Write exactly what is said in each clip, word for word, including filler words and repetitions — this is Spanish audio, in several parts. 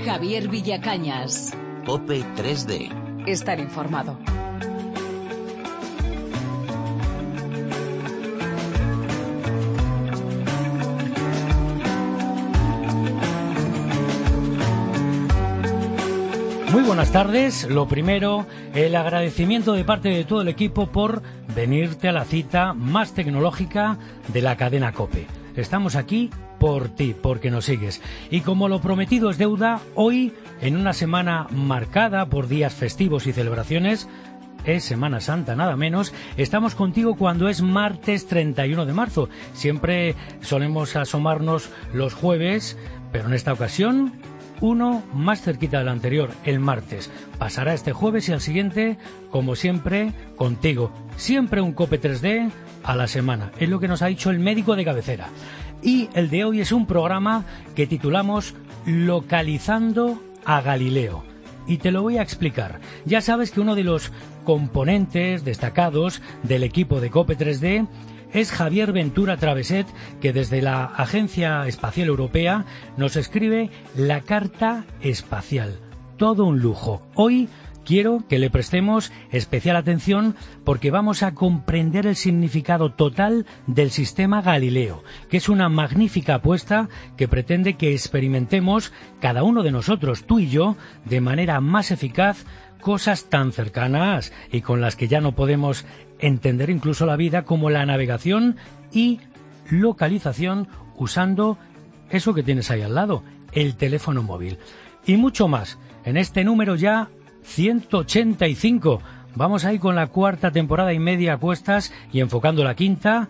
Javier Villacañas. COPE tres D. Estar informado. Muy buenas tardes. Lo primero, el agradecimiento de parte de todo el equipo por venirte a la cita más tecnológica de la cadena COPE. Estamos aquí por ti, porque nos sigues. Y como lo prometido es deuda, hoy, en una semana marcada por días festivos y celebraciones, es Semana Santa, nada menos, estamos contigo cuando es martes treinta y uno de marzo. Siempre solemos asomarnos los jueves, pero en esta ocasión uno más cerquita del anterior, el martes. Pasará este jueves y al siguiente, como siempre, contigo. Siempre un COPE tres D a la semana. Es lo que nos ha dicho el médico de cabecera. Y el de hoy es un programa que titulamos Localizando a Galileo. Y te lo voy a explicar. Ya sabes que uno de los componentes destacados del equipo de COPE tres D es Javier Ventura Traveset, que desde la Agencia Espacial Europea nos escribe la Carta Espacial. Todo un lujo. Hoy quiero que le prestemos especial atención porque vamos a comprender el significado total del sistema Galileo, que es una magnífica apuesta que pretende que experimentemos cada uno de nosotros, tú y yo, de manera más eficaz, cosas tan cercanas y con las que ya no podemos entender incluso la vida, como la navegación y localización usando eso que tienes ahí al lado, el teléfono móvil. Y mucho más. En este número ya ciento ochenta y cinco. Vamos a ir con la cuarta temporada y media a cuestas y enfocando la quinta.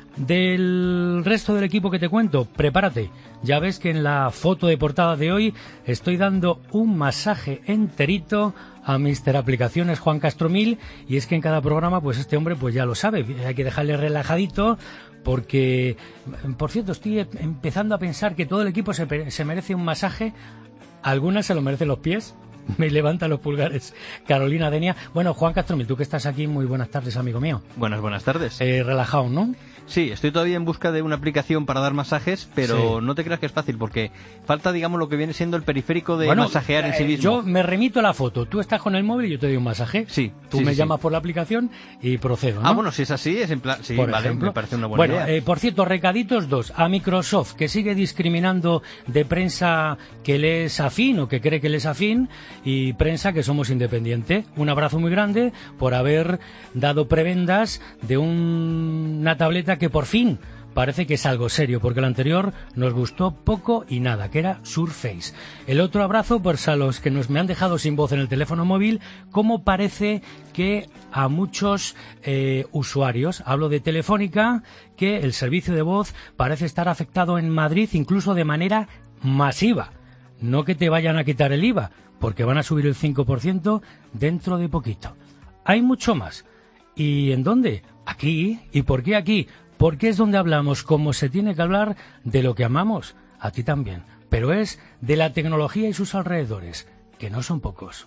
Del resto del equipo que te cuento, prepárate. Ya ves que en la foto de portada de hoy estoy dando un masaje enterito a míster Aplicaciones Juan Castromil, y es que en cada programa pues este hombre pues ya lo sabe, hay que dejarle relajadito porque, por cierto, estoy empezando a pensar que todo el equipo se, se merece un masaje. Algunas se lo merecen los pies. Me levanta los pulgares Carolina Denia. Bueno, Juan Castromil, tú que estás aquí, muy buenas tardes, amigo mío. Buenas, buenas tardes. Eh, relajado, ¿no? Sí, estoy todavía en busca de una aplicación para dar masajes, pero sí, no te creas que es fácil, porque falta, digamos, lo que viene siendo el periférico de bueno, masajear en sí mismo. Yo me remito a la foto. Tú estás con el móvil y yo te doy un masaje. Sí. Tú sí, me sí, llamas sí. por la aplicación y procedo, ¿no? Ah, bueno, si es así, es en plan... Sí, por vale, ejemplo. Me parece una buena bueno, idea. Bueno, eh, por cierto, recaditos dos. A Microsoft, que sigue discriminando de prensa que le es afín o que cree que le es afín, y prensa que somos independiente. Un abrazo muy grande por haber dado prebendas de un... una tableta que por fin parece que es algo serio, porque el anterior nos gustó poco y nada, que era Surface. El otro abrazo pues a los que nos me han dejado sin voz en el teléfono móvil, como parece que a muchos eh, usuarios, hablo de Telefónica, que el servicio de voz parece estar afectado en Madrid incluso de manera masiva. No que te vayan a quitar el I V A, porque van a subir el cinco por ciento dentro de poquito. Hay mucho más. ¿Y en dónde? Aquí. ¿Y por qué aquí? Porque es donde hablamos, como se tiene que hablar, de lo que amamos, a ti también, pero es de la tecnología y sus alrededores, que no son pocos.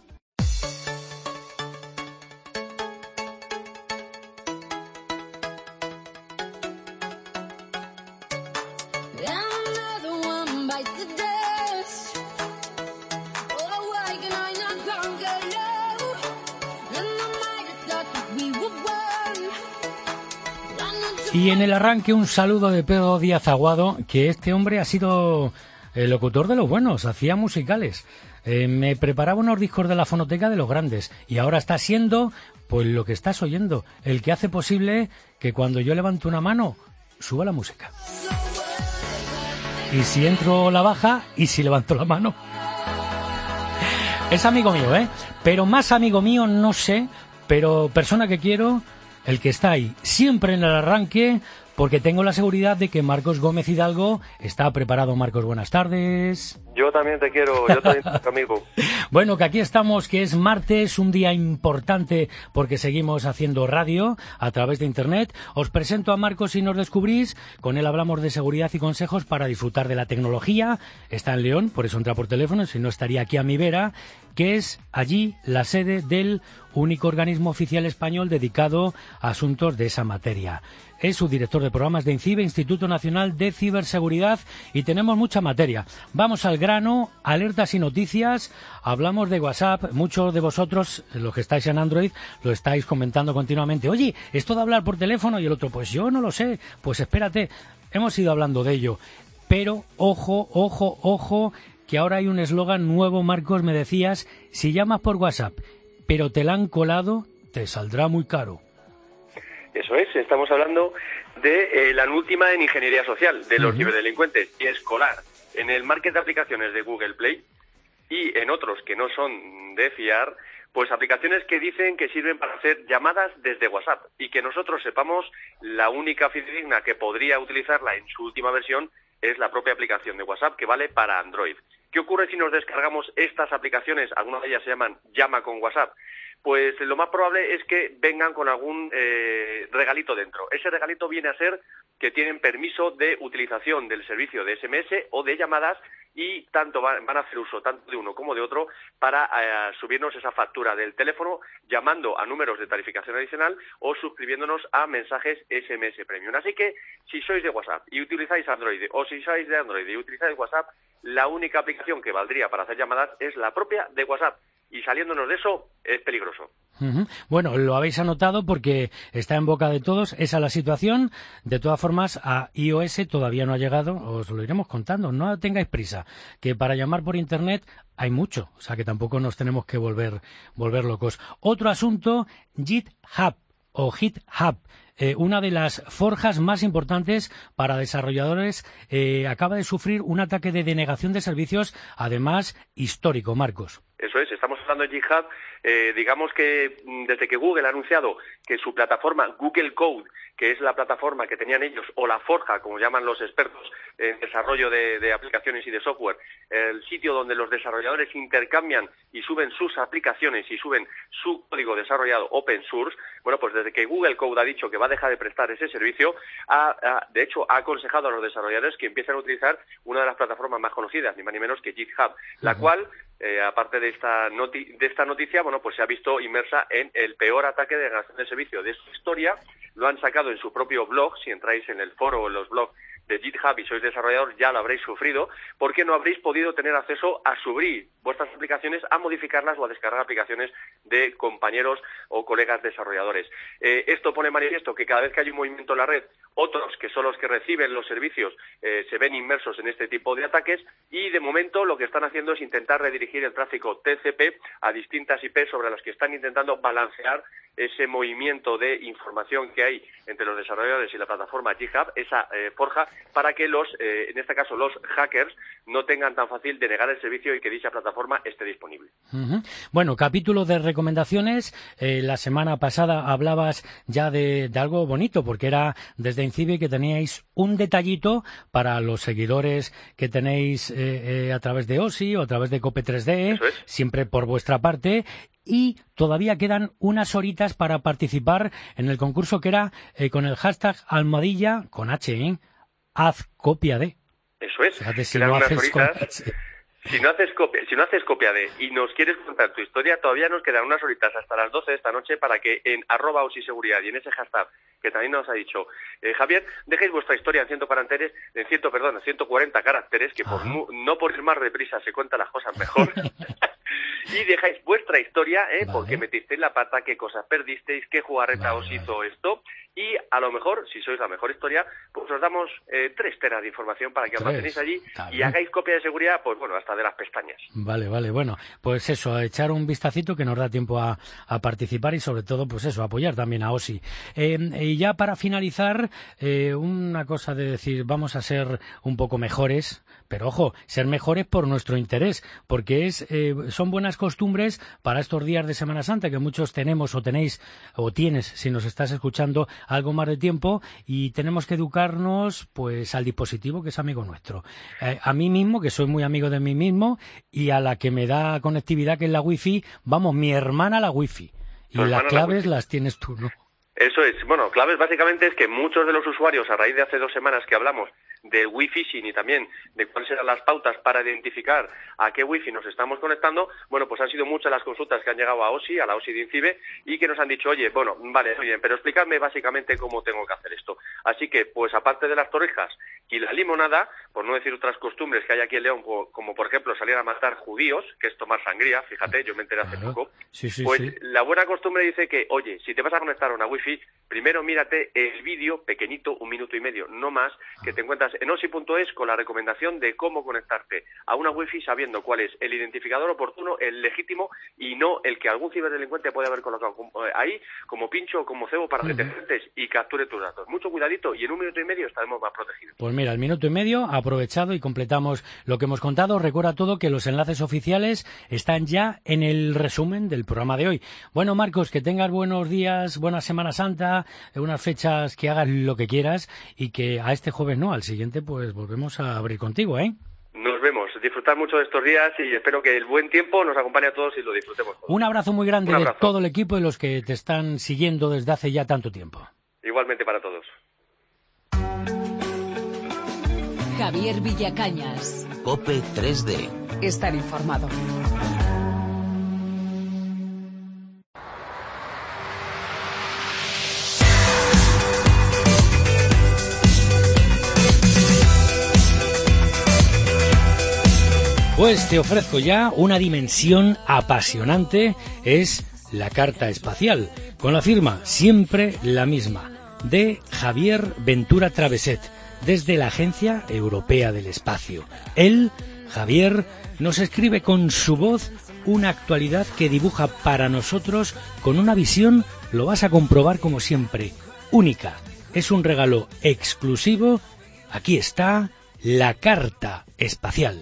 Y en el arranque un saludo de Pedro Díaz Aguado, que este hombre ha sido el locutor de los buenos, hacía musicales. Eh, me preparaba unos discos de la fonoteca de los grandes y ahora está siendo, pues lo que estás oyendo, el que hace posible que cuando yo levanto una mano, suba la música. Y si entro la baja y si levanto la mano. Es amigo mío, ¿eh? Pero más amigo mío no sé, pero persona que quiero... El que está ahí, siempre en el arranque, porque tengo la seguridad de que Marcos Gómez Hidalgo está preparado. Marcos, buenas tardes. Yo también te quiero, yo también te amigo. Bueno, que aquí estamos, que es martes, un día importante porque seguimos haciendo radio a través de internet. Os presento a Marcos si nos descubrís. Con él hablamos de seguridad y consejos para disfrutar de la tecnología. Está en León, por eso entra por teléfono, si no estaría aquí a mi vera, que es allí la sede del único organismo oficial español dedicado a asuntos de esa materia. Es su director de programas de INCIBE, Instituto Nacional de Ciberseguridad, y tenemos mucha materia. Vamos al grano, alertas y noticias. Hablamos de WhatsApp. Muchos de vosotros, los que estáis en Android, lo estáis comentando continuamente. Oye, esto de hablar por teléfono, y el otro, pues yo no lo sé. Pues espérate, hemos ido hablando de ello. Pero, ojo, ojo, ojo, que ahora hay un eslogan nuevo, Marcos, me decías, si llamas por WhatsApp, pero te la han colado, te saldrá muy caro. Eso es, estamos hablando de eh, la última en ingeniería social, de los Uh-huh. ciberdelincuentes, y es colar en el market de aplicaciones de Google Play y en otros que no son de fiar, pues aplicaciones que dicen que sirven para hacer llamadas desde WhatsApp y que nosotros sepamos la única fidedigna que podría utilizarla en su última versión es la propia aplicación de WhatsApp que vale para Android. ¿Qué ocurre si nos descargamos estas aplicaciones? Algunas de ellas se llaman Llama con WhatsApp. Pues lo más probable es que vengan con algún eh, regalito dentro. Ese regalito viene a ser que tienen permiso de utilización del servicio de ese eme ese o de llamadas y tanto van, van a hacer uso tanto de uno como de otro para eh, subirnos esa factura del teléfono llamando a números de tarificación adicional o suscribiéndonos a mensajes ese eme ese Premium. Así que si sois de WhatsApp y utilizáis Android o si sois de Android y utilizáis WhatsApp, la única aplicación que valdría para hacer llamadas es la propia de WhatsApp. Y saliéndonos de eso, es peligroso. Uh-huh. Bueno, lo habéis anotado porque está en boca de todos. Esa es la situación. De todas formas, a iOS todavía no ha llegado. Os lo iremos contando. No tengáis prisa, que para llamar por Internet hay mucho. O sea, que tampoco nos tenemos que volver, volver locos. Otro asunto, GitHub o GitHub. Eh, una de las forjas más importantes para desarrolladores, eh, acaba de sufrir un ataque de denegación de servicios, además histórico, Marcos. Eso es, estamos hablando de GitHub. Eh, digamos que desde que Google ha anunciado que su plataforma Google Code, que es la plataforma que tenían ellos, o la forja, como llaman los expertos en desarrollo de, de aplicaciones y de software, el sitio donde los desarrolladores intercambian y suben sus aplicaciones y suben su código desarrollado open source, bueno, pues desde que Google Code ha dicho que va a dejar de prestar ese servicio, ha, ha, de hecho ha aconsejado a los desarrolladores que empiecen a utilizar una de las plataformas más conocidas, ni más ni menos que GitHub, la uh-huh. cual, eh, aparte de esta, noti- de esta noticia, bueno, pues se ha visto inmersa en el peor ataque de denegación de servicio de su historia. Lo han sacado en su propio blog. Si entráis en el foro o en los blogs de GitHub y sois desarrollador, ya lo habréis sufrido, porque no habréis podido tener acceso a subir vuestras aplicaciones, a modificarlas o a descargar aplicaciones de compañeros o colegas desarrolladores. Eh, esto pone manifiesto que cada vez que hay un movimiento en la red, otros que son los que reciben los servicios eh, se ven inmersos en este tipo de ataques y de momento lo que están haciendo es intentar redirigir el tráfico T C P a distintas I P sobre las que están intentando balancear ese movimiento de información que hay entre los desarrolladores y la plataforma GitHub, esa eh, forja, para que los, eh, en este caso los hackers, no tengan tan fácil denegar el servicio y que dicha plataforma esté disponible. Uh-huh. Bueno, capítulo de recomendaciones. Eh, la semana pasada hablabas ya de, de algo bonito, porque era desde INCIBE que teníais un detallito para los seguidores que tenéis eh, eh, a través de OSI o a través de Cope tres D, Eso es. Siempre por vuestra parte. Y todavía quedan unas horitas para participar en el concurso que era eh, con el hashtag almohadilla, con H, ¿eh? Haz copia de. Eso es. Fíjate, si Quedan no unas haces horitas. Si no haces copia, si no haces copia de y nos quieres contar tu historia, todavía nos quedan unas horitas hasta las doce de esta noche para que en arroba osiseguridad y en ese hashtag que también nos ha dicho eh, Javier, dejéis vuestra historia en ciento caracteres, en ciento, perdón, en ciento cuarenta caracteres, que por mu, no por ir más deprisa se cuentan las cosas mejor. Y dejáis vuestra historia, ¿eh? Vale. Porque metisteis la pata, qué cosas perdisteis, qué jugarreta vale, os vale. hizo esto. Y a lo mejor, si sois la mejor historia, pues os damos eh, tres teras de información para que os mantenéis allí y hagáis copia de seguridad, pues bueno, hasta de las pestañas. Vale, vale, bueno, pues eso, a echar un vistacito que nos da tiempo a, a participar y sobre todo, pues eso, apoyar también a OSI. Eh, y ya para finalizar, eh, una cosa de decir, vamos a ser un poco mejores, pero ojo, ser mejores por nuestro interés, porque es eh, son buenas costumbres para estos días de Semana Santa que muchos tenemos o tenéis o tienes, si nos estás escuchando, algo más de tiempo y tenemos que educarnos pues al dispositivo que es amigo nuestro. Eh, a mí mismo, que soy muy amigo de mí mismo, y a la que me da conectividad, que es la wifi, vamos, mi hermana la wifi. Y las claves la las tienes tú, ¿no? Eso es. Bueno, claves básicamente es que muchos de los usuarios, a raíz de hace dos semanas que hablamos del Wi-Phishing y también de cuáles serán las pautas para identificar a qué Wi-Fi nos estamos conectando, bueno, pues han sido muchas las consultas que han llegado a O S I, a la O S I de INCIBE, y que nos han dicho, oye, bueno, vale, muy bien, pero explícame básicamente cómo tengo que hacer esto. Así que, pues aparte de las torrijas y la limonada, por no decir otras costumbres que hay aquí en León, como por ejemplo salir a matar judíos, que es tomar sangría, fíjate, yo me enteré hace claro. poco, sí, sí, pues sí. la buena costumbre dice que, oye, si te vas a conectar a una Wi-Fi, primero mírate el vídeo pequeñito, un minuto y medio, no más, que te encuentras en O S I punto es con la recomendación de cómo conectarte a una Wi-Fi sabiendo cuál es el identificador oportuno, el legítimo, y no el que algún ciberdelincuente puede haber colocado ahí como pincho o como cebo para uh-huh. detergentes y capture tus datos. Mucho cuidadito y en un minuto y medio estaremos más protegidos. Pues mira, el minuto y medio aprovechado y completamos lo que hemos contado. Recuerda todo que los enlaces oficiales están ya en el resumen del programa de hoy. Bueno, Marcos, que tengas buenos días, buena Semana Santa, unas fechas que hagas lo que quieras y que a este jueves no, al siguiente pues volvemos a abrir contigo, ¿eh? Nos vemos, disfrutar mucho de estos días y espero que el buen tiempo nos acompañe a todos y lo disfrutemos todos. Un abrazo muy grande abrazo. de todo el equipo y los que te están siguiendo desde hace ya tanto tiempo. Igualmente para todos. Javier Villacañas. COPE tres D. Estar informado. Pues te ofrezco ya una dimensión apasionante, es la carta espacial, con la firma siempre la misma, de Javier Ventura Traveset, desde la Agencia Europea del Espacio. Él, Javier, nos escribe con su voz una actualidad que dibuja para nosotros con una visión, lo vas a comprobar como siempre, única. Es un regalo exclusivo. Aquí está la carta espacial.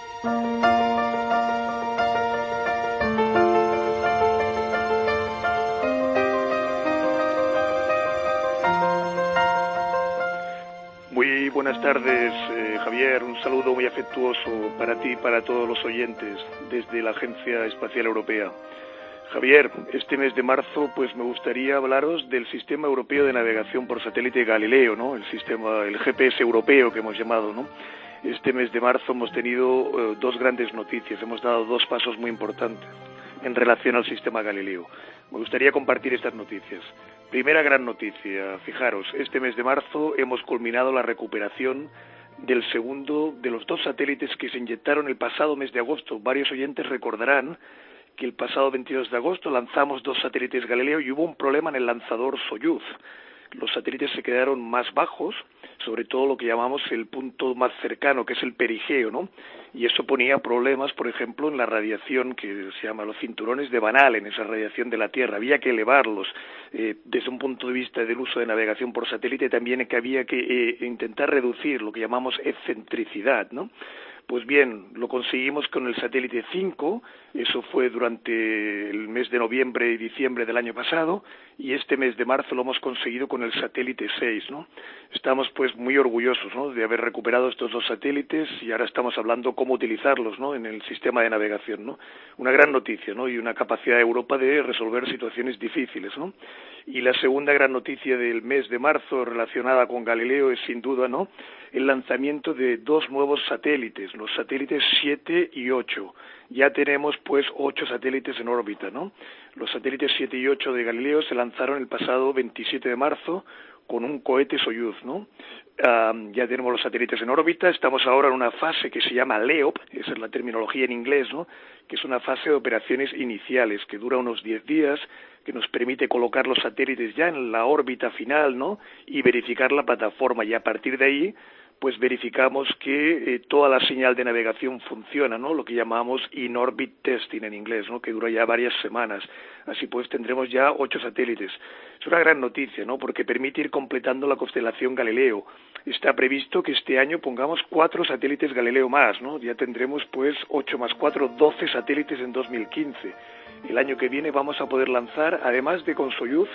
Muy buenas tardes, eh, Javier. Un saludo muy afectuoso para ti y para todos los oyentes desde la Agencia Espacial Europea. Javier, este mes de marzo pues me gustaría hablaros del Sistema Europeo de Navegación por Satélite Galileo, ¿no? El sistema, el G P S europeo que hemos llamado, ¿no? Este mes de marzo hemos tenido eh, dos grandes noticias, hemos dado dos pasos muy importantes en relación al sistema Galileo. Me gustaría compartir estas noticias. Primera gran noticia, fijaros, este mes de marzo hemos culminado la recuperación del segundo de los dos satélites que se inyectaron el pasado mes de agosto. Varios oyentes recordarán que el pasado veintidós de agosto lanzamos dos satélites Galileo y hubo un problema en el lanzador Soyuz. Los satélites se quedaron más bajos, sobre todo lo que llamamos el punto más cercano, que es el perigeo, ¿no? Y eso ponía problemas, por ejemplo, en la radiación que se llama los cinturones de Van Allen, esa radiación de la Tierra. Había que elevarlos eh, desde un punto de vista del uso de navegación por satélite, también que había que eh, intentar reducir lo que llamamos excentricidad, ¿no? Pues bien, lo conseguimos con el satélite cinco, eso fue durante el mes de noviembre y diciembre del año pasado, y este mes de marzo lo hemos conseguido con el satélite seis, ¿no? Estamos pues muy orgullosos, ¿no?, de haber recuperado estos dos satélites y ahora estamos hablando cómo utilizarlos, ¿no?, en el sistema de navegación, ¿no? Una gran noticia, ¿no?, y una capacidad de Europa de resolver situaciones difíciles, ¿no? Y la segunda gran noticia del mes de marzo relacionada con Galileo es sin duda, ¿no?, el lanzamiento de dos nuevos satélites, los satélites siete y ocho. Ya tenemos pues ocho satélites en órbita, ¿no? Los satélites siete y ocho de Galileo se lanzaron el pasado veintisiete de marzo con un cohete Soyuz, ¿no? Uh, ya tenemos los satélites en órbita, estamos ahora en una fase que se llama LEOP, esa es la terminología en inglés, ¿no?, que es una fase de operaciones iniciales que dura unos diez días, que nos permite colocar los satélites ya en la órbita final, ¿no?, y verificar la plataforma, y a partir de ahí pues verificamos que eh, toda la señal de navegación funciona, ¿no?, lo que llamamos in-orbit testing en inglés, ¿no?, que dura ya varias semanas. Así pues tendremos ya ocho satélites. Es una gran noticia, ¿no?, porque permite ir completando la constelación Galileo. Está previsto que este año pongamos cuatro satélites Galileo más, ¿no? Ya tendremos pues ocho más cuatro, doce satélites en dos mil quince. El año que viene vamos a poder lanzar, además de con Soyuz,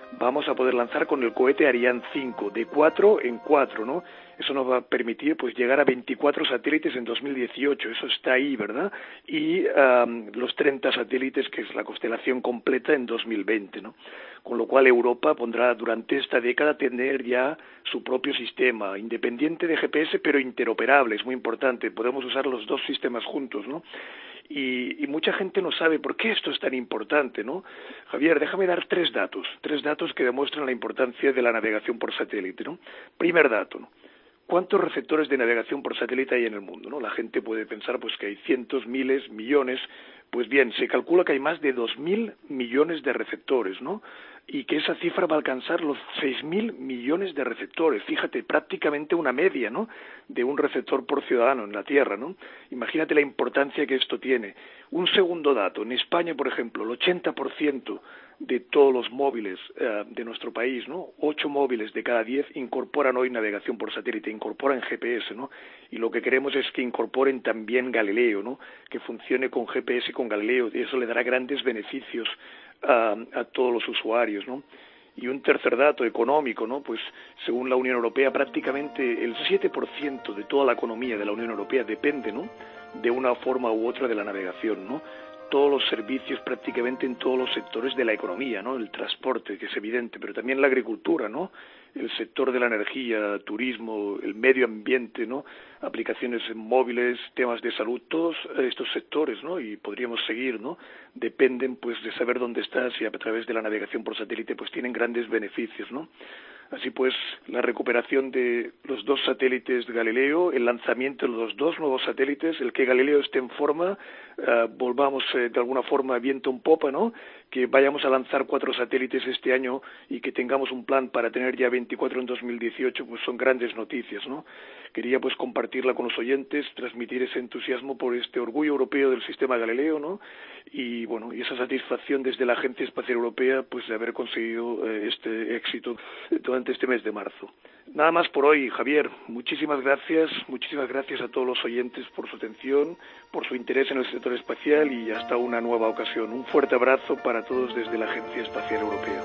vamos a poder lanzar con el cohete Ariane cinco, de cuatro en cuatro, ¿no? Eso nos va a permitir pues llegar a veinticuatro satélites en dos mil dieciocho, eso está ahí, ¿verdad? Y um, los treinta satélites, que es la constelación completa, en dos mil veinte, ¿no? Con lo cual Europa pondrá durante esta década tener ya su propio sistema, independiente de G P S, pero interoperable, es muy importante, podemos usar los dos sistemas juntos, ¿no? Y, y mucha gente no sabe por qué esto es tan importante, ¿no? Javier, déjame dar tres datos, tres datos que demuestran la importancia de la navegación por satélite, ¿no? Primer dato, ¿no? ¿Cuántos receptores de navegación por satélite hay en el mundo, ¿no? La gente puede pensar pues que hay cientos, miles, millones. Pues bien, se calcula que hay más de dos mil millones de receptores, ¿no? Y que esa cifra va a alcanzar los seis mil millones de receptores. Fíjate, prácticamente una media, ¿no?, de un receptor por ciudadano en la Tierra, ¿no? Imagínate la importancia que esto tiene. Un segundo dato, en España, por ejemplo, el ochenta por ciento de todos los móviles eh, de nuestro país, ¿no? Ocho móviles de cada diez incorporan hoy navegación por satélite, incorporan G P S, ¿no? Y lo que queremos es que incorporen también Galileo, ¿no? Que funcione con G P S y con Galileo, y eso le dará grandes beneficios a, a todos los usuarios, ¿no? Y un tercer dato económico, ¿no? Pues según la Unión Europea, prácticamente el siete por ciento de toda la economía de la Unión Europea depende, ¿no?, de una forma u otra de la navegación, ¿no? Todos los servicios prácticamente en todos los sectores de la economía, ¿no? El transporte, que es evidente, pero también la agricultura, ¿no? El sector de la energía, turismo, el medio ambiente, ¿no? Aplicaciones en móviles, temas de salud, todos estos sectores, ¿no? Y podríamos seguir, ¿no? Dependen, pues, de saber dónde estás, y a través de la navegación por satélite, pues, tienen grandes beneficios, ¿no? Así pues, la recuperación de los dos satélites de Galileo, el lanzamiento de los dos nuevos satélites, el que Galileo esté en forma, uh, volvamos eh, de alguna forma viento en popa, ¿no?, que vayamos a lanzar cuatro satélites este año y que tengamos un plan para tener ya veinticuatro en dos mil dieciocho, pues son grandes noticias, ¿no? Quería pues compartirla con los oyentes, transmitir ese entusiasmo por este orgullo europeo del sistema Galileo, ¿no? Y bueno, y esa satisfacción desde la Agencia Espacial Europea, pues de haber conseguido eh, este éxito durante este mes de marzo. Nada más por hoy, Javier. Muchísimas gracias, muchísimas gracias a todos los oyentes por su atención, por su interés en el sector espacial, y hasta una nueva ocasión. Un fuerte abrazo para todos desde la Agencia Espacial Europea.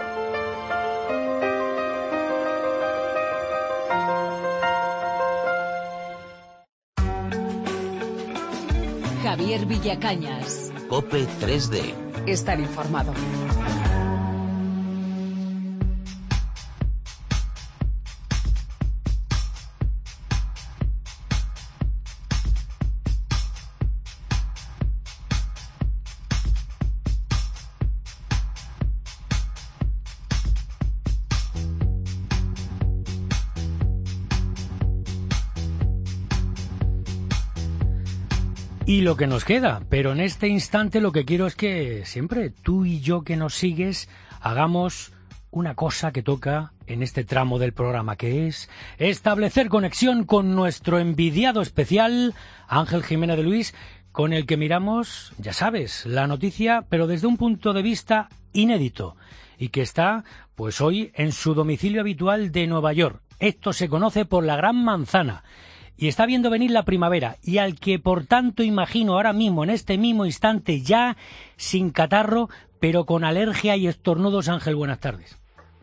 Javier Villacañas. COPE tres D. Estar informado. Y lo que nos queda, pero en este instante lo que quiero es que siempre tú y yo que nos sigues hagamos una cosa que toca en este tramo del programa, que es establecer conexión con nuestro envidiado especial, Ángel Jiménez de Luis, con el que miramos, ya sabes, la noticia, pero desde un punto de vista inédito, y que está, pues hoy, en su domicilio habitual de Nueva York. Esto se conoce por la Gran Manzana. Y está viendo venir la primavera, y al que por tanto imagino ahora mismo, en este mismo instante, ya sin catarro, pero con alergia y estornudos. Ángel, buenas tardes.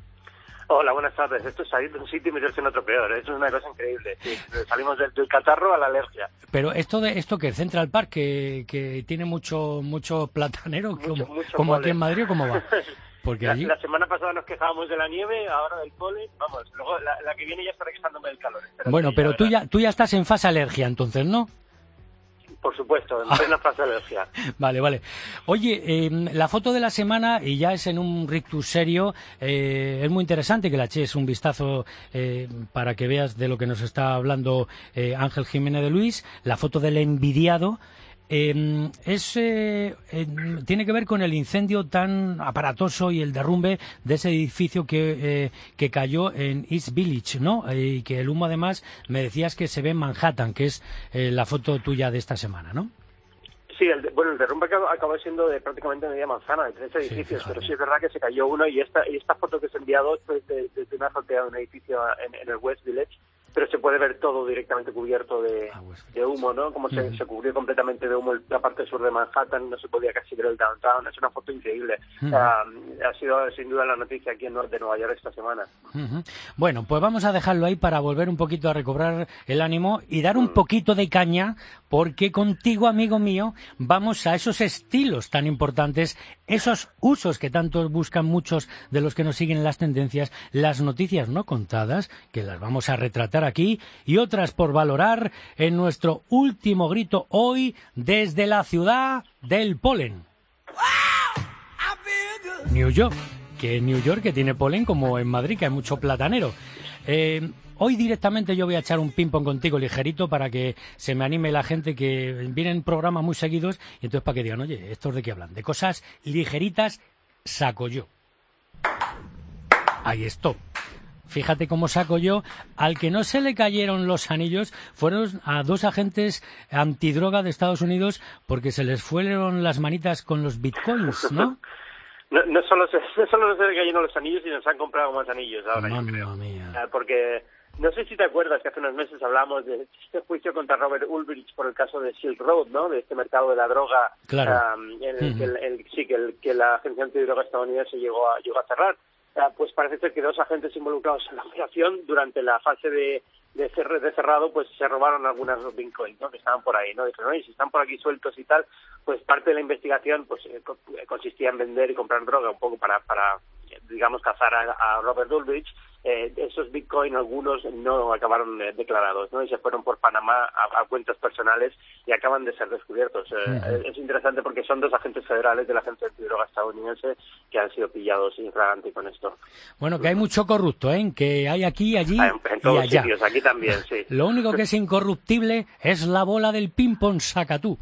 Hola, buenas tardes. Esto es salir de un sitio y meterse en otro peor. Eso es una cosa increíble. Sí, salimos del, del catarro a la alergia. Pero esto de esto que Central Park, que, que tiene mucho mucho platanero, mucho, como, mucho como aquí en Madrid, ¿cómo va? Porque la, allí... la semana pasada nos quejábamos de la nieve, ahora del polen, vamos, luego la, la que viene ya estará quejándome del calor. Bueno, pero tú ya, tú ya estás en fase alergia, entonces, ¿no? Por supuesto, en plena fase alergia. Vale, vale. Oye, eh, la foto de la semana, y ya es en un rictus serio, eh, es muy interesante que la eches un vistazo eh, para que veas de lo que nos está hablando eh, Ángel Jiménez de Luis, la foto del envidiado. Eh, es, eh, eh, tiene que ver con el incendio tan aparatoso y el derrumbe de ese edificio que, eh, que cayó en East Village, ¿no? Eh, y que el humo, además, me decías que se ve en Manhattan, que es eh, la foto tuya de esta semana, ¿no? Sí, el, bueno, el derrumbe acabó siendo de prácticamente media manzana, de tres edificios, sí, pero sí es verdad que se cayó uno, y esta y esta foto que se ha enviado es de, de, de una azotea de un edificio en, en el West Village, pero se puede ver todo directamente cubierto de, ah, pues, de humo, ¿no? Como se, uh-huh. se cubrió completamente de humo la parte sur de Manhattan, no se podía casi ver el downtown. Es una foto increíble. Uh-huh. Uh, ha sido sin duda la noticia aquí en de Nueva York esta semana. Uh-huh. Bueno, pues vamos a dejarlo ahí para volver un poquito a recobrar el ánimo y dar un uh-huh. poquito de caña, porque contigo, amigo mío, vamos a esos estilos tan importantes, esos usos que tanto buscan muchos de los que nos siguen en las tendencias, las noticias no contadas, que las vamos a retratar aquí, y otras por valorar en nuestro último grito hoy desde la ciudad del polen. New York, que en New York que tiene polen como en Madrid, que hay mucho platanero. Eh, hoy directamente yo voy a echar un ping-pong contigo ligerito para que se me anime la gente, que vienen programas muy seguidos, y entonces para que digan, oye, ¿estos de qué hablan? De cosas ligeritas saco yo. Ahí estoy. Fíjate cómo saco yo. Al que no se le cayeron los anillos fueron a dos agentes antidroga de Estados Unidos, porque se les fueron las manitas con los bitcoins, ¿no? No, no solo se, no solo se le cayeron los anillos, sino se han comprado más anillos ahora, yo creo. Mía. Porque no sé si te acuerdas que hace unos meses hablamos de este juicio contra Robert Ulbricht por el caso de Silk Road, ¿no? De este mercado de la droga, claro. um, en el, uh-huh. que, el, el, sí, que, el, que la agencia antidroga estadounidense llegó a, llegó a cerrar. Uh, pues parece ser que dos agentes involucrados en la operación durante la fase de de, cer- de cerrado, pues se robaron algunas bitcoins, ¿no? Que estaban por ahí, ¿no? Dijeron, oye, si están por aquí sueltos y tal, pues parte de la investigación pues eh, consistía en vender y comprar droga un poco para, para digamos, cazar a, a Robert Ulbricht. Eh, esos bitcoins, algunos no acabaron eh, declarados, ¿no? Y se fueron por Panamá a, a cuentas personales y acaban de ser descubiertos. Eh, uh-huh. Es interesante porque son dos agentes federales de la agencia antidroga estadounidense que han sido pillados infraganti con esto. Bueno, que hay mucho corrupto, ¿eh? Que hay aquí, allí en, en todos y allá. Sitios, aquí también, sí. Lo único que es incorruptible es la bola del ping-pong sacatú.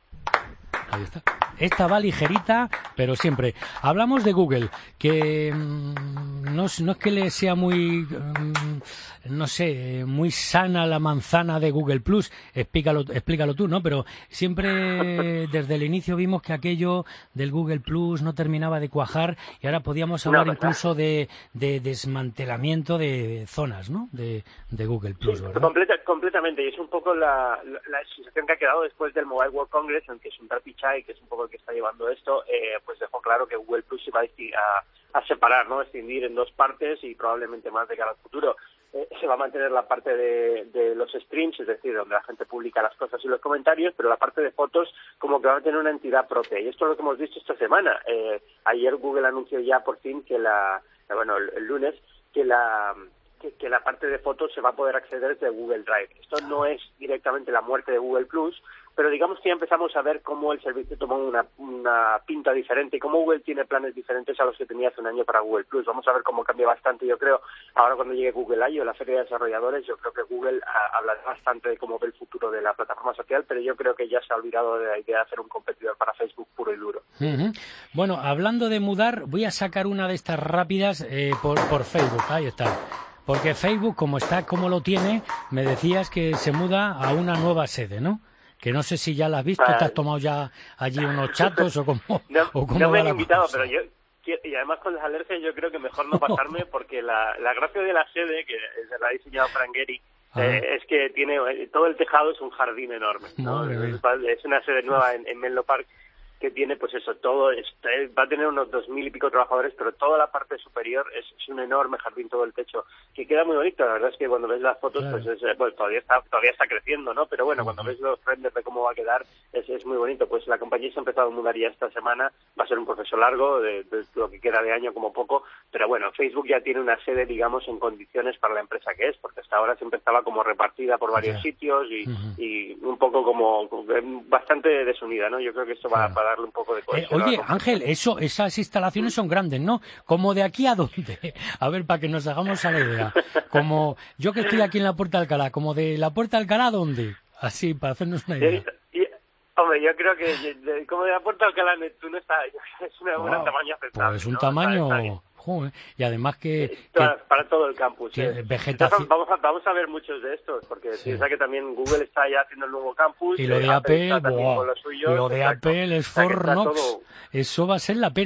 Ahí está. Esta va ligerita, pero siempre. Hablamos de Google, que mmm, no, no es que le sea muy, mmm, no sé, muy sana la manzana de Google Plus, explícalo, explícalo tú, ¿no? Pero siempre desde el inicio vimos que aquello del Google Plus no terminaba de cuajar y ahora podíamos hablar no, incluso de, de desmantelamiento de zonas, ¿no? De, de Google Plus, sí, ¿verdad? Completa, completamente, y es un poco la, la, la sensación que ha quedado después del Mobile World Congress, en que es un Pichai, que es un poco el que está llevando esto, eh, pues dejó claro que Google Plus se va a, a separar, ¿no? Escindir en dos partes y probablemente más de cara al futuro. Eh, se va a mantener la parte de, de los streams, es decir, donde la gente publica las cosas y los comentarios, pero la parte de fotos como que va a tener una entidad propia. Y esto es lo que hemos visto esta semana. Eh, ayer Google anunció ya por fin que la, bueno, el, el lunes, que la... Que, que la parte de fotos se va a poder acceder desde Google Drive. Esto no es directamente la muerte de Google Plus, pero digamos que ya empezamos a ver cómo el servicio tomó una, una pinta diferente y cómo Google tiene planes diferentes a los que tenía hace un año para Google Plus. Vamos a ver cómo cambia bastante, yo creo, ahora cuando llegue Google I O, la feria de desarrolladores. Yo creo que Google a, hablará bastante de cómo ve el futuro de la plataforma social, pero yo creo que ya se ha olvidado de la idea de hacer un competidor para Facebook puro y duro. Uh-huh. Bueno, hablando de mudar, voy a sacar una de estas rápidas eh, por, por Facebook. Ahí está. Porque Facebook, como está, como lo tiene, me decías que se muda a una nueva sede, ¿no? Que no sé si ya la has visto, ¿te has tomado ya allí unos chatos o cómo? No, o cómo no me han la invitado, cosa? pero yo, y además con las alergias yo creo que mejor no pasarme, porque la, la gracia de la sede, que la ha diseñado Frank Gehry, eh, es que tiene todo el tejado es un jardín enorme, ¿no? Es, es una sede nueva en, en Menlo Park, que tiene, pues eso, todo, este, va a tener unos dos mil y pico trabajadores, pero toda la parte superior es, es un enorme jardín, todo el techo, que queda muy bonito. La verdad es que cuando ves las fotos, claro. pues es, bueno, todavía está todavía está creciendo, ¿no? Pero bueno, uh-huh. cuando ves los renders de cómo va a quedar, es, es muy bonito. Pues la compañía se ha empezado a mudar ya esta semana, va a ser un proceso largo, de, de lo que queda de año como poco, pero bueno, Facebook ya tiene una sede, digamos, en condiciones para la empresa que es, porque hasta ahora siempre estaba como repartida por varios yeah. sitios y, uh-huh. y un poco como, como bastante desunida, ¿no? Yo creo que esto va uh-huh. a darle un poco de cohesión. Eh, oye, Ángel, eso, esas instalaciones son grandes, ¿no? ¿Como de aquí a dónde? A ver, para que nos hagamos a la idea. Como yo que estoy aquí en la Puerta de Alcalá, ¿como de la Puerta de Alcalá a dónde? Así, para hacernos una idea. Y, y, hombre, yo creo que de, como de la Puerta de Alcalá Neptuno está, es una, wow. un tamaño aceptable. Pues es un ¿no? tamaño... Está, está Joder. Y además que... Eh, para, que para todo el campus. Que ¿eh? vegetación... Vamos a, vamos a ver muchos de estos, porque sí. piensa que también Google está ya haciendo el nuevo campus. Y lo de eh, Apple, Apple, wow. lo, suyo, lo de exacto. Apple es Fornox. Eso va a ser la pera.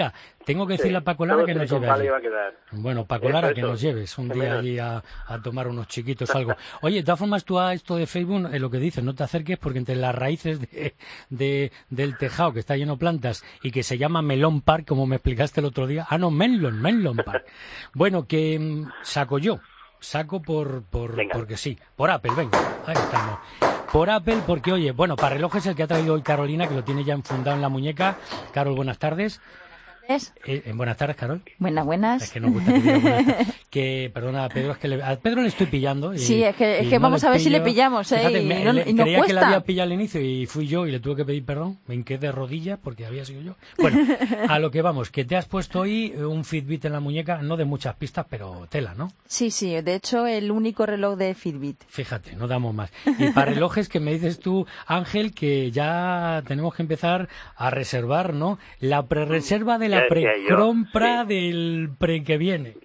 Tengo que decirle sí, a Paco Lara que nos lleve allí. Bueno, Paco Lara, eso, que eso. nos lleves un día allí a, a tomar unos chiquitos o algo. Oye, de todas formas, tú a esto de Facebook, eh, lo que dices, no te acerques porque entre las raíces de, de, del tejado, que está lleno de plantas, y que se llama Melon Park, como me explicaste el otro día. Ah, no, Menlon, Menlon Park. Bueno, que mmm, saco yo. Saco por, por porque sí. Por Apple, venga. Ahí estamos. Por Apple, porque, oye, bueno, para relojes el que ha traído hoy Carolina, que lo tiene ya enfundado en la muñeca. Carol, buenas tardes. ¿Es? Eh, buenas tardes, Carol. Buenas, buenas. Es que nos gusta que diga buenas tardes. Que, perdona, a Pedro, es que le, a Pedro le estoy pillando. Y, sí, es que, es que no vamos a ver pillo. si le pillamos, ¿eh? Fíjate, y, me, no, le, y nos creía cuesta. que le había pillado al inicio y fui yo y le tuve que pedir perdón. Me hinqué de rodillas porque había sido yo. Bueno, a lo que vamos, que te has puesto hoy un Fitbit en la muñeca, no de muchas pistas, pero tela, ¿no? Sí, sí, de hecho el único reloj de Fitbit. Fíjate, no damos más. Y para relojes que me dices tú, Ángel, que ya tenemos que empezar a reservar, ¿no? La prerreserva de la precompra sí. del pre que viene.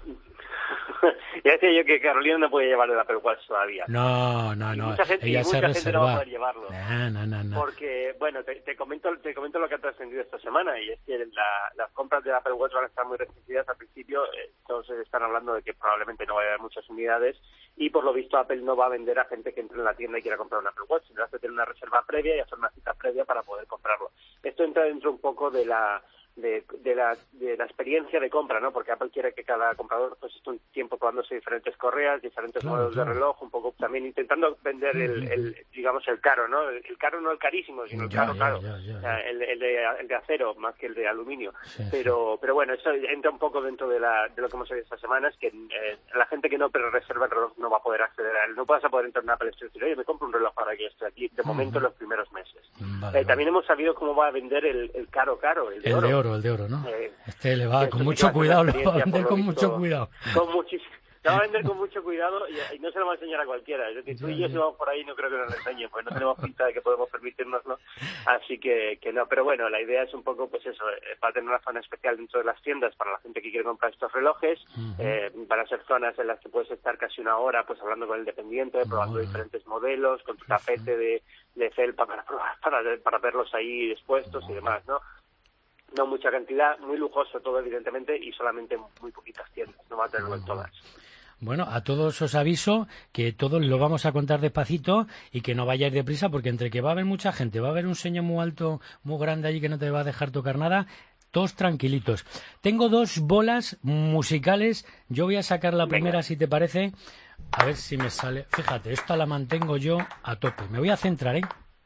Ya decía yo que Carolina no puede llevarlo el Apple Watch todavía. No, no, no. Mucha gente, ella y se mucha reserva. gente no va a poder llevarlo. No, no, no, no. Porque, bueno, te, te comento te comento lo que ha trascendido esta semana, y es que la, las compras de Apple Watch van a estar muy restringidas al principio. Eh, todos están hablando de que probablemente no va a haber muchas unidades, y por lo visto Apple no va a vender a gente que entre en la tienda y quiera comprar un Apple Watch, sino hace tener una reserva previa y hacer una cita previa para poder comprarlo. Esto entra dentro un poco de la... De, de la de la experiencia de compra, ¿no? Porque Apple quiere que cada comprador pues esté un tiempo probándose diferentes correas, diferentes claro, modelos claro. de reloj, un poco también intentando vender el, el digamos el caro, ¿no? El, el caro no el carísimo, sino el ya, caro ya, caro, ya, ya, o sea, el, el, de, el de acero más que el de aluminio. Sí, pero sí. pero bueno, eso entra un poco dentro de la de lo que hemos oído estas semanas, que eh, la gente que no pero reserva el reloj no va a poder acceder a él, no vas a poder entrar en Apple Store y decir, oye, me compro un reloj para que esté aquí, de momento uh-huh. en los primeros meses. Vale, eh, también hemos sabido cómo va a vender el, el caro caro, el de el oro. de oro, el de oro, ¿no? Eh, Este le va sí, con mucho cuidado, lo va a vender con mucho cuidado. Con muchísimo. Lo va a vender con mucho cuidado y, y no se lo va a enseñar a cualquiera. Es decir, tú y yo si vamos por ahí no creo que nos lo enseñen, pues no tenemos pinta de que podemos permitirnoslo. Así que, que no, pero bueno, la idea es un poco, pues eso, va a tener una zona especial dentro de las tiendas para la gente que quiere comprar estos relojes. Uh-huh. Eh, van a ser zonas en las que puedes estar casi una hora pues hablando con el dependiente, probando uh-huh. diferentes modelos, con tu tapete de, de felpa para probar, para, para verlos ahí expuestos uh-huh. y demás, ¿no? No mucha cantidad, muy lujoso todo evidentemente y solamente muy poquitas tiendas, no va a tenerlo en todas. Bueno, a todos os aviso que todos lo vamos a contar despacito y que no vayáis deprisa porque entre que va a haber mucha gente, va a haber un señor muy alto, muy grande allí que no te va a dejar tocar nada, todos tranquilitos. Tengo dos bolas musicales, yo voy a sacar la Venga. primera si te parece, a ver si me sale. Fíjate, esta la mantengo yo a tope, me voy a centrar, ¿eh?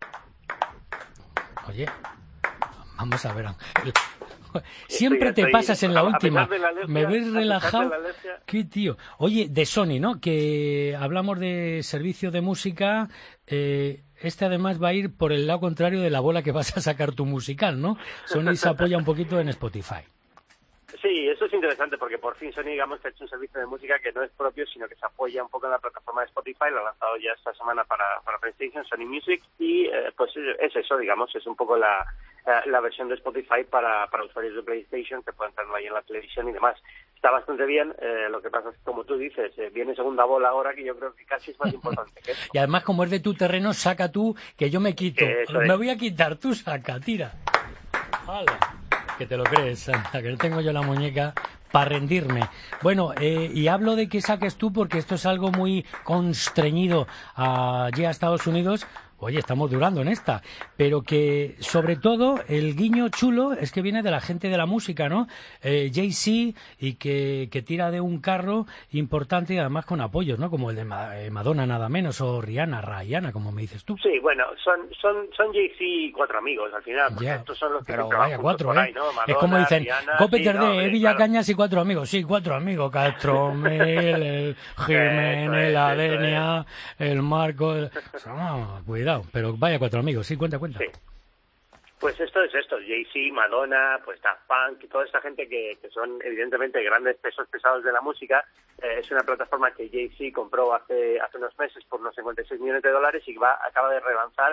Oye... Vamos a ver, Ángel. Siempre estoy, te estoy, pasas en la última. La alergia, me ves relajado. Qué tío. Oye, de Sony, ¿no? Que hablamos de servicio de música. Eh, este además va a ir por el lado contrario de la bola que vas a sacar tu musical, ¿no? Sony se apoya un poquito en Spotify. Sí, eso es interesante porque por fin Sony, digamos, que ha hecho un servicio de música que no es propio, sino que se apoya un poco en la plataforma de Spotify. Lo ha lanzado ya esta semana para, para PlayStation, Sony Music, y eh, pues es eso, digamos, es un poco la, la versión de Spotify para, para usuarios de PlayStation que pueden tenerlo ahí en la televisión y demás. Está bastante bien, eh, lo que pasa es que, como tú dices, eh, viene segunda bola ahora, que yo creo que casi es más importante que esto. Y además, como es de tu terreno, saca tú, que yo me quito. Me es. voy a quitar, tú saca, tira. ¡Hala! Que te lo crees, Santa, que no tengo yo la muñeca para rendirme. Bueno, eh, y hablo de que saques tú porque esto es algo muy constreñido allí a Estados Unidos. Oye, estamos durando en esta, pero que sobre todo el guiño chulo es que viene de la gente de la música, ¿no? Eh, Jay-Z y que, que tira de un carro importante y además con apoyos, ¿no? Como el de Madonna nada menos o Rihanna, Rihanna, como me dices tú. Sí, bueno, son son son Jay-Z y cuatro amigos al final, porque yeah. estos son los que pero vaya cuatro, ¿eh? Ahí, ¿no? Madonna, es como dicen, Copete sí, no, de Villacañas claro. y cuatro amigos, sí, cuatro amigos, Castromel, el Jiménez, la Denia, el Marco, el... Oh, cuidado. Pero vaya cuatro amigos, sí, cuenta, cuenta. Sí. Pues esto es esto, Jay-Z, Madonna, pues Daft Punk y toda esta gente que, que son evidentemente grandes pesos pesados de la música. Eh, es una plataforma que Jay-Z compró hace hace unos meses por unos cincuenta y seis millones de dólares y va acaba de relanzar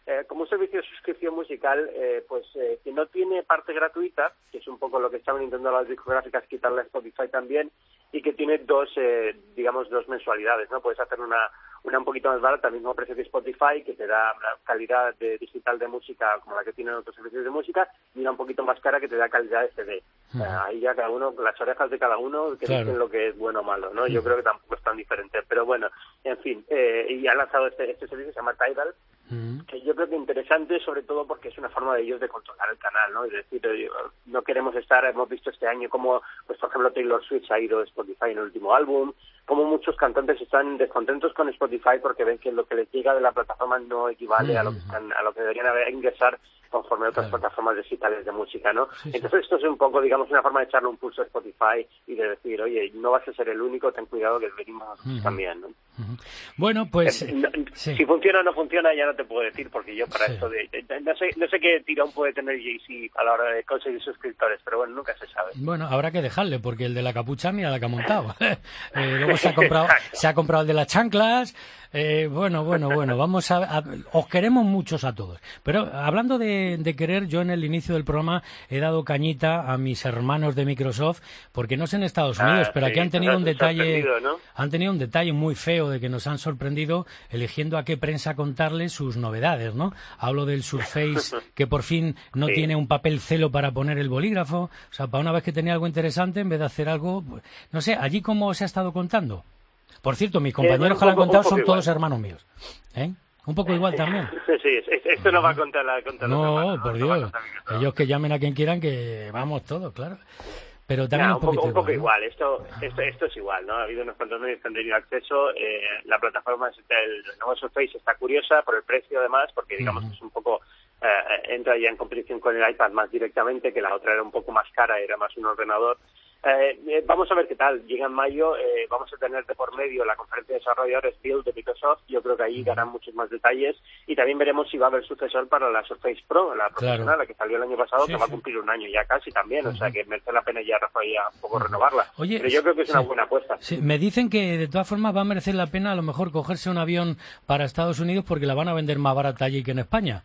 eh, como un servicio de suscripción musical, eh, pues eh, que no tiene parte gratuita, que es un poco lo que estaban intentando las discográficas quitarle a Spotify también, y que tiene dos, eh, digamos, dos mensualidades, ¿no? Puedes hacer una una un poquito más barata, al mismo precio que Spotify, que te da calidad de digital de música como la que tienen otros servicios de música, y una un poquito más cara que te da calidad de C D. Uh-huh. Uh, ahí ya cada uno, las orejas de cada uno, que claro. dicen lo que es bueno o malo, ¿no? Uh-huh. Yo creo que tampoco es tan diferente, pero bueno, en fin, eh, y han lanzado este, este servicio, se llama Tidal, uh-huh. que yo creo que interesante, sobre todo porque es una forma de ellos de controlar el canal, ¿no? Es decir, no queremos estar, hemos visto este año como, pues por ejemplo, Taylor Swift ha ido a Spotify en el último álbum, como muchos cantantes están descontentos con Spotify porque ven que lo que les llega de la plataforma no equivale uh-huh. a lo que están, a lo que deberían haber ingresar conforme a otras claro. plataformas digitales de música, ¿no? Sí, Entonces sí. esto es un poco, digamos, una forma de echarle un pulso a Spotify y de decir, oye, no vas a ser el único, ten cuidado que venimos uh-huh. también, ¿no? Uh-huh. Bueno, pues... Eh, no, sí. Si funciona o no funciona ya no te puedo decir, porque yo para sí. esto de, de, de... No sé no sé qué tirón puede tener Jay-Z a la hora de conseguir suscriptores, pero bueno, nunca se sabe. Bueno, habrá que dejarle, porque el de la capucha mira la que ha montado. eh, luego se ha comprado se ha comprado el de las chanclas... Eh, bueno, bueno, bueno, vamos a, a... Os queremos muchos a todos. Pero hablando de, de querer, yo en el inicio del programa he dado cañita a mis hermanos de Microsoft, porque no sé en Estados Unidos, ah, pero sí, aquí han tenido un detalle, ¿no? Han tenido un detalle muy feo de que nos han sorprendido eligiendo a qué prensa contarles sus novedades, ¿no? Hablo del Surface, que por fin no sí. tiene un papel celo para poner el bolígrafo. O sea, para una vez que tenía algo interesante, en vez de hacer algo... No sé, ¿allí cómo se ha estado contando? Por cierto, mis compañeros eh, bueno, que lo han contado son igual. Todos hermanos míos. ¿Eh? Un poco igual también. Sí, esto no va a contar la contar No, hermanos, por no, Dios. No Ellos que llamen a quien quieran, que vamos todos, claro. Pero también no, un, un poco, un poco igual, ¿no? esto, esto esto es igual, ¿no? Ha habido unos cuantos medios que han tenido acceso. Eh, la plataforma, el nuevo Surface está curiosa por el precio, además, porque digamos uh-huh. que es un poco... Eh, entra ya en competición con el iPad más directamente, que la otra era un poco más cara, era más un ordenador. Eh, eh, vamos a ver qué tal. Llega en mayo, eh, vamos a tener de por medio la conferencia de desarrolladores Build de Microsoft. Yo creo que ahí darán muchos más detalles y también veremos si va a haber sucesor para la Surface Pro, la profesional, claro. la que salió el año pasado, sí, que sí. va a cumplir un año ya casi también, uh-huh. o sea que merece la pena ya, Rafa, ya un poco uh-huh. renovarla. Oye, pero yo creo que es sí. una buena apuesta. Sí. Me dicen que de todas formas va a merecer la pena a lo mejor cogerse un avión para Estados Unidos porque la van a vender más barata allí que en España.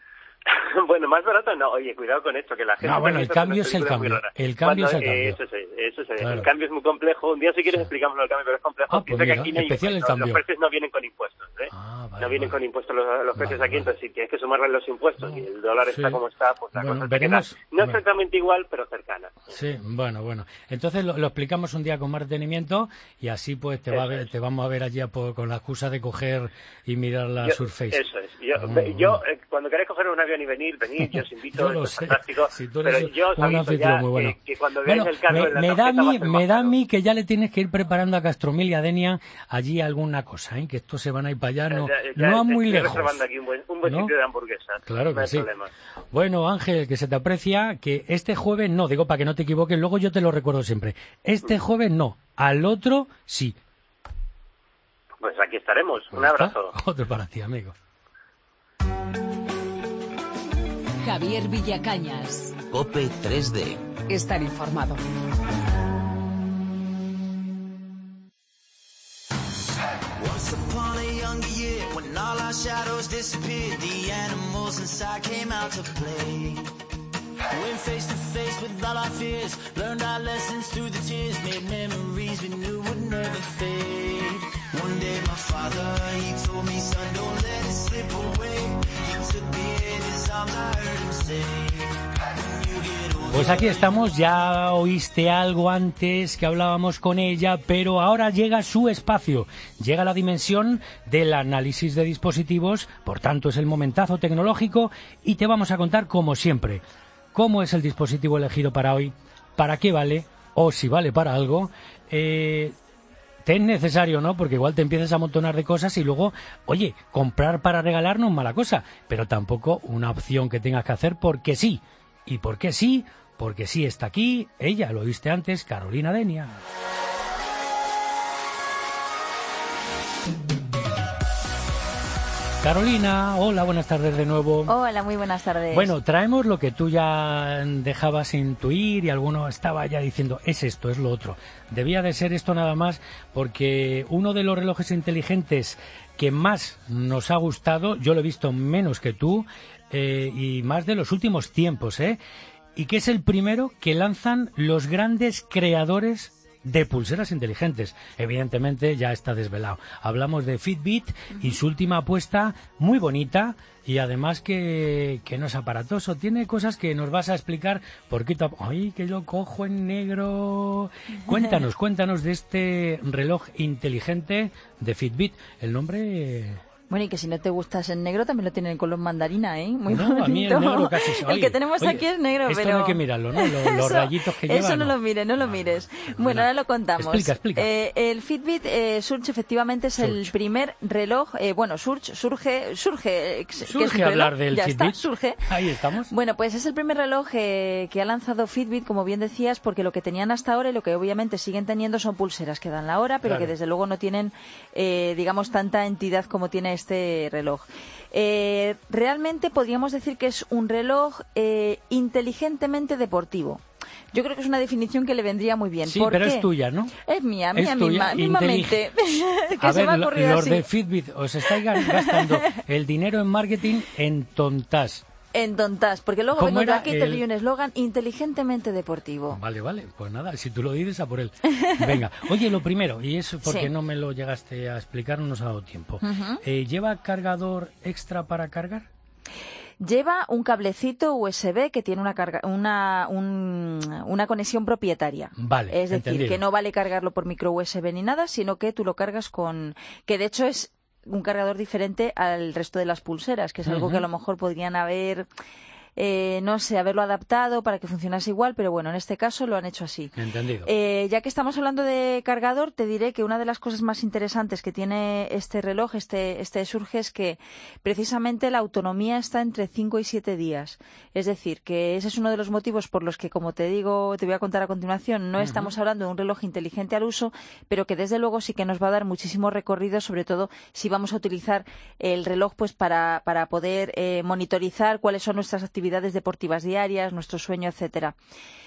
Bueno, más barato no, oye, cuidado con esto, que la gente... No, bueno, el cambio es el cambio, el cambio Cuando, es el cambio. Eso sí, eso sí, claro. El cambio es muy complejo, un día si quieres sí. explicamos el cambio, pero es complejo. Ah, pues mira, que aquí no especial hay, el cambio. Los precios no vienen con impuestos, ¿eh? Ah, vale, no vienen vale. con impuestos los, los precios vale, aquí, entonces si tienes que sumarle los impuestos no. y el dólar sí. está como está, pues la bueno, cosa veremos, queda, no bueno. exactamente igual, pero cercana. Sí, bueno, bueno. Entonces lo, lo explicamos un día con más detenimiento y así pues te, va a ver, te vamos a ver allí a por, con la excusa de coger y mirar la yo, Surface. Eso es. Yo, oh, yo eh, cuando queréis coger un avión y venir, venid, yo os invito. Yo lo es sé. Fantástico, si tú eres pero yo os un anfitrión muy bueno. Que, que cuando veáis bueno, el carro me, en la me da a mí, me da a mí caro. que ya le tienes que ir preparando a Castromil y a Denia allí alguna cosa, ¿eh? Que estos se van a ir para allá, no, ya, ya, no a muy lejos. Reservando aquí un buen, un buen ¿no? sitio de hamburguesas. Claro que no sí. Problema. Bueno, Ángel, que se te aprecia que este jueves no, digo para que no te equivoques, luego yo te lo recuerdo siempre. Este jueves no, al otro sí. Pues aquí estaremos. Pues un abrazo. Está. Otro para ti, amigo. Javier Villacañas. COPE tres D. Estar informado. Once upon a younger year, when all our shadows disappeared, the animals inside came out to play. Went face to face with all our fears, learned our lessons through the tears, made memories we knew would never fade. One day my father, he told me, son, don't let it slip away. He took me in his arms, I heard him say. Pues aquí estamos, ya oíste algo antes que hablábamos con ella, pero ahora llega su espacio, llega la dimensión del análisis de dispositivos, por tanto es el momentazo tecnológico y te vamos a contar como siempre, cómo es el dispositivo elegido para hoy, para qué vale o si vale para algo, eh, te es necesario, ¿no? Porque igual te empiezas a amontonar de cosas y luego, oye, comprar para regalar no es mala cosa, pero tampoco una opción que tengas que hacer porque sí. ¿Y por qué sí? Porque sí está aquí, ella, lo oíste antes, Carolina Denia. Carolina, hola, buenas tardes de nuevo. Hola, muy buenas tardes. Bueno, traemos lo que tú ya dejabas intuir y alguno estaba ya diciendo, es esto, es lo otro. Debía de ser esto nada más porque uno de los relojes inteligentes que más nos ha gustado, yo lo he visto menos que tú, eh, y más de los últimos tiempos, ¿eh? Y que es el primero que lanzan los grandes creadores de pulseras inteligentes. Evidentemente ya está desvelado. Hablamos de Fitbit y su última apuesta, muy bonita, y además que, que no es aparatoso. Tiene cosas que nos vas a explicar poquito a... ¡Ay, que lo cojo en negro! Cuéntanos, cuéntanos de este reloj inteligente de Fitbit. El nombre... Bueno, y que si no te gustas en negro, también lo tienen en color mandarina, ¿eh? Muy no, bonito. A mí el negro casi se... El que tenemos oye, aquí es negro, esto pero... no hay que mirarlo, ¿no? Los, los eso, rayitos que lleva, Eso no, no lo mires, no lo vale, mires. vale. Bueno, ahora lo contamos. Explica, explica. Eh, el Fitbit eh, Surge efectivamente es Surge. el primer reloj... Eh, bueno, Surge, surge... Surge, eh, surge que es un hablar reloj, del ya Fitbit. Está, surge. Ahí estamos. Bueno, pues es el primer reloj eh, que ha lanzado Fitbit, como bien decías, porque lo que tenían hasta ahora y lo que obviamente siguen teniendo son pulseras que dan la hora, pero Claro. que desde luego no tienen, eh, digamos, tanta entidad como tiene este reloj. Eh, realmente podríamos decir que es un reloj eh, inteligentemente deportivo. Yo creo que es una definición que le vendría muy bien. Sí, ¿Por pero qué? es tuya, ¿no? Es mía, mía Es tuya, misma, mismamente. que A se ver, me ha lo- ocurrido los así. de Fitbit, os estáis gastando el dinero en marketing en tontas. En tontas, porque luego ¿Cómo vengo yo era aquí y te el- doy un eslogan inteligentemente deportivo. Vale, vale, pues nada, si tú lo dices, a por él. Venga, oye, lo primero, y eso porque Sí. no me lo llegaste a explicar, no nos ha dado tiempo. Ujú. Eh, ¿Lleva cargador extra para cargar? Lleva un cablecito U S B que tiene una carga, una, un- una conexión propietaria. Vale, Es decir, entendido. que no vale cargarlo por micro U S B ni nada, sino que tú lo cargas con... Que de hecho es un cargador diferente al resto de las pulseras, que es algo Ujú. que a lo mejor podrían haber... Eh, no sé, haberlo adaptado para que funcionase igual, pero bueno, en este caso lo han hecho así. Entendido. Eh, ya que estamos hablando de cargador, te diré que una de las cosas más interesantes que tiene este reloj, este, este Surge, es que precisamente la autonomía está entre cinco y siete días. Es decir, que ese es uno de los motivos por los que, como te digo, te voy a contar a continuación, no Ujú. estamos hablando de un reloj inteligente al uso, pero que desde luego sí que nos va a dar muchísimo recorrido, sobre todo si vamos a utilizar el reloj pues para, para poder eh, monitorizar cuáles son nuestras actividades deportivas diarias, nuestro sueño, etcétera.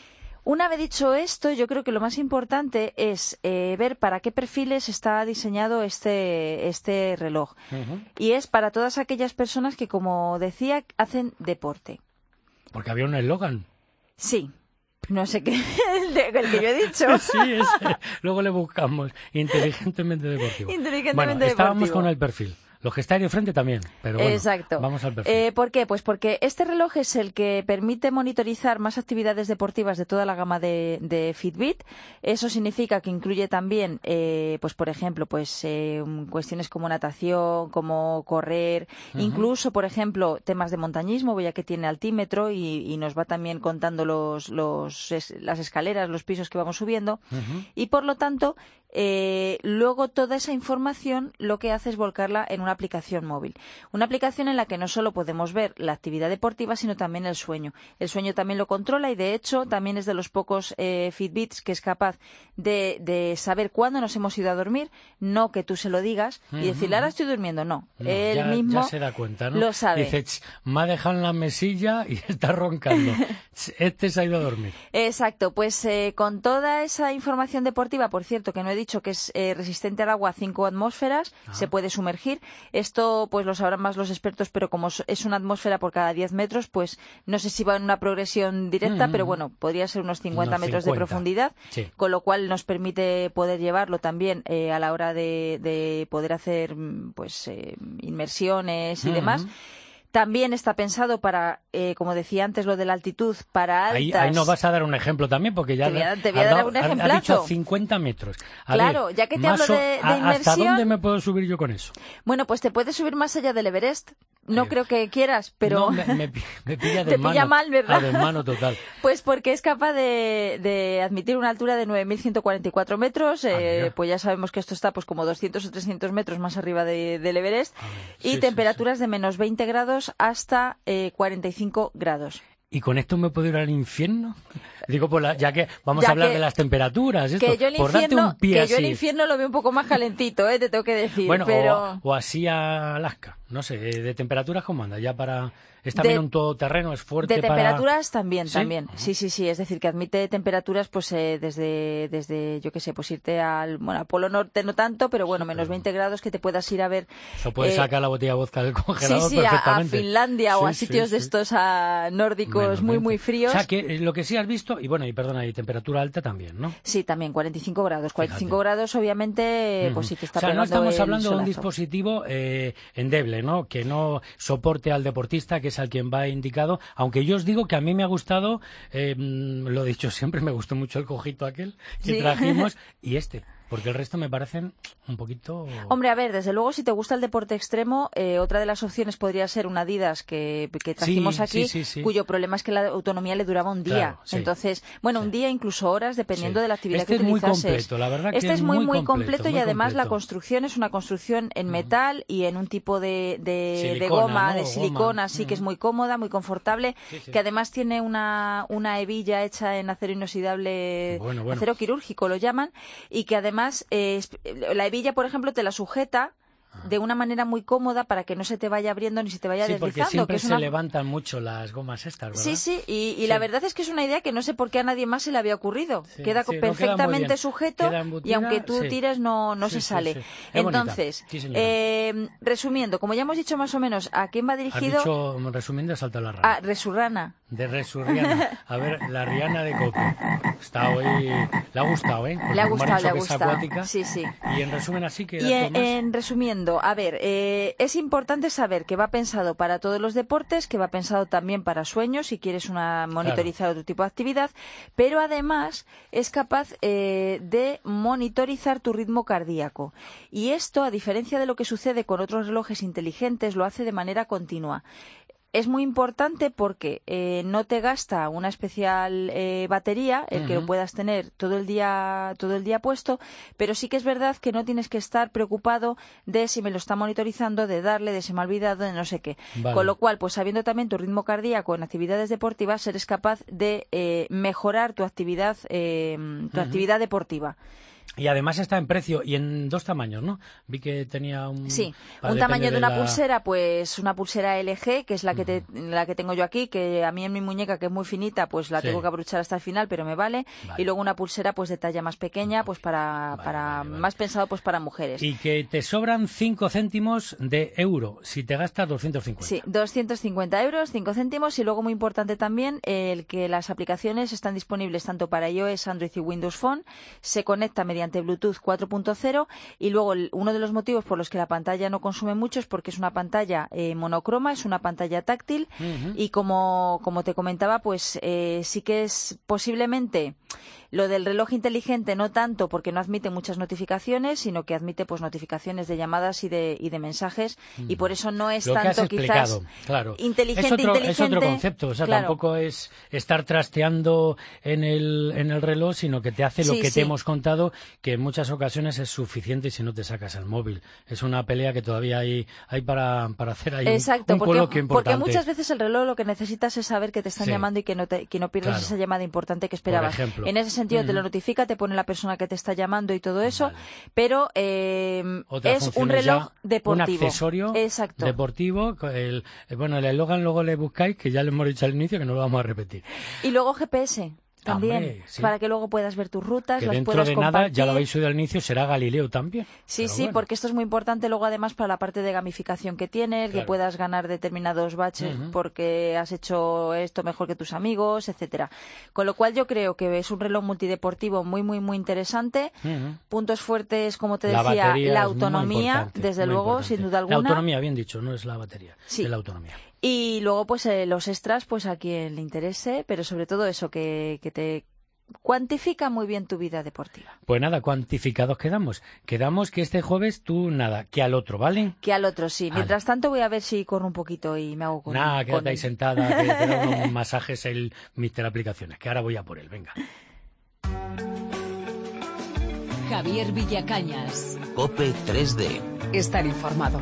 Una vez dicho esto, yo creo que lo más importante es eh, ver para qué perfiles está diseñado este, este reloj. Ujú. Y es para todas aquellas personas que, como decía, hacen deporte. Porque había un eslogan. Sí. No sé qué, el, de- el que yo he dicho. Sí, ese. Luego le buscamos. Inteligentemente deportivo. Inteligentemente bueno, estábamos deportivo. con el perfil. Los que estáis de frente también, pero bueno, Exacto. vamos al perfil. Eh, ¿Por qué? Pues porque este reloj es el que permite monitorizar más actividades deportivas de toda la gama de, de Fitbit. Eso significa que incluye también, eh, pues por ejemplo, pues eh, cuestiones como natación, como correr, Ujú. incluso, por ejemplo, temas de montañismo, ya que tiene altímetro y, y nos va también contando los, los, es- las escaleras, los pisos que vamos subiendo. Ujú. Y por lo tanto, eh, luego toda esa información lo que hace es volcarla en una aplicación móvil. Una aplicación en la que no solo podemos ver la actividad deportiva, sino también el sueño. El sueño también lo controla y, de hecho, también es de los pocos eh, Fitbits que es capaz de, de saber cuándo nos hemos ido a dormir, no que tú se lo digas y Ujú. decirle, ahora estoy durmiendo. No, No, él ya, mismo ya se da cuenta, ¿no? lo sabe. Dice, "Ch, me ha dejado en la mesilla y está roncando. Ch, Este se ha ido a dormir. Exacto, pues eh, con toda esa información deportiva, por cierto, que no he dicho que es eh, resistente al agua a cinco atmósferas, Ah. se puede sumergir. Esto pues lo sabrán más los expertos, pero como es- es una atmósfera por cada diez metros, pues no sé si va en una progresión directa, Mm. pero bueno, podría ser unos cincuenta Unos metros cincuenta. de profundidad, Sí. con lo cual nos permite poder llevarlo también eh, a la hora de, de poder hacer mm, pues eh, inmersiones y Mm. demás. También está pensado para, eh, como decía antes, lo de la altitud, para altas... Ahí, ahí nos vas a dar un ejemplo también, porque ya Te voy a- has te voy a has dar dado- un has- has ejemplazo. dicho cincuenta metros. A Claro, ver, ya que te más hablo o- de- de a- ¿Hasta inmersión- dónde me puedo subir yo con eso? Bueno, pues te puedes subir más allá del Everest. No Eh, creo que quieras, pero... No, me, me pi- me pilla de Te mano. pilla mal, ¿verdad? Ah, de mano total. Pues porque es capaz de, de admitir una altura de nueve mil ciento cuarenta y cuatro metros. Ah, eh, mira. pues ya sabemos que esto está pues como doscientos o trescientos metros más arriba de- del Everest. A ver, Y sí, sí, temperaturas de menos veinte grados hasta eh, cuarenta y cinco grados. ¿Y con esto me puedo ir al infierno? Digo, pues la, ya que vamos ya a hablar que, de las temperaturas, esto, que yo el por darte infierno, un pie que así. yo el infierno lo veo un poco más calentito, ¿eh? Te tengo que decir. Bueno, pero... o, o así a Alaska, no sé, de temperaturas cómo anda, ya para... Es también de, un todoterreno, es fuerte de para... temperaturas también, ¿Sí? también. Sí, sí, sí. Es decir, que admite temperaturas, pues eh, desde, desde, yo qué sé, pues irte al, bueno, al Polo Norte no tanto, pero bueno, menos veinte grados que te puedas ir a ver. Eso puedes eh, sacar la botella de vodka del congelador sí, sí, perfectamente. A, a Finlandia sí, o a sitios sí, de sí. estos a nórdicos Menos muy, veinte. muy fríos. O sea, que eh, lo que sí has visto, y bueno, y perdona, y temperatura alta también, ¿no? Sí, también, cuarenta y cinco grados. cuarenta y cinco Fíjate. grados, obviamente, Uh-huh. pues sí te está O sea, pegando no estamos el hablando de un solazo. dispositivo eh, endeble, ¿no? Que no soporte al deportista, que es al quien va indicado, aunque yo os digo que a mí me ha gustado, eh, lo he dicho siempre, me gustó mucho el cojito aquel que ¿Sí? trajimos, y este. Porque el resto me parecen un poquito... Hombre, a ver, desde luego, si te gusta el deporte extremo, eh, otra de las opciones podría ser una Adidas que, que trajimos Sí, aquí, sí, sí, sí. cuyo problema es que la autonomía le duraba un día. Claro, sí. Entonces, bueno, Sí. un día, incluso horas, dependiendo Sí. de la actividad Este que es muy utilizases. completo, la verdad que Este es es muy, muy muy completo, completo y muy además la completo. construcción es una construcción en metal y en un tipo de, de, de Silicona, goma, ¿no? de Goma. silicona, así que es Ujú. muy cómoda, muy confortable, Sí, sí. que además tiene una, una hebilla hecha en acero inoxidable, Bueno, bueno. acero quirúrgico lo llaman, y que además eh, es- la hebilla, por ejemplo, te la sujeta de una manera muy cómoda para que no se te vaya abriendo ni se te vaya Sí, porque deslizando. siempre que es se una... levantan mucho las gomas estas, ¿verdad? Sí, sí, y, y Sí. la verdad es que es una idea que no sé por qué a nadie más se le había ocurrido. Sí, queda sí, no, queda muy perfectamente bien. sujeto Queda y embutida, aunque tú sí. tires no, no Sí, se sí, sale. sí. Es bonita. Entonces, Sí, señora. eh, resumiendo, como ya hemos dicho más o menos a quién va Has dirigido, dicho, resumiendo, salta la rana. a Resurrana. De Resurriana. A ver, la Rihanna de Cope. Está hoy... Le ha gustado, ¿eh? Porque Le ha me han gustado, dicho le ha que es gustado. acuática. Sí, sí. Y en resumen así, que Y en, en resumiendo, a ver, eh, es importante saber que va pensado para todos los deportes, que va pensado también para sueños, si quieres una monitorizar otro tipo de actividad, pero además es capaz eh, de monitorizar tu ritmo cardíaco. Y esto, a diferencia de lo que sucede con otros relojes inteligentes, lo hace de manera continua. Es muy importante porque eh, no te gasta una especial eh, batería, el que Ujú. lo puedas tener todo el día todo el día puesto, pero sí que es verdad que no tienes que estar preocupado de si me lo está monitorizando, de darle, de se me ha olvidado, de no sé qué. Vale. Con lo cual, pues sabiendo también tu ritmo cardíaco en actividades deportivas, eres capaz de eh, mejorar tu actividad eh, tu Ujú. actividad deportiva. Y además está en precio y en dos tamaños, ¿no? Vi que tenía un... Sí, para un tamaño depende de una la- pulsera, pues una pulsera L G, que es la que te, la que tengo yo aquí, que a mí en mi muñeca, que es muy finita, pues la Sí. tengo que abrochar hasta el final, pero me vale. Vale. Y luego una pulsera pues de talla más pequeña, pues para, Vale, para vale, vale. más pensado pues para mujeres. Y que te sobran cinco céntimos de euro si te gastas doscientos cincuenta. Sí, doscientos cincuenta euros, cinco céntimos, y luego muy importante también el que las aplicaciones están disponibles tanto para iOS, Android y Windows Phone, se conecta mediante Bluetooth cuatro punto cero y luego el- uno de los motivos por los que la pantalla no consume mucho es porque es una pantalla eh, monocroma, es una pantalla táctil Ujú. y como, como te comentaba, pues eh, sí que es posiblemente lo del reloj inteligente no tanto porque no admite muchas notificaciones, sino que admite pues notificaciones de llamadas y de, y de mensajes y por eso no es Lo que has tanto explicado, quizás claro. inteligente, es otro, inteligente. es otro concepto, o sea, Claro. tampoco es estar trasteando en el, en el reloj, sino que te hace lo Sí, que sí. te hemos contado, que en muchas ocasiones es suficiente si no te sacas el móvil. Es una pelea que todavía hay, hay para, para hacer ahí un- Exacto, un, porque, coloquio porque importante. muchas veces el reloj lo que necesitas es saber que te están Sí. llamando y que no, te, que no pierdas Claro. esa llamada importante que esperabas. ejemplo. En ese sentido te lo Ujú. notifica, te pone la persona que te está llamando y todo eso, Vale. pero eh, Otra es función un es ya reloj deportivo. Un accesorio Exacto. deportivo. El, eh, bueno, el eslogan luego le buscáis, que ya le hemos dicho al inicio, que no lo vamos a repetir. Y luego G P S. También, Hombre, sí. para que luego puedas ver tus rutas, Que las dentro puedas de nada, compartir. ya lo habéis oído al inicio, será Galileo también. Sí, Pero sí, bueno. porque esto es muy importante luego además para la parte de gamificación que tiene, el Claro. que puedas ganar determinados baches Ujú. porque has hecho esto mejor que tus amigos, etcétera. Con lo cual yo creo que es un reloj multideportivo muy, muy, muy interesante. Ujú. Puntos fuertes, como te La decía, batería la es muy autonomía, importante, desde muy luego, importante. sin duda La alguna. autonomía, bien dicho, no es la batería, Sí. es la autonomía. Y luego, pues eh, los extras, pues a quien le interese, pero sobre todo eso, que, que te cuantifica muy bien tu vida deportiva. Pues nada, cuantificados quedamos. Quedamos que este jueves tú nada, que al otro, ¿vale? Que al otro sí. Vale. Mientras tanto voy a ver si corro un poquito y me hago con Nada, con quédate ahí él. sentada, que te da unos masajes el Mister Aplicaciones, que ahora voy a por él, venga. Javier Villacañas. Cope tres D. Estar informado.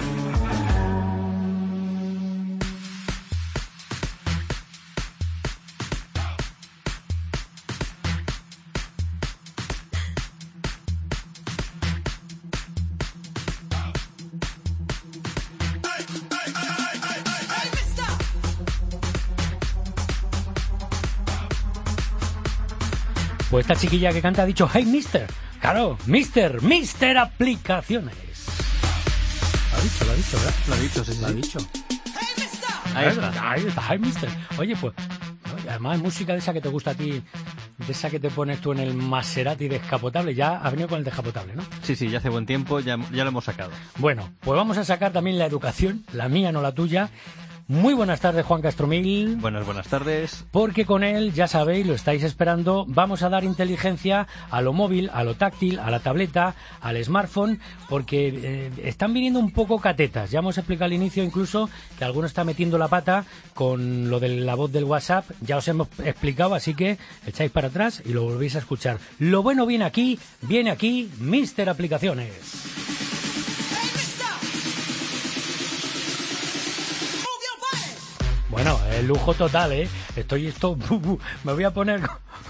Pues esta chiquilla que canta ha dicho Hey Mister. Claro, Mister, Mister Aplicaciones. Lo ha dicho, lo ha dicho, ¿verdad? Lo ha dicho, sí, sí. Lo ha dicho. Ahí está. Ahí está, Hey Mister. Oye, pues, además música de esa que te gusta a ti, de esa que te pones tú en el Maserati descapotable. Ya ha venido con el descapotable, ¿no? Sí, sí, ya hace buen tiempo, ya, ya lo hemos sacado. Bueno, pues vamos a sacar también la educación, la mía, no la tuya. Muy buenas tardes, Juan Castromil. Buenas, buenas tardes. Porque con él, ya sabéis, lo estáis esperando, vamos a dar inteligencia a lo móvil, a lo táctil, a la tableta, al smartphone, porque eh, están viniendo un poco catetas. Ya hemos explicado al inicio incluso que alguno está metiendo la pata con lo de la voz del WhatsApp. Ya os hemos explicado, así que echáis para atrás y lo volvéis a escuchar. Lo bueno viene aquí, viene aquí, Mister Aplicaciones. Bueno, es lujo total, ¿eh? Estoy esto... Me voy a poner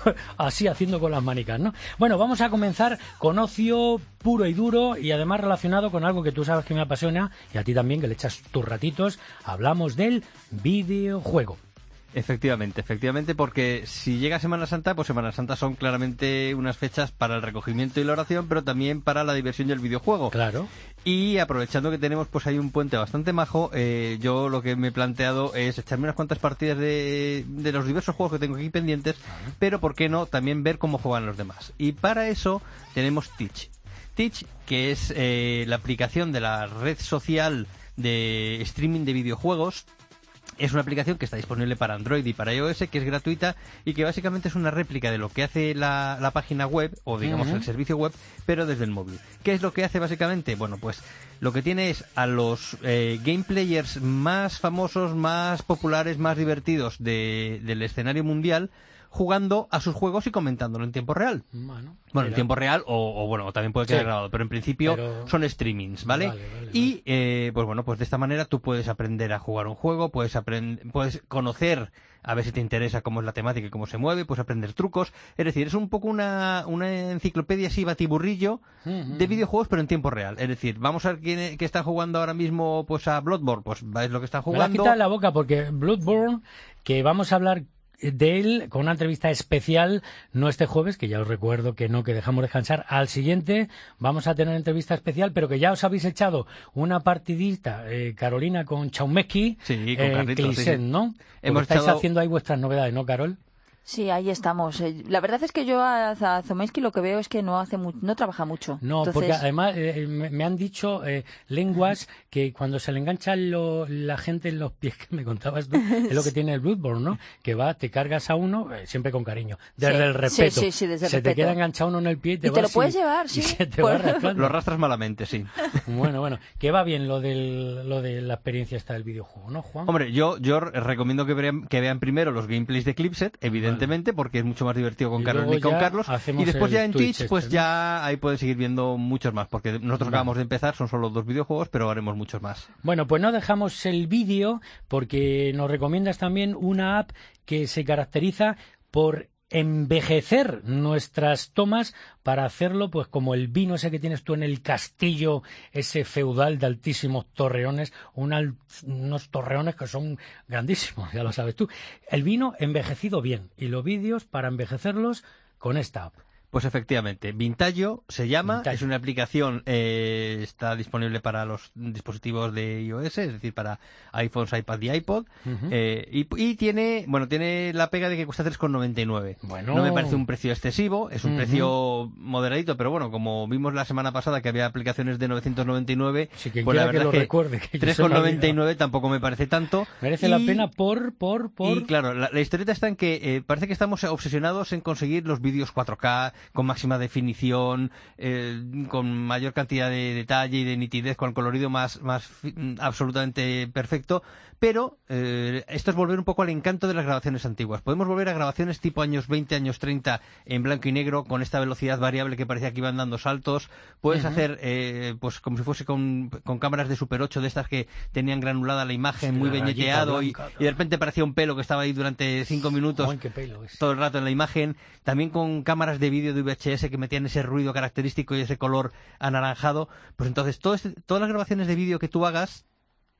así haciendo con las manicas, ¿no? Bueno, vamos a comenzar con ocio puro y duro y además relacionado con algo que tú sabes que me apasiona y a ti también, que le echas tus ratitos. Hablamos del videojuego. Efectivamente, efectivamente, porque si llega Semana Santa, pues Semana Santa son claramente unas fechas para el recogimiento y la oración, pero también para la diversión y el videojuego. Claro. Y aprovechando que tenemos pues hay un puente bastante majo, eh, yo lo que me he planteado es echarme unas cuantas partidas de, de los diversos juegos que tengo aquí pendientes, uh-huh. pero por qué no también ver cómo juegan los demás. Y para eso tenemos Twitch. Twitch, que es eh, la aplicación de la red social de streaming de videojuegos. Es una aplicación que está disponible para Android y para iOS, que es gratuita y que básicamente es una réplica de lo que hace la, la página web, o digamos uh-huh. el servicio web, pero desde el móvil. ¿Qué es lo que hace básicamente? Bueno, pues lo que tiene es a los eh, game players más famosos, más populares, más divertidos de, del escenario mundial, jugando a sus juegos y comentándolo en tiempo real. Bueno, bueno en tiempo real o, o bueno, también puede quedar sí, grabado, pero en principio pero... son streamings, ¿vale? vale, vale y vale. Eh, pues bueno, pues de esta manera tú puedes aprender a jugar un juego, puedes aprender, puedes conocer, a ver si te interesa cómo es la temática y cómo se mueve, puedes aprender trucos, es decir, es un poco una, una enciclopedia así batiburrillo uh-huh. de videojuegos, pero en tiempo real. Es decir, vamos a ver quién que está jugando ahora mismo pues a Bloodborne, pues es lo que está jugando. Me la quita la boca porque Bloodborne, que vamos a hablar de él con una entrevista especial, no este jueves, que ya os recuerdo que no, que dejamos descansar, al siguiente vamos a tener entrevista especial, pero que ya os habéis echado una partidita, eh, Carolina con Chaumeski, sí, con eh, Carlitos, Clisen, sí. ¿no? Hemos estáis echado... haciendo ahí vuestras novedades, ¿no, Carol? Sí, ahí estamos. La verdad es que yo a Chaumeski lo que veo es que no hace mu- no trabaja mucho. No, Entonces... porque además eh, me, me han dicho eh, lenguas que cuando se le enganchan lo, la gente en los pies, que me contabas tú, es lo que tiene el Bloodborne, ¿no? Que va, te cargas a uno, eh, siempre con cariño, desde sí, el respeto. Sí, sí, sí, desde el se respeto. te queda enganchado uno en el pie y te, y te vas lo puedes y, llevar, sí. Y se te pues... va arrastrando. Lo arrastras malamente, sí. Bueno, bueno, que va bien lo, del, lo de la experiencia esta del videojuego, ¿no, Juan? Hombre, yo, yo recomiendo que vean, que vean primero los gameplays de Clipset, evidentemente, vale. porque es mucho más divertido con Carol y con Carlos, y después ya en Twitch, Twitch pues este, ya ahí puedes seguir viendo muchos más, porque nosotros vale. acabamos de empezar, son solo dos videojuegos, pero haremos muchos más. Bueno, pues no dejamos el vídeo, porque nos recomiendas también una app que se caracteriza por envejecer nuestras tomas para hacerlo pues como el vino ese que tienes tú en el castillo ese feudal de altísimos torreones, un al, unos torreones que son grandísimos, ya lo sabes tú, el vino envejecido bien y los vídeos para envejecerlos con esta app. Pues efectivamente, Vintaggio se llama, Vintaggio. Es una aplicación, eh, está disponible para los dispositivos de iOS, es decir, para iPhones, iPad y iPod, uh-huh. eh, y, y tiene, bueno, tiene la pega de que cuesta tres con noventa y nueve. Bueno. No me parece un precio excesivo, es un uh-huh. precio moderadito, pero bueno, como vimos la semana pasada que había aplicaciones de novecientos noventa y nueve, sí, que pues la verdad que es que, que tres con noventa y nueve tampoco me parece tanto. Merece y, la pena por, por, por... Y claro, la, la historieta está en que eh, parece que estamos obsesionados en conseguir los vídeos cuatro K con máxima definición, eh, con mayor cantidad de detalle y de nitidez, con el colorido más, más absolutamente perfecto, pero eh, esto es volver un poco al encanto de las grabaciones antiguas. Podemos volver a grabaciones tipo años veinte, años treinta, en blanco y negro, con esta velocidad variable que parecía que iban dando saltos. Puedes uh-huh. hacer, eh, pues como si fuese con, con cámaras de Super ocho, de estas que tenían granulada la imagen, sí, muy beñeteado, y, y de repente parecía un pelo que estaba ahí durante cinco minutos, oh, qué pelo es. todo el rato en la imagen. También con cámaras de vídeo de V H S que metían ese ruido característico y ese color anaranjado. Pues entonces, todo este, todas las grabaciones de vídeo que tú hagas,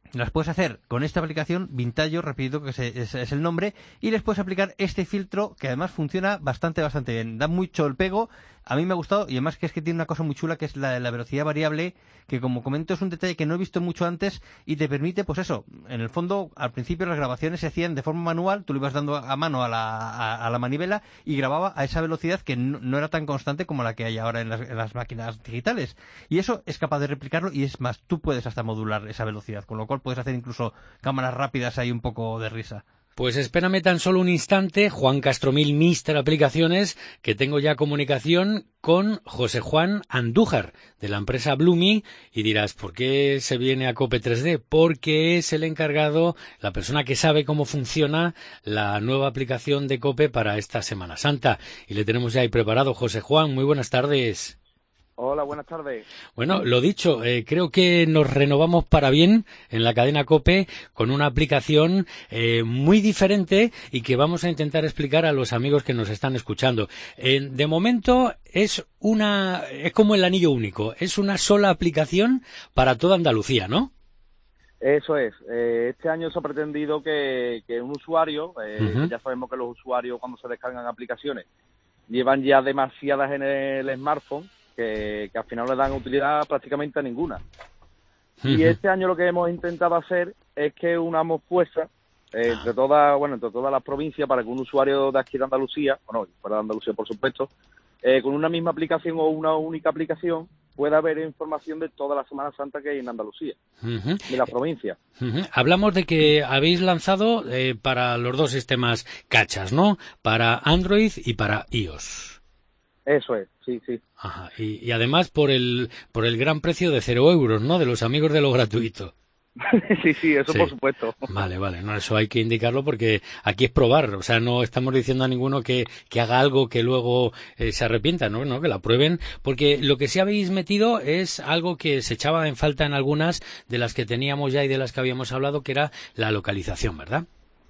las puedes hacer con esta aplicación, Vintaggio, repito que ese es, es el nombre, y les puedes aplicar este filtro que además funciona bastante, bastante bien. Da mucho el pego, a mí me ha gustado, y además que es que tiene una cosa muy chula que es la de la velocidad variable, que como comento es un detalle que no he visto mucho antes y te permite, pues eso, en el fondo, al principio las grabaciones se hacían de forma manual, tú le ibas dando a mano a la, a, a la manivela y grababa a esa velocidad que no, no era tan constante como la que hay ahora en las, en las máquinas digitales. Y eso es capaz de replicarlo y es más, tú puedes hasta modular esa velocidad, con lo cual puedes hacer incluso cámaras rápidas ahí un poco de risa. Pues espérame tan solo un instante, Juan Castromil, míster Aplicaciones, que tengo ya comunicación con José Juan Andújar, de la empresa Bloomy, y dirás, ¿por qué se viene a Cope tres D? Porque es el encargado, la persona que sabe cómo funciona la nueva aplicación de Cope para esta Semana Santa. Y le tenemos ya ahí preparado. José Juan, muy buenas tardes. Hola, buenas tardes. Bueno, lo dicho, eh, creo que nos renovamos para bien en la cadena COPE con una aplicación eh, muy diferente y que vamos a intentar explicar a los amigos que nos están escuchando. Eh, de momento es una, es como el anillo único, es una sola aplicación para toda Andalucía, ¿no? Eso es. Eh, este año se ha pretendido que, que un usuario, eh, uh-huh. ya sabemos que los usuarios cuando se descargan aplicaciones llevan ya demasiadas en el smartphone, Que, que al final no le dan utilidad prácticamente a ninguna. Uh-huh. Y este año lo que hemos intentado hacer es que unamos fuerzas eh, entre todas, bueno, entre todas las provincias para que un usuario de aquí de Andalucía, bueno, fuera de Andalucía por supuesto, eh, con una misma aplicación o una única aplicación pueda haber información de toda la Semana Santa que hay en Andalucía, uh-huh. de la provincia. Uh-huh. Hablamos de que habéis lanzado eh, para los dos sistemas cachas, ¿no? Para Android y para iOS. Eso es, sí, sí. Ajá. Y, y además por el por el gran precio de cero euros, ¿no? De los amigos de lo gratuito. sí, sí, eso sí. Por supuesto. Vale, vale, no, eso hay que indicarlo porque aquí es probar, o sea, no estamos diciendo a ninguno que, que haga algo que luego eh, se arrepienta, ¿no? ¿no? Que la prueben, porque lo que sí habéis metido es algo que se echaba en falta en algunas de las que teníamos ya y de las que habíamos hablado, que era la localización, ¿verdad?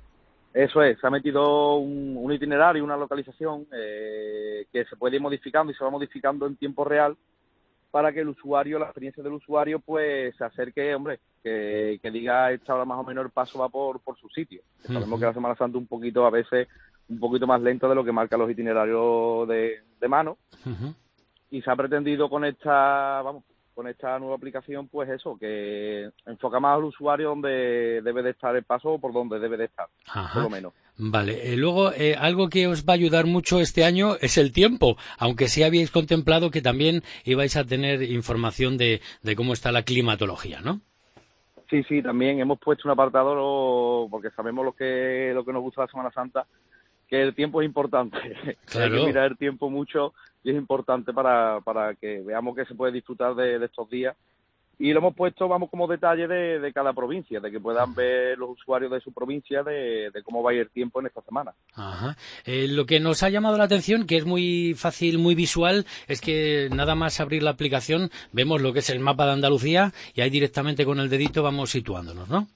Eso es, se ha metido un, un itinerario, una localización eh, que se puede ir modificando y se va modificando en tiempo real para que el usuario, la experiencia del usuario, pues se acerque, hombre, que, que diga esta hora más o menos el paso va por, por su sitio. Uh-huh. Sabemos que la Semana Santa un poquito, a veces, un poquito más lento de lo que marcan los itinerarios de, de mano. Uh-huh. Y se ha pretendido con esta, vamos, con esta nueva aplicación, pues eso, que enfoca más al usuario donde debe de estar el paso o por donde debe de estar, Ajá. por lo menos. Vale, eh, luego eh, algo que os va a ayudar mucho este año es el tiempo, aunque sí habíais contemplado que también ibais a tener información de, de cómo está la climatología, ¿no? Sí, sí, también hemos puesto un apartado, porque sabemos lo que, lo que nos gusta de la Semana Santa, que el tiempo es importante. Claro. Hay que mirar el tiempo mucho y es importante para, para que veamos que se puede disfrutar de, de estos días. Y lo hemos puesto, vamos, como detalle de, de cada provincia, de que puedan ver los usuarios de su provincia de, de cómo va a ir el tiempo en esta semana. Ajá. Eh, lo que nos ha llamado la atención, que es muy fácil, muy visual, es que nada más abrir la aplicación vemos lo que es el mapa de Andalucía y ahí directamente con el dedito vamos situándonos, ¿no?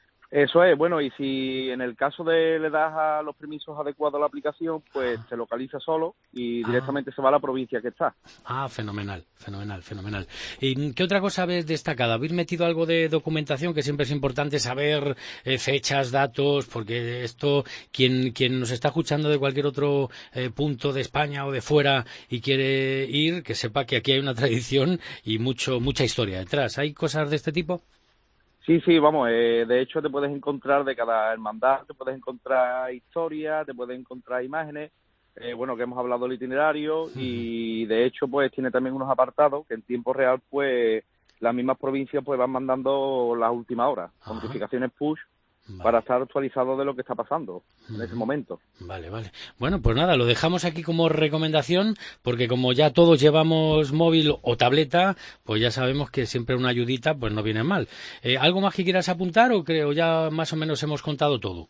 Eso es, bueno, y si en el caso de le das a los permisos adecuados a la aplicación, pues se localiza solo y directamente ah. se va a la provincia que está. Ah, fenomenal, fenomenal, fenomenal. ¿Y qué otra cosa habéis destacado? ¿Habéis metido algo de documentación? Que siempre es importante saber eh, fechas, datos, porque esto, quien, quien nos está escuchando de cualquier otro eh, punto de España o de fuera y quiere ir, que sepa que aquí hay una tradición y mucho mucha historia detrás. ¿Hay cosas de este tipo? Sí, sí, vamos, eh, de hecho te puedes encontrar de cada hermandad, te puedes encontrar historias, te puedes encontrar imágenes, eh, bueno, que hemos hablado del itinerario uh-huh. y de hecho pues tiene también unos apartados que en tiempo real pues las mismas provincias pues van mandando las últimas horas, uh-huh. notificaciones push, vale. para estar actualizado de lo que está pasando uh-huh. en ese momento. Vale, vale. Bueno, pues nada, lo dejamos aquí como recomendación, porque como ya todos llevamos móvil o tableta, pues ya sabemos que siempre una ayudita pues no viene mal. Eh, ¿Algo más que quieras apuntar o creo ya más o menos hemos contado todo?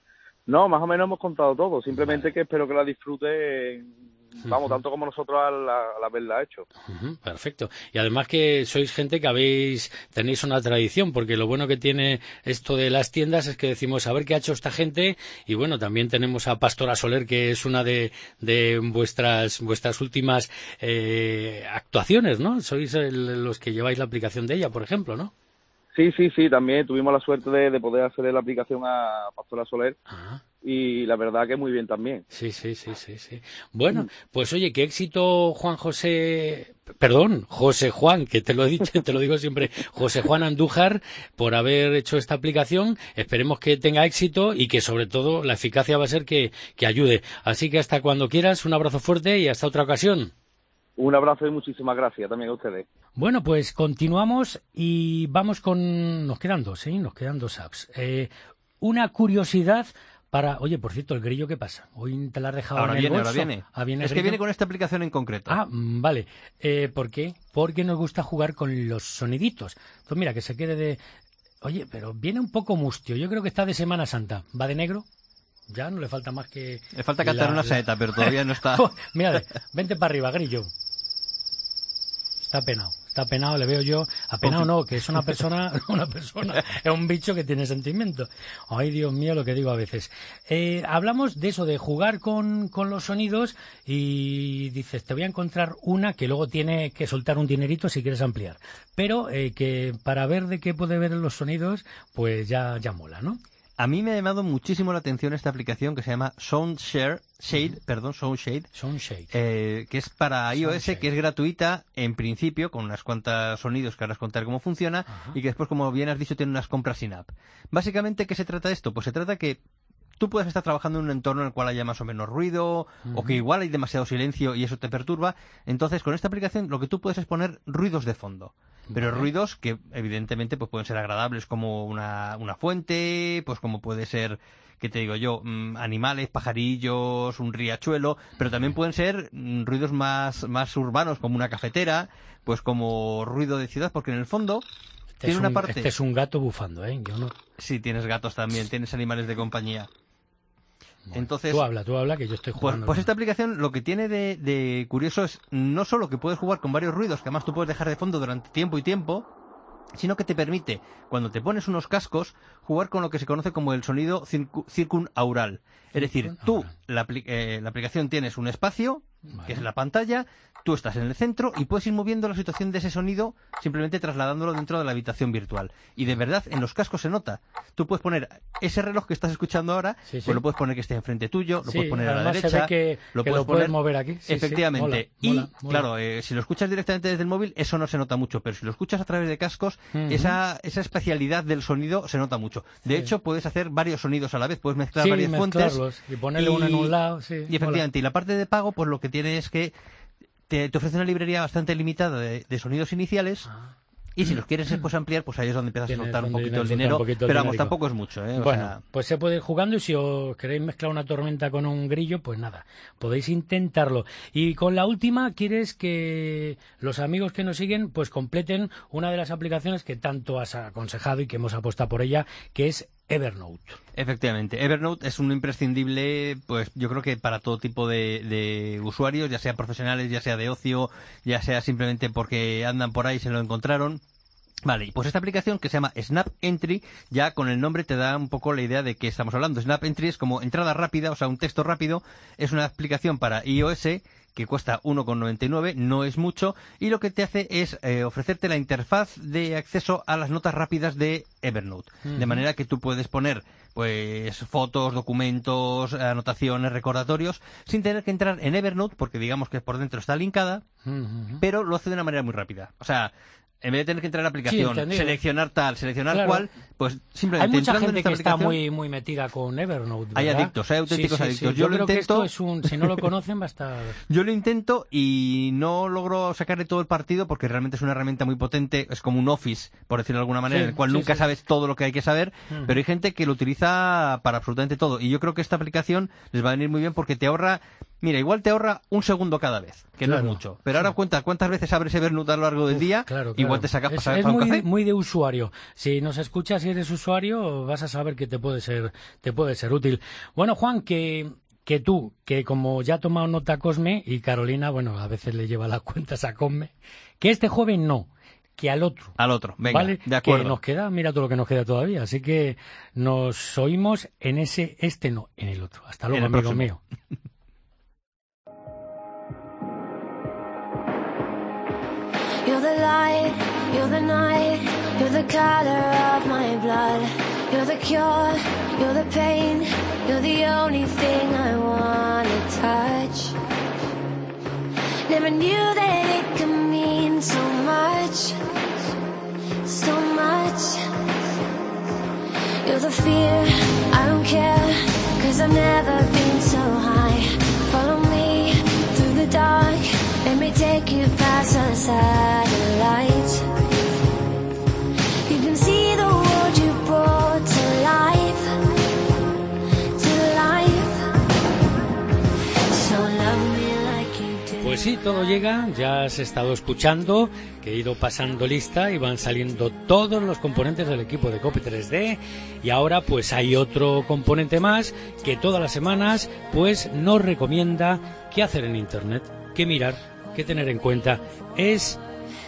No, más o menos hemos contado todo, simplemente vale. que espero que la disfruten. Vamos, uh-huh. tanto como nosotros al, al haberla hecho. Uh-huh, perfecto. Y además que sois gente que habéis, tenéis una tradición, porque lo bueno que tiene esto de las tiendas es que decimos, a ver qué ha hecho esta gente, y bueno, también tenemos a Pastora Soler, que es una de, de vuestras, vuestras últimas eh, actuaciones, ¿no? Sois el, los que lleváis la aplicación de ella, por ejemplo, ¿no? Sí, sí, sí, también tuvimos la suerte de, de poder hacer la aplicación a Pastora Soler. Ajá. Y la verdad que muy bien también. Sí, sí, sí, sí, sí. Bueno, mm. pues oye, qué éxito Juan José, perdón, José Juan, que te lo he dicho, te lo digo siempre, José Juan Andújar, por haber hecho esta aplicación. Esperemos que tenga éxito y que sobre todo la eficacia va a ser que, que ayude. Así que hasta cuando quieras, un abrazo fuerte y hasta otra ocasión. Un abrazo y muchísimas gracias también a ustedes. Bueno, pues continuamos y vamos con... Nos quedan dos, ¿sí? Nos quedan dos apps. Eh, una curiosidad... Para, oye, por cierto, el grillo, ¿qué pasa? Hoy te la has dejado ahora en el viene, bolso. Ahora viene, ¿Ah, viene es que viene con esta aplicación en concreto. Ah, vale. Eh, ¿Por qué? Porque nos gusta jugar con los soniditos. Pues mira, que se quede de... Oye, pero viene un poco mustio. Yo creo que está de Semana Santa. ¿Va de negro? Ya no le falta más que... Le falta cantar la, una saeta, la... pero todavía no está... Mira, vente para arriba, grillo. Está penado. Está penado, le veo yo, apenado no, que es una persona, una persona, es un bicho que tiene sentimientos. Ay, Dios mío, lo que digo a veces. Eh, hablamos de eso, de jugar con, con los sonidos y dices, te voy a encontrar una que luego tiene que soltar un dinerito si quieres ampliar. Pero eh, que para ver de qué puede ver los sonidos, pues ya, ya mola, ¿no? A mí me ha llamado muchísimo la atención esta aplicación que se llama Soundshare, Shade, uh-huh. perdón, Soundshade, Soundshade. Eh, que es para iOS, Soundshade. Que es gratuita en principio, con unas cuantas sonidos que ahora os contaré cómo funciona, uh-huh. y que después, como bien has dicho, tiene unas compras sin app. Básicamente, ¿qué se trata esto? Pues se trata que tú puedes estar trabajando en un entorno en el cual haya más o menos ruido, uh-huh. o que igual hay demasiado silencio y eso te perturba. Entonces, con esta aplicación lo que tú puedes es poner ruidos de fondo. Pero vale. Ruidos que evidentemente pues pueden ser agradables, como una, una fuente, pues como puede ser, ¿qué te digo yo? Mmm, animales, pajarillos, un riachuelo, pero también pueden ser mmm, ruidos más, más urbanos, como una cafetera, pues como ruido de ciudad, porque en el fondo este tiene es una un, parte... Este es un gato bufando, ¿eh? Yo no... Sí, tienes gatos también, tienes animales de compañía. Bueno, Entonces, tú habla, tú habla, que yo estoy jugando. Pues, pues esta aplicación lo que tiene de, de curioso es no solo que puedes jugar con varios ruidos, que además tú puedes dejar de fondo durante tiempo y tiempo, sino que te permite, cuando te pones unos cascos, jugar con lo que se conoce como el sonido circu- circunaural. Es decir, tú, la, eh, la aplicación tienes un espacio, vale. que es la pantalla, tú estás en el centro y puedes ir moviendo la situación de ese sonido simplemente trasladándolo dentro de la habitación virtual. Y de verdad, en los cascos se nota. Tú puedes poner ese reloj que estás escuchando ahora, sí, sí. pues lo puedes poner que esté enfrente tuyo, lo sí, puedes poner a la derecha, se ve que, lo que puedes lo poner puedes mover aquí. Sí, efectivamente. Sí, mola, y mola, claro, mola. Eh, si lo escuchas directamente desde el móvil, eso no se nota mucho, pero si lo escuchas a través de cascos, uh-huh. esa, esa especialidad del sonido se nota mucho. De sí. hecho, puedes hacer varios sonidos a la vez, puedes mezclar sí, varias fuentes y ponerle y, uno en un lado. Sí, y efectivamente, mola. Y la parte de pago, pues lo que tiene es que te, te ofrece una librería bastante limitada de, de sonidos iniciales. Ah. Y si los quieres después ampliar, pues ahí es donde empiezas a soltar un poquito el dinero. Pero vamos, tampoco es mucho, ¿eh? O bueno, sea... pues se puede ir jugando y si os queréis mezclar una tormenta con un grillo, pues nada, podéis intentarlo. Y con la última, quieres que los amigos que nos siguen, pues completen una de las aplicaciones que tanto has aconsejado y que hemos apostado por ella, que es Evernote. Efectivamente, Evernote es un imprescindible, pues yo creo que para todo tipo de, de usuarios, ya sea profesionales, ya sea de ocio, ya sea simplemente porque andan por ahí y se lo encontraron. Vale, pues esta aplicación que se llama Snap Entry, ya con el nombre te da un poco la idea de qué estamos hablando. Snap Entry es como entrada rápida, o sea, un texto rápido. Es una aplicación para iOS que cuesta uno con noventa y nueve, no es mucho, y lo que te hace es eh, ofrecerte la interfaz de acceso a las notas rápidas de Evernote. Uh-huh. De manera que tú puedes poner pues fotos, documentos, anotaciones, recordatorios, sin tener que entrar en Evernote, porque digamos que por dentro está linkada, uh-huh. pero lo hace de una manera muy rápida. O sea, en vez de tener que entrar en la aplicación, sí, seleccionar tal, seleccionar claro. cual, pues simplemente hay mucha entrando gente en esta que está aplicación, muy muy metida con Evernote, ¿verdad? Hay adictos, hay auténticos sí, sí, adictos. Sí. Yo, Yo lo creo intento, que esto es un, si no lo conocen va a estar... Yo lo intento y no logro sacarle todo el partido porque realmente es una herramienta muy potente, es como un Office, por decirlo de alguna manera, sí, en el cual sí, nunca sí. sabes todo lo que hay que saber, uh-huh. pero hay gente que lo utiliza para absolutamente todo. Y yo creo que esta aplicación les va a venir muy bien porque te ahorra... Mira, igual te ahorra un segundo cada vez, que claro, no es mucho. Pero sí. ahora cuenta cuántas veces abres Evernote a lo largo del Uf, día, claro, claro. igual te sacas es, para, es para muy, un café. muy de usuario. Si nos escuchas y eres usuario, vas a saber que te puede ser, te puede ser útil. Bueno, Juan, que, que tú, que como ya ha tomado nota Cosme, y Carolina, bueno, a veces le lleva las cuentas a Cosme, que este joven no, que al otro. Al otro, venga, ¿vale? de acuerdo. Que nos queda, mira todo lo que nos queda todavía. Así que nos oímos en ese, este no, en el otro. Hasta luego, amigo próximo. mío. You're the light You're the night, you're the color of my blood. You're the cure, you're the pain. You're the only thing I wanna touch. Never knew that it could mean so much, so much. You're the fear, I don't care, 'cause I've never been so high. Follow me through the dark, let me take you past the satellites. You can see the world you brought to life, to life. So love me like you do. Pues sí, todo llega, ya has estado escuchando, que he ido pasando lista y van saliendo todos los componentes del equipo de Cope tres D, y ahora pues hay otro componente más que todas las semanas pues nos recomienda qué hacer en Internet, qué mirar, qué tener en cuenta. Es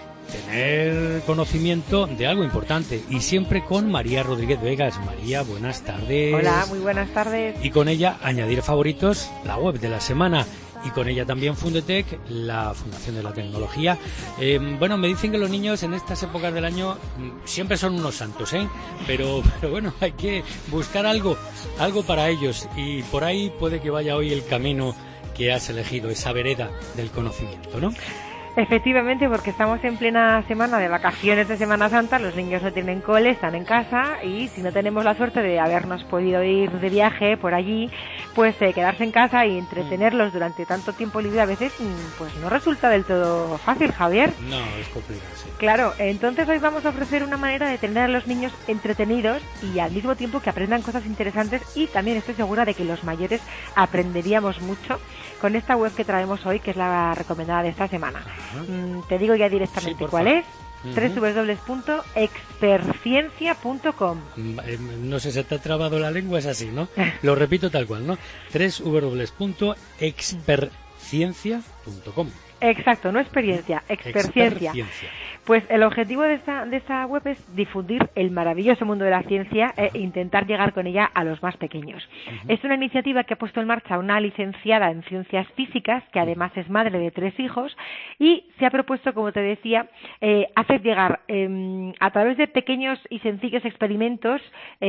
tener conocimiento de algo importante, y siempre con María Rodríguez Vegas. María, buenas tardes. Hola, muy buenas tardes. Y con ella añadir favoritos, la web de la semana, y con ella también Fundetec, la Fundación de la Tecnología. Eh, bueno, me dicen que los niños en estas épocas del año siempre son unos santos, ¿eh? Pero, pero bueno, hay que buscar algo, algo para ellos, y por ahí puede que vaya hoy el camino que has elegido, esa vereda del conocimiento, ¿no? Efectivamente, porque estamos en plena semana de vacaciones de Semana Santa, los niños no tienen cole, están en casa, y si no tenemos la suerte de habernos podido ir de viaje por allí, pues eh, quedarse en casa y entretenerlos durante tanto tiempo libre a veces pues no resulta del todo fácil, Javier. No, es complicado, sí. Claro, entonces hoy vamos a ofrecer una manera de tener a los niños entretenidos y al mismo tiempo que aprendan cosas interesantes, y también estoy segura de que los mayores aprenderíamos mucho con esta web que traemos hoy, que es la recomendada de esta semana. Mm, te digo ya directamente sí, cuál favor. es. Uh-huh. doble u doble u doble u punto experciencia punto com. No sé, se te ha trabado la lengua, es así, ¿no? Lo repito tal cual, ¿no? doble u doble u doble u punto experciencia punto com. Exacto, no experiencia, experciencia. Pues el objetivo de esta, de esta web es difundir el maravilloso mundo de la ciencia e intentar llegar con ella a los más pequeños. Uh-huh. Es una iniciativa que ha puesto en marcha una licenciada en ciencias físicas, que además es madre de tres hijos, y se ha propuesto, como te decía, eh, hacer llegar eh, a través de pequeños y sencillos experimentos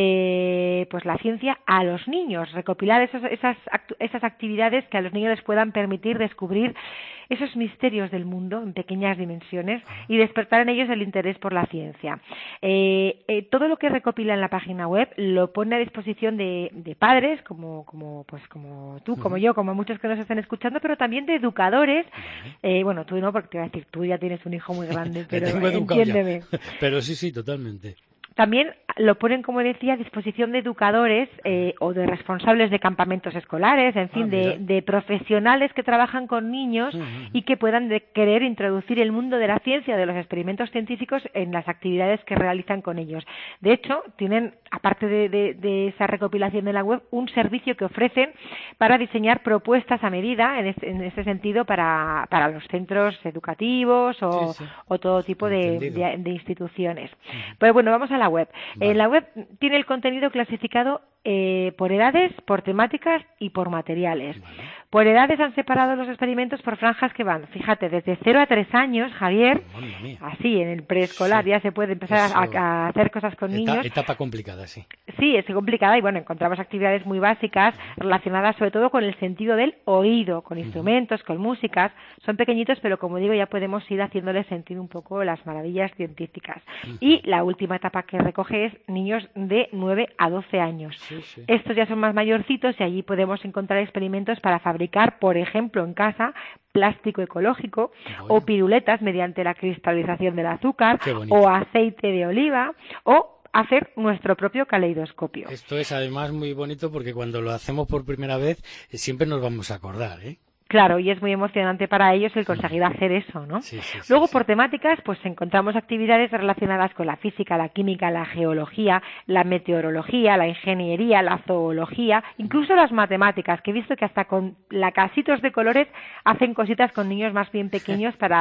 eh, pues la ciencia a los niños, recopilar esos, esas, esas actividades que a los niños les puedan permitir descubrir esos misterios del mundo en pequeñas dimensiones y despertar en ellos el interés por la ciencia. Eh, eh, todo lo que recopila en la página web lo pone a disposición de, de padres, como, como, pues, como tú, como yo, como muchos que nos están escuchando, pero también de educadores. Eh, bueno, tú no, porque te iba a decir, tú ya tienes un hijo muy grande, pero entiéndeme. Pero sí, sí, totalmente. También lo ponen, como decía, a disposición de educadores eh, o de responsables de campamentos escolares, en fin, ah, de, de profesionales que trabajan con niños uh-huh. y que puedan de querer introducir el mundo de la ciencia, de los experimentos científicos en las actividades que realizan con ellos. De hecho, tienen, aparte de, de, de esa recopilación de la web, un servicio que ofrecen para diseñar propuestas a medida, en, es, en ese sentido, para, para los centros educativos o, sí, sí. o todo tipo de, de, de instituciones. Uh-huh. Pero bueno, vamos a la web. Vale. En la web tiene el contenido clasificado eh, por edades, por temáticas y por materiales. Vale. Por edades han separado los experimentos por franjas que van, fíjate, desde cero a tres años, Javier, así en el preescolar sí. ya se puede empezar a, a hacer cosas con Eta, niños. Etapa complicada, sí. Sí, es complicada y bueno, encontramos actividades muy básicas relacionadas sobre todo con el sentido del oído, con instrumentos, uh-huh. con músicas. Son pequeñitos, pero como digo, ya podemos ir haciéndoles sentir un poco las maravillas científicas. Uh-huh. Y la última etapa que recoge es niños de nueve a doce años. Sí, sí. Estos ya son más mayorcitos y allí podemos encontrar experimentos para fabricar, por ejemplo, en casa, plástico ecológico bueno. o piruletas mediante la cristalización del azúcar o aceite de oliva o hacer nuestro propio caleidoscopio. Esto es además muy bonito porque cuando lo hacemos por primera vez siempre nos vamos a acordar, ¿eh? Claro, y es muy emocionante para ellos el conseguir hacer eso, ¿no? Sí, sí, sí, Luego, sí. por temáticas, pues encontramos actividades relacionadas con la física, la química, la geología, la meteorología, la ingeniería, la zoología, incluso las matemáticas, que he visto que hasta con lacasitos de colores hacen cositas con niños más bien pequeños para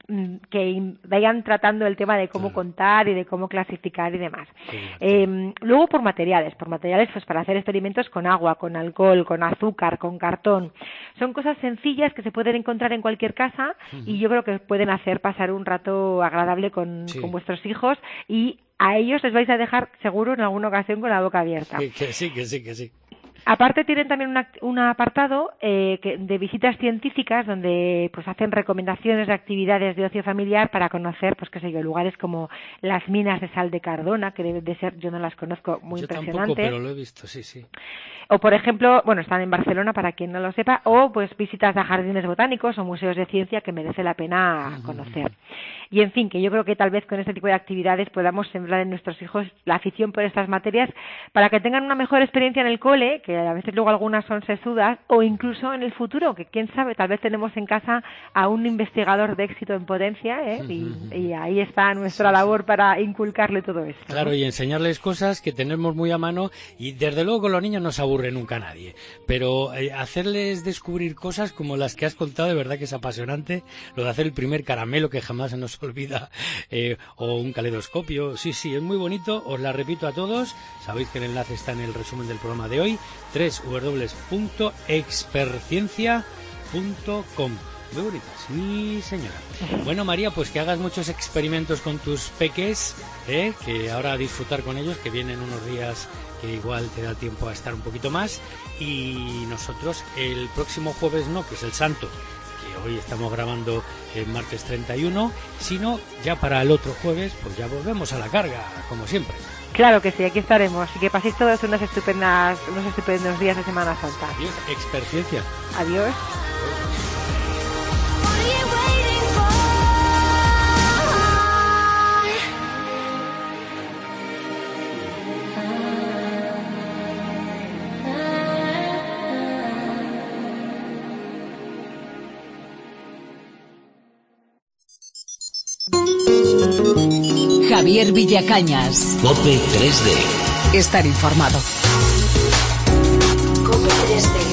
que vayan tratando el tema de cómo claro. contar y de cómo clasificar y demás. Sí, eh, luego por materiales, por materiales pues para hacer experimentos con agua, con alcohol, con azúcar, con cartón. Son cosas sencillas que se pueden encontrar en cualquier casa uh-huh. y yo creo que pueden hacer pasar un rato agradable con, sí. con vuestros hijos y a ellos les vais a dejar seguro en alguna ocasión con la boca abierta. Sí, que sí, que sí, que sí. Aparte tienen también una, un apartado eh, que, de visitas científicas donde pues hacen recomendaciones de actividades de ocio familiar para conocer, pues qué sé yo, lugares como las minas de sal de Cardona, que deben de ser, yo no las conozco, muy yo impresionante. Tampoco, pero lo he visto, sí, sí. O por ejemplo, bueno, están en Barcelona para quien no lo sepa, o pues visitas a jardines botánicos o museos de ciencia que merece la pena conocer. Y en fin, que yo creo que tal vez con este tipo de actividades podamos sembrar en nuestros hijos la afición por estas materias para que tengan una mejor experiencia en el cole, que a veces luego algunas son sesudas, o incluso en el futuro, que quién sabe, tal vez tenemos en casa a un investigador de éxito en potencia, ¿eh? y, y ahí está nuestra sí, labor sí. para inculcarle todo esto. Claro, ¿no? Y enseñarles cosas que tenemos muy a mano, y desde luego con los niños no se aburre nunca nadie, pero eh, hacerles descubrir cosas como las que has contado, de verdad que es apasionante, lo de hacer el primer caramelo que jamás se nos olvida, eh, o un caleidoscopio, sí, sí, es muy bonito, os la repito a todos, sabéis que el enlace está en el resumen del programa de hoy, doble u doble u doble u punto experciencia punto com. Muy bonitas, sí señora. Bueno María, pues que hagas muchos experimentos con tus peques, ¿eh? Que ahora a disfrutar con ellos, que vienen unos días que igual te da tiempo a estar un poquito más, y nosotros el próximo jueves no, que es el Santo, que hoy estamos grabando el martes treinta y uno, sino ya para el otro jueves, pues ya volvemos a la carga, como siempre. Claro que sí, aquí estaremos. Y que paséis todos unas estupendas, unos estupendos días de Semana Santa. Adiós, experiencia. Adiós. Javier Villacañas. COPE tres D. Estar informado. COPE tres D.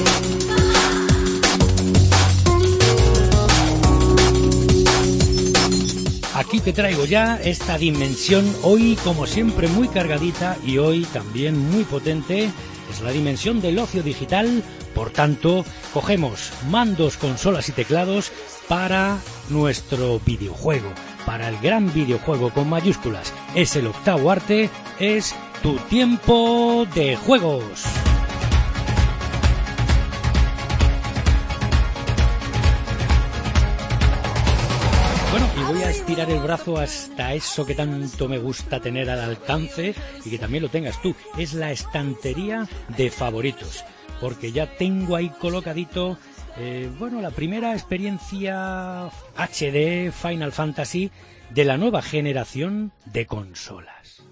Aquí te traigo ya esta dimensión, hoy como siempre muy cargadita y hoy también muy potente, es la dimensión del ocio digital. Por tanto, cogemos mandos, consolas y teclados para nuestro videojuego, para el gran videojuego con mayúsculas. Es el octavo arte, es tu tiempo de juegos. Bueno, y voy a estirar el brazo hasta eso que tanto me gusta tener al alcance y que también lo tengas tú. Es la estantería de favoritos, porque ya tengo ahí colocadito, eh, bueno, la primera experiencia H D Final Fantasy de la nueva generación de consolas.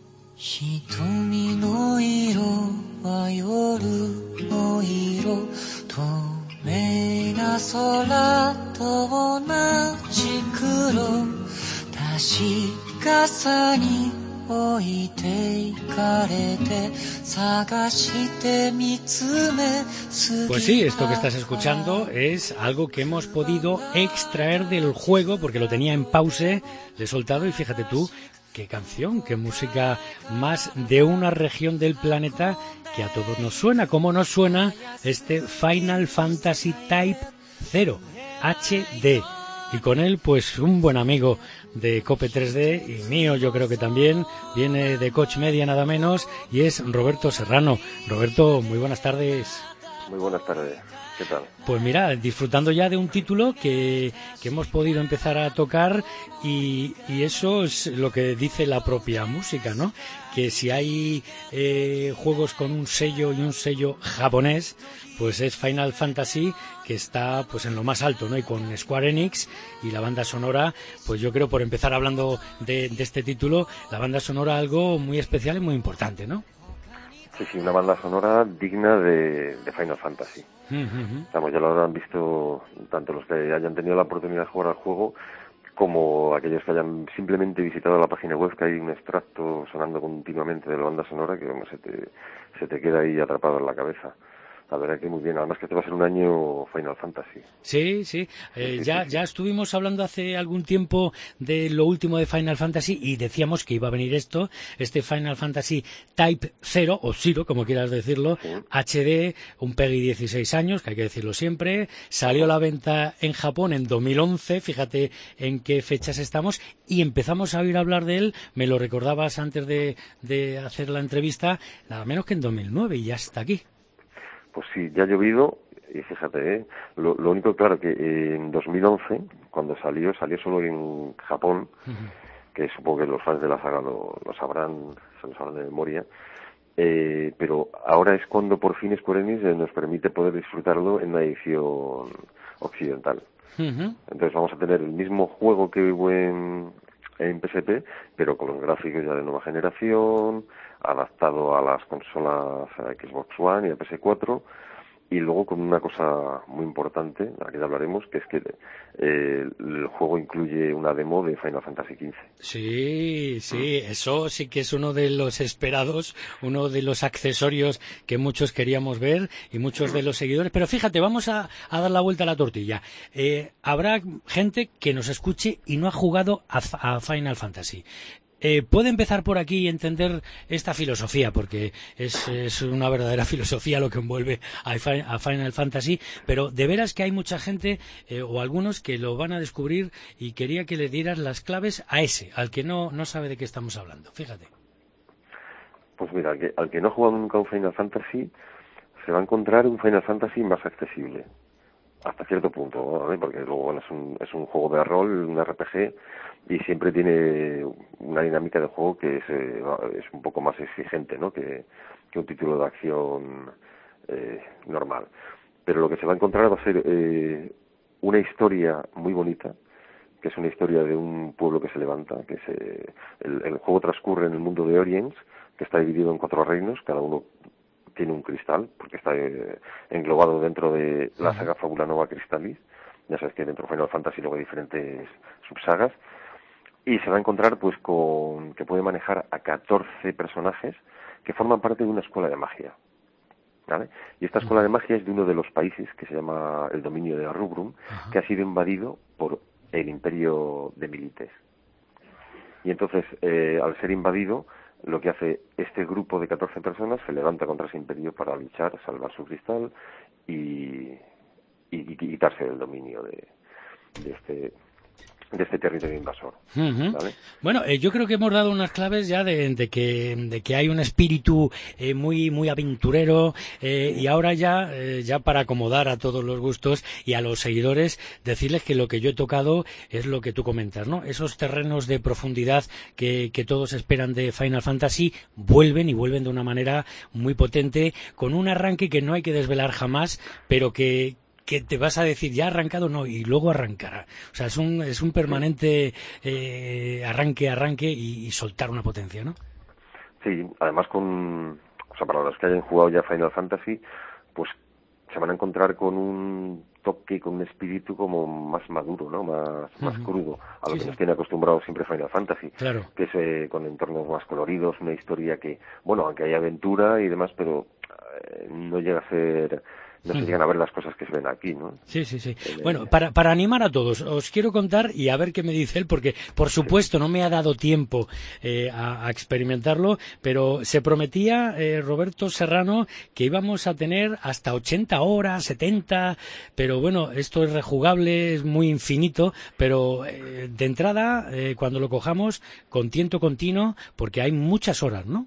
Pues sí, esto que estás escuchando es algo que hemos podido extraer del juego porque lo tenía en pause, le he soltado y fíjate tú, qué canción, qué música más de una región del planeta que a todos nos suena. ¿Cómo nos suena este Final Fantasy Type cero H D? Y con él, pues, un buen amigo de COPE tres D y mío, yo creo que también, viene de Coach Media nada menos, y es Roberto Serrano. Roberto, muy buenas tardes. Muy buenas tardes. ¿Qué tal? Pues mira, disfrutando ya de un título que, que hemos podido empezar a tocar y, y eso es lo que dice la propia música, ¿no? Que si hay eh, juegos con un sello y un sello japonés, pues es Final Fantasy, que está pues en lo más alto, ¿no? Y con Square Enix y la banda sonora, pues yo creo, por empezar hablando de, de este título, la banda sonora algo muy especial y muy importante, ¿no? Sí, sí, una banda sonora digna de, de Final Fantasy. Uh-huh. Vamos, ya lo habrán visto tanto los que hayan tenido la oportunidad de jugar al juego como aquellos que hayan simplemente visitado la página web, que hay un extracto sonando continuamente de la banda sonora que vamos, se te, se te queda ahí atrapado en la cabeza. la verdad que muy bien. Además que este va a ser un año Final Fantasy. Sí, sí. Eh, sí, ya, sí, sí. ya estuvimos hablando hace algún tiempo de lo último de Final Fantasy y decíamos que iba a venir esto, este Final Fantasy Type cero, o Zero, como quieras decirlo, sí. H D, un PEGI dieciséis años, que hay que decirlo siempre. Salió a la venta en Japón en dos mil once, fíjate en qué fechas estamos, y empezamos a oír hablar de él, me lo recordabas antes de, de hacer la entrevista, nada menos que en dos mil nueve, y ya está aquí. Pues sí, ya ha llovido, y fíjate, ¿eh? lo, lo único, claro, que eh, en dos mil once, cuando salió, salió solo en Japón, uh-huh. que supongo que los fans de la saga lo, lo sabrán, se lo sabrán de memoria, eh, pero ahora es cuando por fin Square Enix eh, nos permite poder disfrutarlo en una edición occidental. Uh-huh. Entonces vamos a tener el mismo juego que hubo en, en P S P, pero con los gráficos ya de nueva generación, adaptado a las consolas Xbox One y a P S cuatro, y luego con una cosa muy importante, de la que ya hablaremos, que es que eh, el juego incluye una demo de Final Fantasy quince. Sí, sí, ¿Mm? Eso sí que es uno de los esperados, uno de los accesorios que muchos queríamos ver y muchos de los seguidores. Pero fíjate, vamos a, a dar la vuelta a la tortilla. Eh, habrá gente que nos escuche y no ha jugado a, a Final Fantasy. Eh, puede empezar por aquí y entender esta filosofía, porque es, es una verdadera filosofía lo que envuelve a, a Final Fantasy, pero de veras que hay mucha gente eh, o algunos que lo van a descubrir, y quería que le dieras las claves a ese, al que no, no sabe de qué estamos hablando. Fíjate. Pues mira, al que, al que no ha jugado nunca un Final Fantasy, se va a encontrar un Final Fantasy más accesible, hasta cierto punto, ¿vale? Porque luego bueno, es, un, es un juego de rol, un R P G, y siempre tiene una dinámica de juego que es, eh, es un poco más exigente, ¿no? que, que un título de acción eh, normal. Pero lo que se va a encontrar va a ser eh, una historia muy bonita, que es una historia de un pueblo que se levanta, que se, el, el juego transcurre en el mundo de Oriens, que está dividido en cuatro reinos, cada uno tiene un cristal, porque está eh, englobado dentro de la saga Fabula Nova Crystallis. Ya sabes que dentro de Final Fantasy luego hay diferentes subsagas. Y se va a encontrar pues con que puede manejar a catorce personajes que forman parte de una escuela de magia, ¿vale? Y esta escuela de magia es de uno de los países que se llama el dominio de Rubrum, uh-huh. que ha sido invadido por el imperio de Milites. Y entonces, eh, al ser invadido, lo que hace este grupo de catorce personas se levanta contra ese imperio para luchar, salvar su cristal y, y, y quitarse del dominio de, de este de este territorio invasor. Uh-huh. ¿Vale? Bueno, eh, yo creo que hemos dado unas claves ya de, de que de que hay un espíritu eh, muy muy aventurero eh, y ahora ya eh, ya para acomodar a todos los gustos y a los seguidores, decirles que lo que yo he tocado es lo que tú comentas, ¿no? Esos terrenos de profundidad que, que todos esperan de Final Fantasy vuelven y vuelven de una manera muy potente, con un arranque que no hay que desvelar jamás, pero que que te vas a decir, ya ha arrancado, no, y luego arrancará. O sea, es un, es un permanente eh, arranque, arranque y, y soltar una potencia, ¿no? Sí, además con, o sea, para los que hayan jugado ya Final Fantasy, pues se van a encontrar con un toque, con un espíritu como más maduro, ¿no? Más, uh-huh. más crudo, a lo sí, que sí. nos tiene acostumbrado siempre Final Fantasy. Claro. Que es eh, con entornos más coloridos, una historia que, bueno, aunque hay aventura y demás, pero eh, no llega a ser... no se llegan a ver las cosas que se ven aquí, ¿no? Sí, sí, sí. Eh, bueno, para, para animar a todos, os quiero contar y a ver qué me dice él, porque por supuesto no me ha dado tiempo eh, a, a experimentarlo, pero se prometía, eh, Roberto Serrano, que íbamos a tener hasta ochenta horas, setenta, pero bueno, esto es rejugable, es muy infinito, pero eh, de entrada, eh, cuando lo cojamos, con tiento continuo, porque hay muchas horas, ¿no?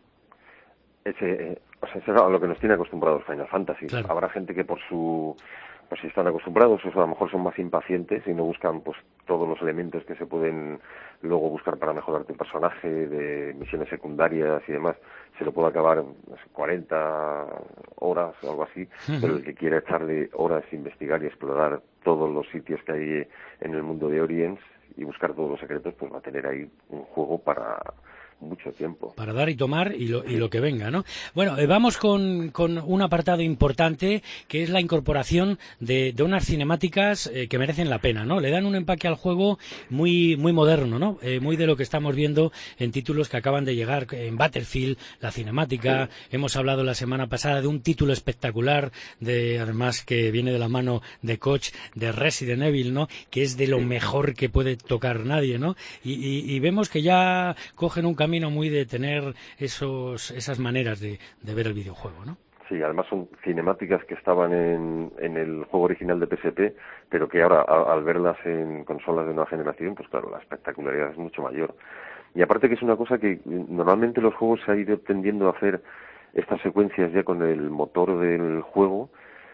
Ese... Eh... O sea, eso es a lo que nos tiene acostumbrados Final Fantasy. Claro. Habrá gente que por su... pues si están acostumbrados, o sea, a lo mejor son más impacientes y no buscan pues todos los elementos que se pueden luego buscar para mejorar tu personaje, de misiones secundarias y demás. Se lo puede acabar en no sé, cuarenta horas o algo así, uh-huh. pero el que quiera echarle horas, investigar y explorar todos los sitios que hay en el mundo de Oriens y buscar todos los secretos, pues va a tener ahí un juego para... mucho tiempo. Para dar y tomar y lo, y lo que venga, ¿no? Bueno, eh, vamos con, con un apartado importante, que es la incorporación de, de unas cinemáticas eh, que merecen la pena, ¿no? Le dan un empaque al juego muy muy moderno, ¿no? Eh, muy de lo que estamos viendo en títulos que acaban de llegar, en Battlefield, la cinemática. Sí. Hemos hablado la semana pasada de un título espectacular, de además que viene de la mano de Koch, de Resident Evil, ¿no? Que es de lo mejor que puede tocar nadie, ¿no? Y, y, y vemos que ya cogen un camino muy de tener esos esas maneras de, de ver el videojuego, ¿no? Sí, además son cinemáticas que estaban en, en el juego original de P S P, pero que ahora, a, al verlas en consolas de nueva generación, pues claro, la espectacularidad es mucho mayor. Y aparte que es una cosa que normalmente los juegos se ha ido tendiendo a hacer estas secuencias ya con el motor del juego,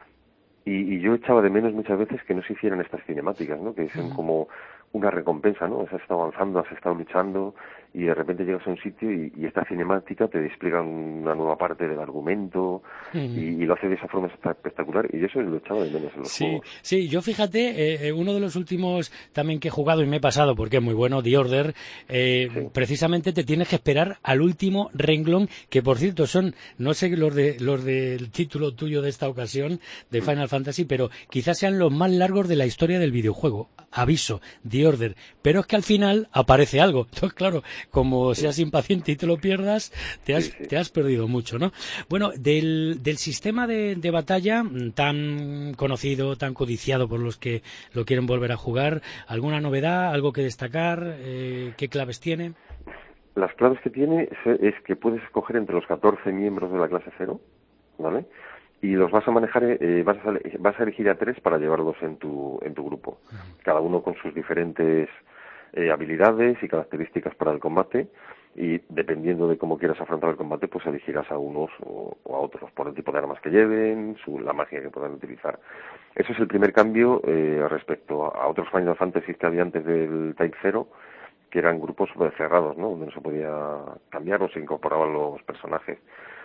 y, y yo echaba de menos muchas veces que no se hicieran estas cinemáticas, ¿no? Que son como una recompensa, ¿no? Has estado avanzando, has estado luchando y de repente llegas a un sitio y, y esta cinemática te despliega una nueva parte del argumento y, y lo hace de esa forma espectacular, y eso lo echaba de menos en los sí, juegos. Sí, yo fíjate, eh, uno de los últimos también que he jugado y me he pasado porque es muy bueno, The Order, eh, sí. precisamente te tienes que esperar al último renglón, que por cierto son, no sé los de los del título tuyo de esta ocasión, de Final Fantasy, pero quizás sean los más largos de la historia del videojuego. Aviso, The Order, pero es que al final aparece algo. Entonces, claro, como seas impaciente y te lo pierdas, te has, sí, sí. te has perdido mucho, ¿no? Bueno, del, del sistema de, de batalla tan conocido, tan codiciado por los que lo quieren volver a jugar, ¿alguna novedad, algo que destacar? Eh, ¿Qué claves tiene? Las claves que tiene es que puedes escoger entre los catorce miembros de la clase cero, ¿vale? Y los vas a manejar, eh, vas, a, vas a elegir a tres para llevarlos en tu en tu grupo, cada uno con sus diferentes eh, habilidades y características para el combate, y dependiendo de cómo quieras afrontar el combate, pues elegirás a unos o, o a otros por el tipo de armas que lleven, su, la magia que puedan utilizar. Eso es el primer cambio eh, respecto a, a otros Final Fantasy que había antes del Type Zero, que eran grupos cerrados, ¿no? Donde no se podía cambiar o se incorporaban los personajes.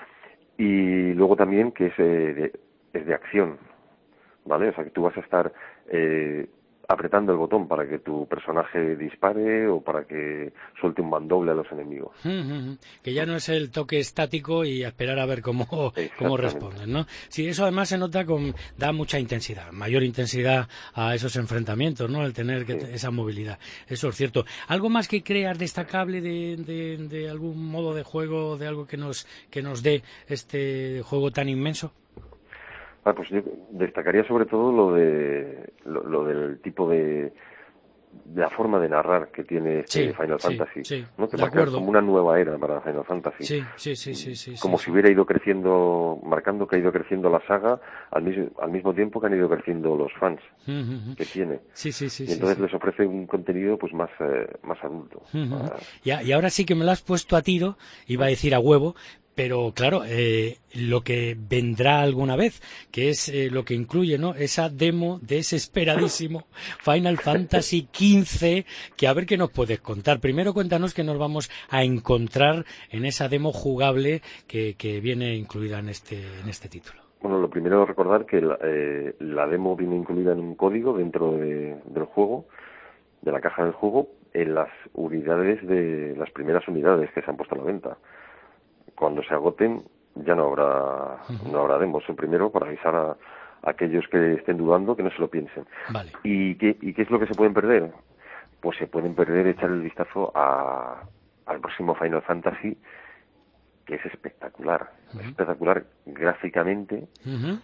Y luego también que es, eh, de, es de acción, ¿vale? O sea, que tú vas a estar eh, apretando el botón para que tu personaje dispare o para que suelte un mandoble a los enemigos. Mm-hmm. Que ya no es el toque estático y a esperar a ver cómo, cómo responden, ¿no? Sí, eso además se nota con, da mucha intensidad, mayor intensidad a esos enfrentamientos, ¿no? El tener que, sí. esa movilidad. Eso es cierto. ¿Algo más que creas destacable de, de, de algún modo de juego, de algo que nos, que nos dé este juego tan inmenso? Ah, pues yo destacaría sobre todo lo de lo, lo del tipo de, de la forma de narrar que tiene este sí, Final sí, Fantasy, sí, ¿no? Que de marca acuerdo. como una nueva era para Final Fantasy. Sí, sí, sí, sí, sí, como sí, si sí. hubiera ido creciendo, marcando que ha ido creciendo la saga al mismo, al mismo tiempo que han ido creciendo los fans uh-huh. que tiene. Sí, sí, sí. Y entonces sí, les sí. ofrece un contenido pues más eh, más adulto. Uh-huh. más... Y, a, y ahora sí que me lo has puesto a tiro, iba a decir a huevo. Pero claro, eh, lo que vendrá alguna vez, que es eh, lo que incluye, ¿no? Esa demo desesperadísimo Final Fantasy quince, que a ver qué nos puedes contar. Primero cuéntanos qué nos vamos a encontrar en esa demo jugable que, que viene incluida en este, en este título. Bueno, lo primero es recordar que la, eh, la demo viene incluida en un código dentro de, del juego, de la caja del juego, en las unidades de las primeras unidades que se han puesto a la venta. Cuando se agoten ya no habrá uh-huh. no habrá demos. El primero para avisar a, a aquellos que estén dudando que no se lo piensen. Vale. ¿Y qué, ¿Y qué es lo que se pueden perder? Pues se pueden perder echar el vistazo a, al próximo Final Fantasy, que es espectacular. Uh-huh. Es espectacular gráficamente, uh-huh.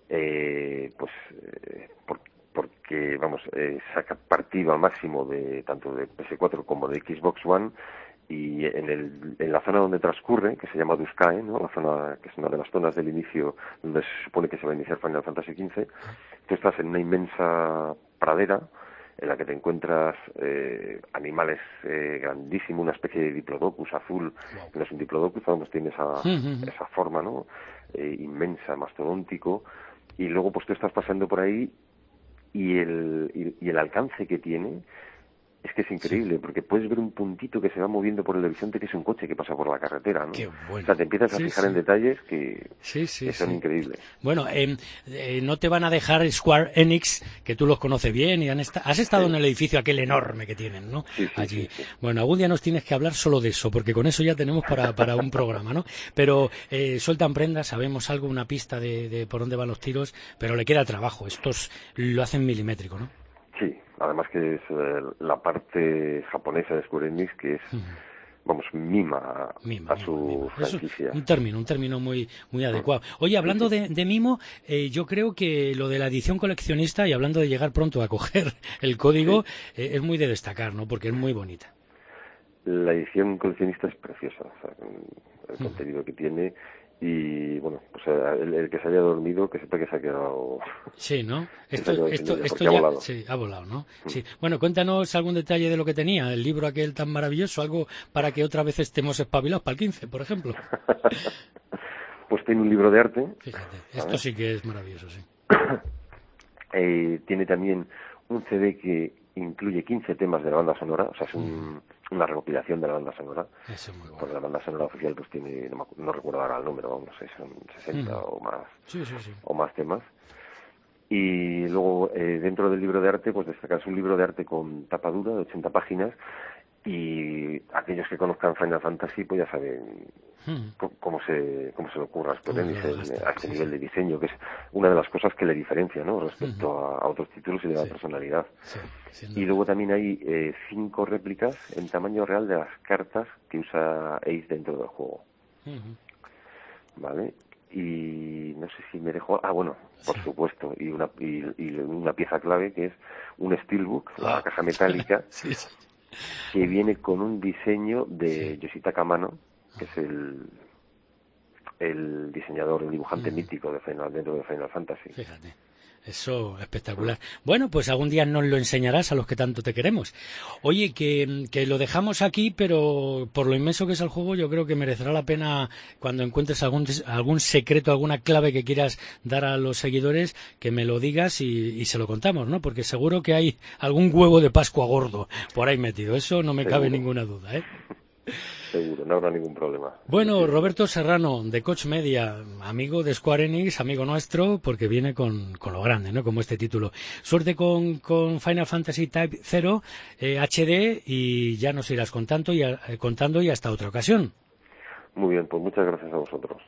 eh, pues eh, por, porque vamos eh, saca partido al máximo de tanto de P S cuatro como de Xbox One. Y en, el, en la zona donde transcurre, que se llama Duscae, ¿no? La zona que es una de las zonas del inicio donde se supone que se va a iniciar Final Fantasy quince, tú estás en una inmensa pradera en la que te encuentras eh, animales eh, grandísimos, una especie de diplodocus azul, wow. que no es un diplodocus, vamos, tiene esa, uh-huh. esa forma, ¿no? Eh, inmensa, mastodóntico, y luego pues tú estás pasando por ahí y el, y, y el alcance que tiene es que es increíble, porque puedes ver un puntito que se va moviendo por el horizonte, que es un coche que pasa por la carretera, ¿no? Qué bueno. O sea, te empiezas a sí, fijar sí. en detalles que, sí, sí, que son sí. increíbles. Bueno, eh, eh, no te van a dejar Square Enix, que tú los conoces bien, y han esta... has estado sí. en el edificio aquel enorme que tienen, ¿no? Sí, sí, allí. Sí, sí. Bueno, algún día nos tienes que hablar solo de eso, porque con eso ya tenemos para, para un programa, ¿no? Pero eh, sueltan prendas, sabemos algo, una pista de, de por dónde van los tiros, pero le queda trabajo. Estos lo hacen milimétrico, ¿no? Sí, además que es eh, la parte japonesa de Square Enix que es, uh-huh. vamos, mima, mima a su mima. franquicia. Un término, un término muy muy adecuado. Oye, hablando de, de mimo, eh, yo creo que lo de la edición coleccionista, y hablando de llegar pronto a coger el código, sí. eh, es muy de destacar, ¿no? Porque es muy bonita. La edición coleccionista es preciosa, o sea, el uh-huh. contenido que tiene. Y bueno, pues el, el que se haya dormido, que sepa que se ha quedado. Sí, ¿no? Esto, esto, esto ya. Ha volado. Sí, ha volado, ¿no? Mm. Sí. Bueno, cuéntanos algún detalle de lo que tenía, el libro aquel tan maravilloso, algo para que otra vez estemos espabilados para el quince, por ejemplo. Pues tiene un libro de arte. Fíjate, esto ¿sabes? Sí que es maravilloso, sí. eh, tiene también un C D que incluye quince temas de la banda sonora, o sea, es un. Mm. una recopilación de la banda sonora. Eso es muy bueno. Porque la banda sonora oficial pues tiene, no, me, no recuerdo ahora el número, no sé, son sesenta uh-huh. o más sí, sí, sí. o más temas. Y luego eh, dentro del libro de arte pues destacas un libro de arte con tapa dura de ochenta páginas, y aquellos que conozcan Final Fantasy pues ya saben uh-huh. cómo se cómo se le ocurre a Square Enix a este sí, nivel sí. de diseño, que es una de las cosas que le diferencia, ¿no? Respecto uh-huh. a, a otros títulos y de la sí. personalidad. Sí, sí, y luego también hay eh, cinco réplicas en tamaño real de las cartas que usa Ace dentro del juego. Uh-huh. ¿Vale? Y no sé si me dejó... Ah, bueno, por sí. supuesto. Y una, y, y una pieza clave que es un Steelbook, ah. la caja metálica, sí, sí. que viene con un diseño de sí. Yoshitaka Kamano, que es el el diseñador, el dibujante uh-huh. mítico de Final, dentro de Final Fantasy. Fíjate. Eso, espectacular. Bueno, pues algún día nos lo enseñarás a los que tanto te queremos. Oye, que, que lo dejamos aquí, pero por lo inmenso que es el juego, yo creo que merecerá la pena cuando encuentres algún, algún secreto, alguna clave que quieras dar a los seguidores, que me lo digas y, y se lo contamos, ¿no? Porque seguro que hay algún huevo de Pascua gordo por ahí metido. Eso no me seguro. Cabe ninguna duda, ¿eh? Seguro, no habrá ningún problema. Bueno, Roberto Serrano, de Koch Media, amigo de Square Enix, amigo nuestro, porque viene con, con lo grande, ¿no? Como este título. Suerte con, con Final Fantasy Type cero, eh, H D, y ya nos irás contando y, eh, contando y hasta otra ocasión. Muy bien, pues muchas gracias a vosotros.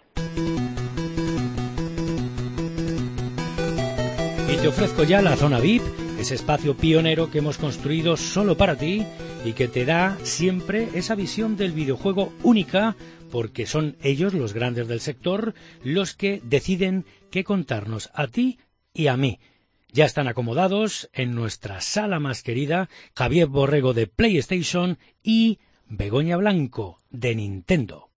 Y te ofrezco ya la zona V I P, ese espacio pionero que hemos construido solo para ti y que te da siempre esa visión del videojuego única, porque son ellos, los grandes del sector, los que deciden qué contarnos a ti y a mí. Ya están acomodados en nuestra sala más querida Javier Borrego de PlayStation y Begoña Blanco de Nintendo.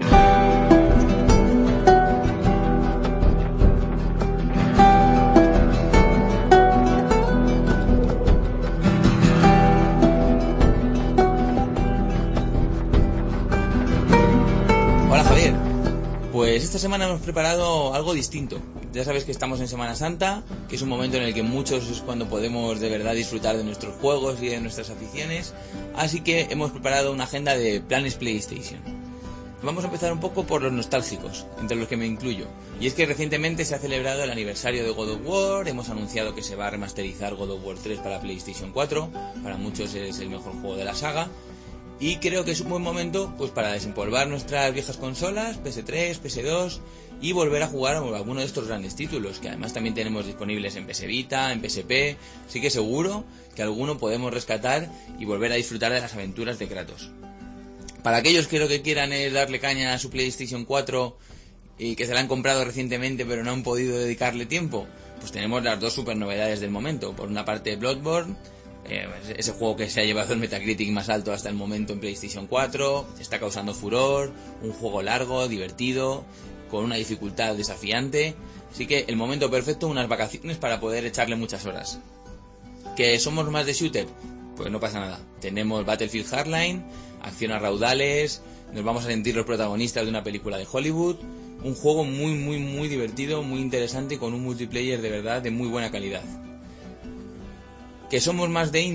Hola Javier, pues esta semana hemos preparado algo distinto. Ya sabes que estamos en Semana Santa, que es un momento en el que muchos es cuando podemos de verdad disfrutar de nuestros juegos y de nuestras aficiones, así que hemos preparado una agenda de planes PlayStation. Vamos a empezar un poco por los nostálgicos, entre los que me incluyo, y es que recientemente se ha celebrado el aniversario de God of War, hemos anunciado que se va a remasterizar God of War tres para PlayStation cuatro, para muchos es el mejor juego de la saga, y creo que es un buen momento pues para desempolvar nuestras viejas consolas, P S tres, P S dos, y volver a jugar a alguno de estos grandes títulos, que además también tenemos disponibles en P S Vita, en P S P, así que seguro que alguno podemos rescatar y volver a disfrutar de las aventuras de Kratos. Para aquellos que lo que quieran es darle caña a su PlayStation cuatro y que se la han comprado recientemente pero no han podido dedicarle tiempo, pues tenemos las dos super novedades del momento. Por una parte Bloodborne, Eh, ese juego que se ha llevado el Metacritic más alto hasta el momento en PlayStation cuatro, está causando furor, un juego largo, divertido, con una dificultad desafiante, así que el momento perfecto, unas vacaciones para poder echarle muchas horas. ¿Que somos más de shooter? Pues no pasa nada, tenemos Battlefield Hardline, acción a raudales, nos vamos a sentir los protagonistas de una película de Hollywood, un juego muy muy muy divertido, muy interesante, con un multiplayer de verdad de muy buena calidad. ¿Que somos más de indie?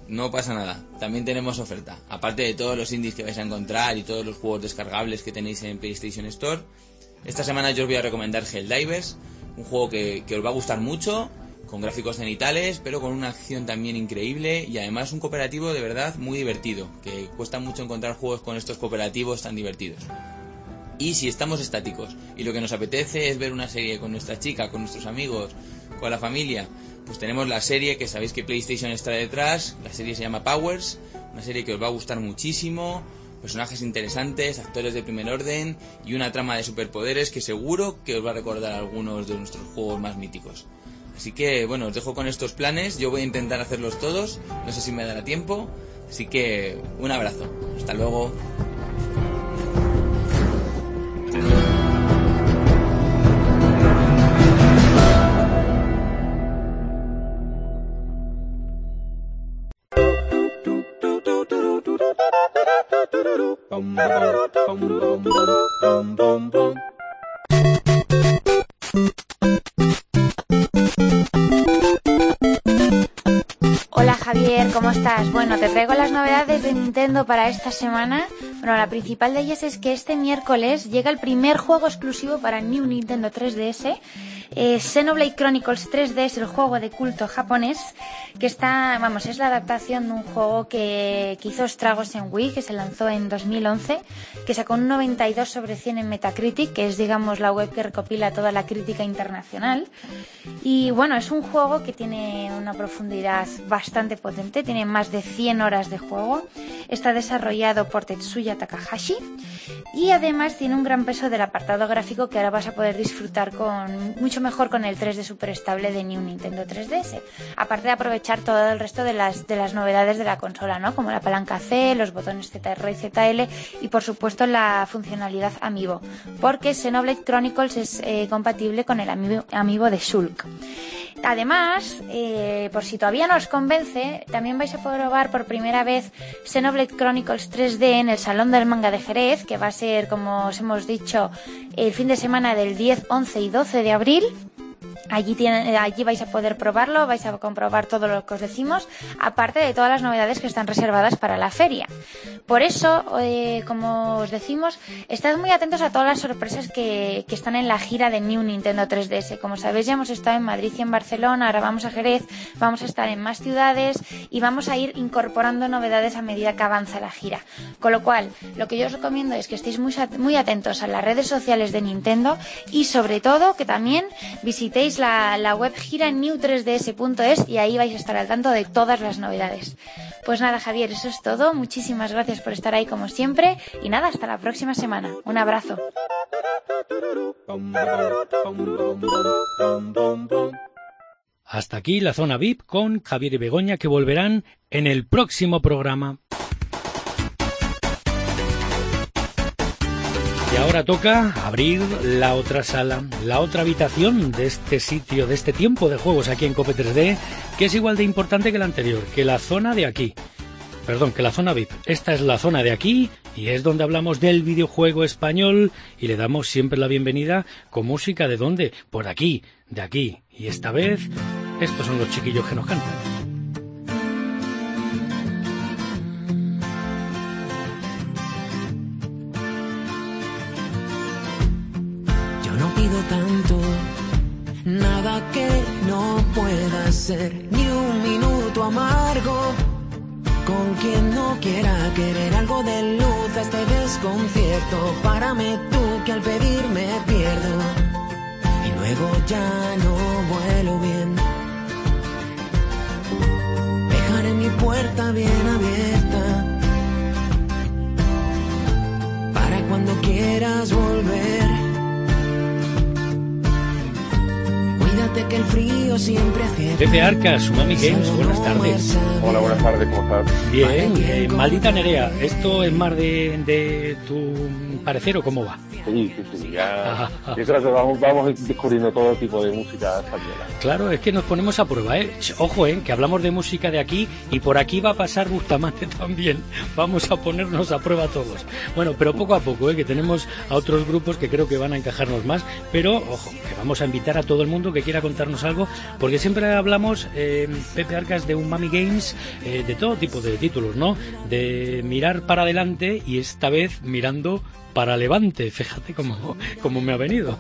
no pasa nada, también tenemos oferta. Aparte de todos los indies que vais a encontrar y todos los juegos descargables que tenéis en PlayStation Store, esta semana yo os voy a recomendar Helldivers, un juego que, que os va a gustar mucho, con gráficos cenitales, pero con una acción también increíble y además un cooperativo de verdad muy divertido, que cuesta mucho encontrar juegos con estos cooperativos tan divertidos. Y si estamos estáticos y lo que nos apetece es ver una serie con nuestra chica, con nuestros amigos, con la familia, pues tenemos la serie que sabéis que PlayStation está detrás. La serie se llama Powers, una serie que os va a gustar muchísimo, personajes interesantes, actores de primer orden y una trama de superpoderes que seguro que os va a recordar a algunos de nuestros juegos más míticos. Así que bueno, os dejo con estos planes, yo voy a intentar hacerlos todos, no sé si me dará tiempo, así que un abrazo, hasta luego. Hola Javier, ¿cómo estás? Bueno, te traigo las novedades de Nintendo para esta semana. Bueno, la principal de ellas es que este miércoles llega el primer juego exclusivo para New Nintendo tres D S. Eh, Xenoblade Chronicles tres D es el juego de culto japonés que está, vamos, es la adaptación de un juego que, que hizo estragos en Wii, que se lanzó en dos mil once, que sacó un noventa y dos sobre cien en Metacritic, que es, digamos, la web que recopila toda la crítica internacional. Y bueno, es un juego que tiene una profundidad bastante potente, tiene más de cien horas de juego, está desarrollado por Tetsuya Takahashi y además tiene un gran peso del apartado gráfico que ahora vas a poder disfrutar con mucho mejor con el tres D super estable de New Nintendo tres D S, aparte de aprovechar todo el resto de las, de las novedades de la consola, ¿no? Como la palanca C, los botones Z R y Z L y por supuesto la funcionalidad Amiibo, porque Xenoblade Chronicles es eh, compatible con el Amiibo, Amiibo de Shulk. Además, eh, por si todavía no os convence, también vais a poder probar por primera vez Xenoblade Chronicles tres D en el Salón del Manga de Jerez, que va a ser, como os hemos dicho, el fin de semana del diez, once y doce de abril. Allí, tienen, allí vais a poder probarlo, vais a comprobar todo lo que os decimos, aparte de todas las novedades que están reservadas para la feria. Por eso, eh, como os decimos, estad muy atentos a todas las sorpresas que, que están en la gira de New Nintendo tres D S. Como sabéis, ya hemos estado en Madrid y en Barcelona, ahora vamos a Jerez, vamos a estar en más ciudades y vamos a ir incorporando novedades a medida que avanza la gira. Con lo cual, lo que yo os recomiendo es que estéis muy, muy atentos a las redes sociales de Nintendo y sobre todo que también visitéis La, la web gira new tres d s punto es y ahí vais a estar al tanto de todas las novedades. Pues nada, Javier, eso es todo. Muchísimas gracias por estar ahí como siempre y nada, hasta la próxima semana. Un abrazo. Hasta aquí la zona V I P con Javier y Begoña, que volverán en el próximo programa. Y ahora toca abrir la otra sala, la otra habitación de este sitio, de este tiempo de juegos aquí en Cope tres D, que es igual de importante que la anterior, que la zona de aquí. Perdón, que la zona V I P. Esta es la zona de aquí y es donde hablamos del videojuego español y le damos siempre la bienvenida con música de ¿dónde? Por aquí, de aquí. Y esta vez, estos son los chiquillos que nos cantan. Tanto, nada que no pueda ser, ni un minuto amargo, con quien no quiera querer algo de luz a este desconcierto. Párame tú que al pedir me pierdo y luego ya no vuelo bien. Dejaré mi puerta bien abierta para cuando quieras volver. Que el frío siempre hace... Pepe Arcas, Umami Games, buenas tardes. Hola, buenas tardes, ¿cómo estás? Bien, eh, maldita Nerea, ¿esto es más de, de tu parecer o cómo va? Sí, sí, sí, ya. Yo creo que vamos, vamos descubriendo todo tipo de música española. Claro, es que nos ponemos a prueba, ¿eh? Ojo, ¿eh? Que hablamos de música de aquí y por aquí va a pasar Bustamante también. Vamos a ponernos a prueba todos. Bueno, pero poco a poco, ¿eh? Que tenemos a otros grupos que creo que van a encajarnos más, pero ojo, que vamos a invitar a todo el mundo que quiera contarnos algo, porque siempre hablamos, eh, Pepe Arcas, de Umami Games, eh, de todo tipo de títulos, ¿no? De mirar para adelante y esta vez mirando para Levante, fíjate cómo, cómo me ha venido.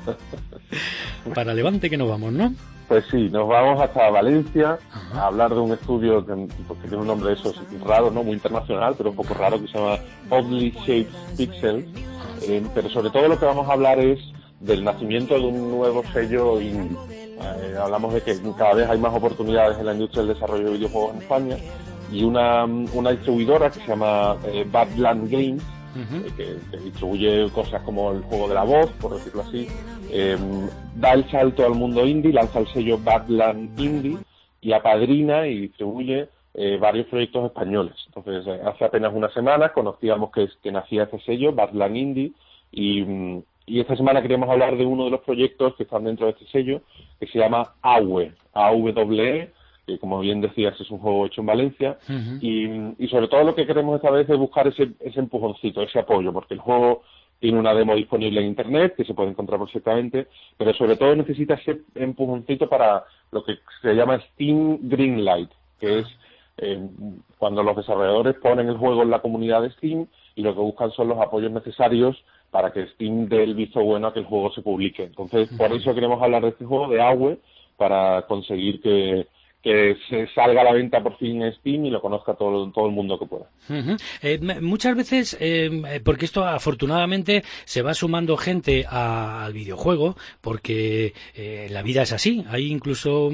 Para Levante que nos vamos, ¿no? Pues sí, nos vamos hasta Valencia Ajá. a hablar de un estudio que, pues, que tiene un nombre de esos raro, ¿no? Muy internacional, pero un poco raro, que se llama Oddly Shaped Pixels. Eh, pero sobre todo lo que vamos a hablar es del nacimiento de un nuevo sello indie. Eh, hablamos de que cada vez hay más oportunidades en la industria del desarrollo de videojuegos en España, y una, una distribuidora que se llama eh, Badland Games, uh-huh. eh, que, que distribuye cosas como el juego de la voz, por decirlo así, eh, da el salto al mundo indie, lanza el sello Badland Indie y apadrina y distribuye eh, varios proyectos españoles. Entonces, eh, hace apenas una semana conocíamos que, que nacía este sello, Badland Indie, y, y esta semana queríamos hablar de uno de los proyectos que están dentro de este sello, que se llama A W E, A W E, que como bien decías es un juego hecho en Valencia, uh-huh. y, y sobre todo lo que queremos esta vez es buscar ese, ese empujoncito, ese apoyo, porque el juego tiene una demo disponible en internet que se puede encontrar perfectamente, pero sobre todo necesita ese empujoncito para lo que se llama Steam Greenlight, que es eh, cuando los desarrolladores ponen el juego en la comunidad de Steam y lo que buscan son los apoyos necesarios para que Steam dé el visto bueno a que el juego se publique. Entonces, uh-huh. por eso queremos hablar de este juego, de A W E, para conseguir que que se salga a la venta por fin en Steam y lo conozca todo, todo el mundo que pueda. Uh-huh. Eh, muchas veces, eh, porque esto afortunadamente se va sumando gente a, al videojuego, porque eh, la vida es así, hay incluso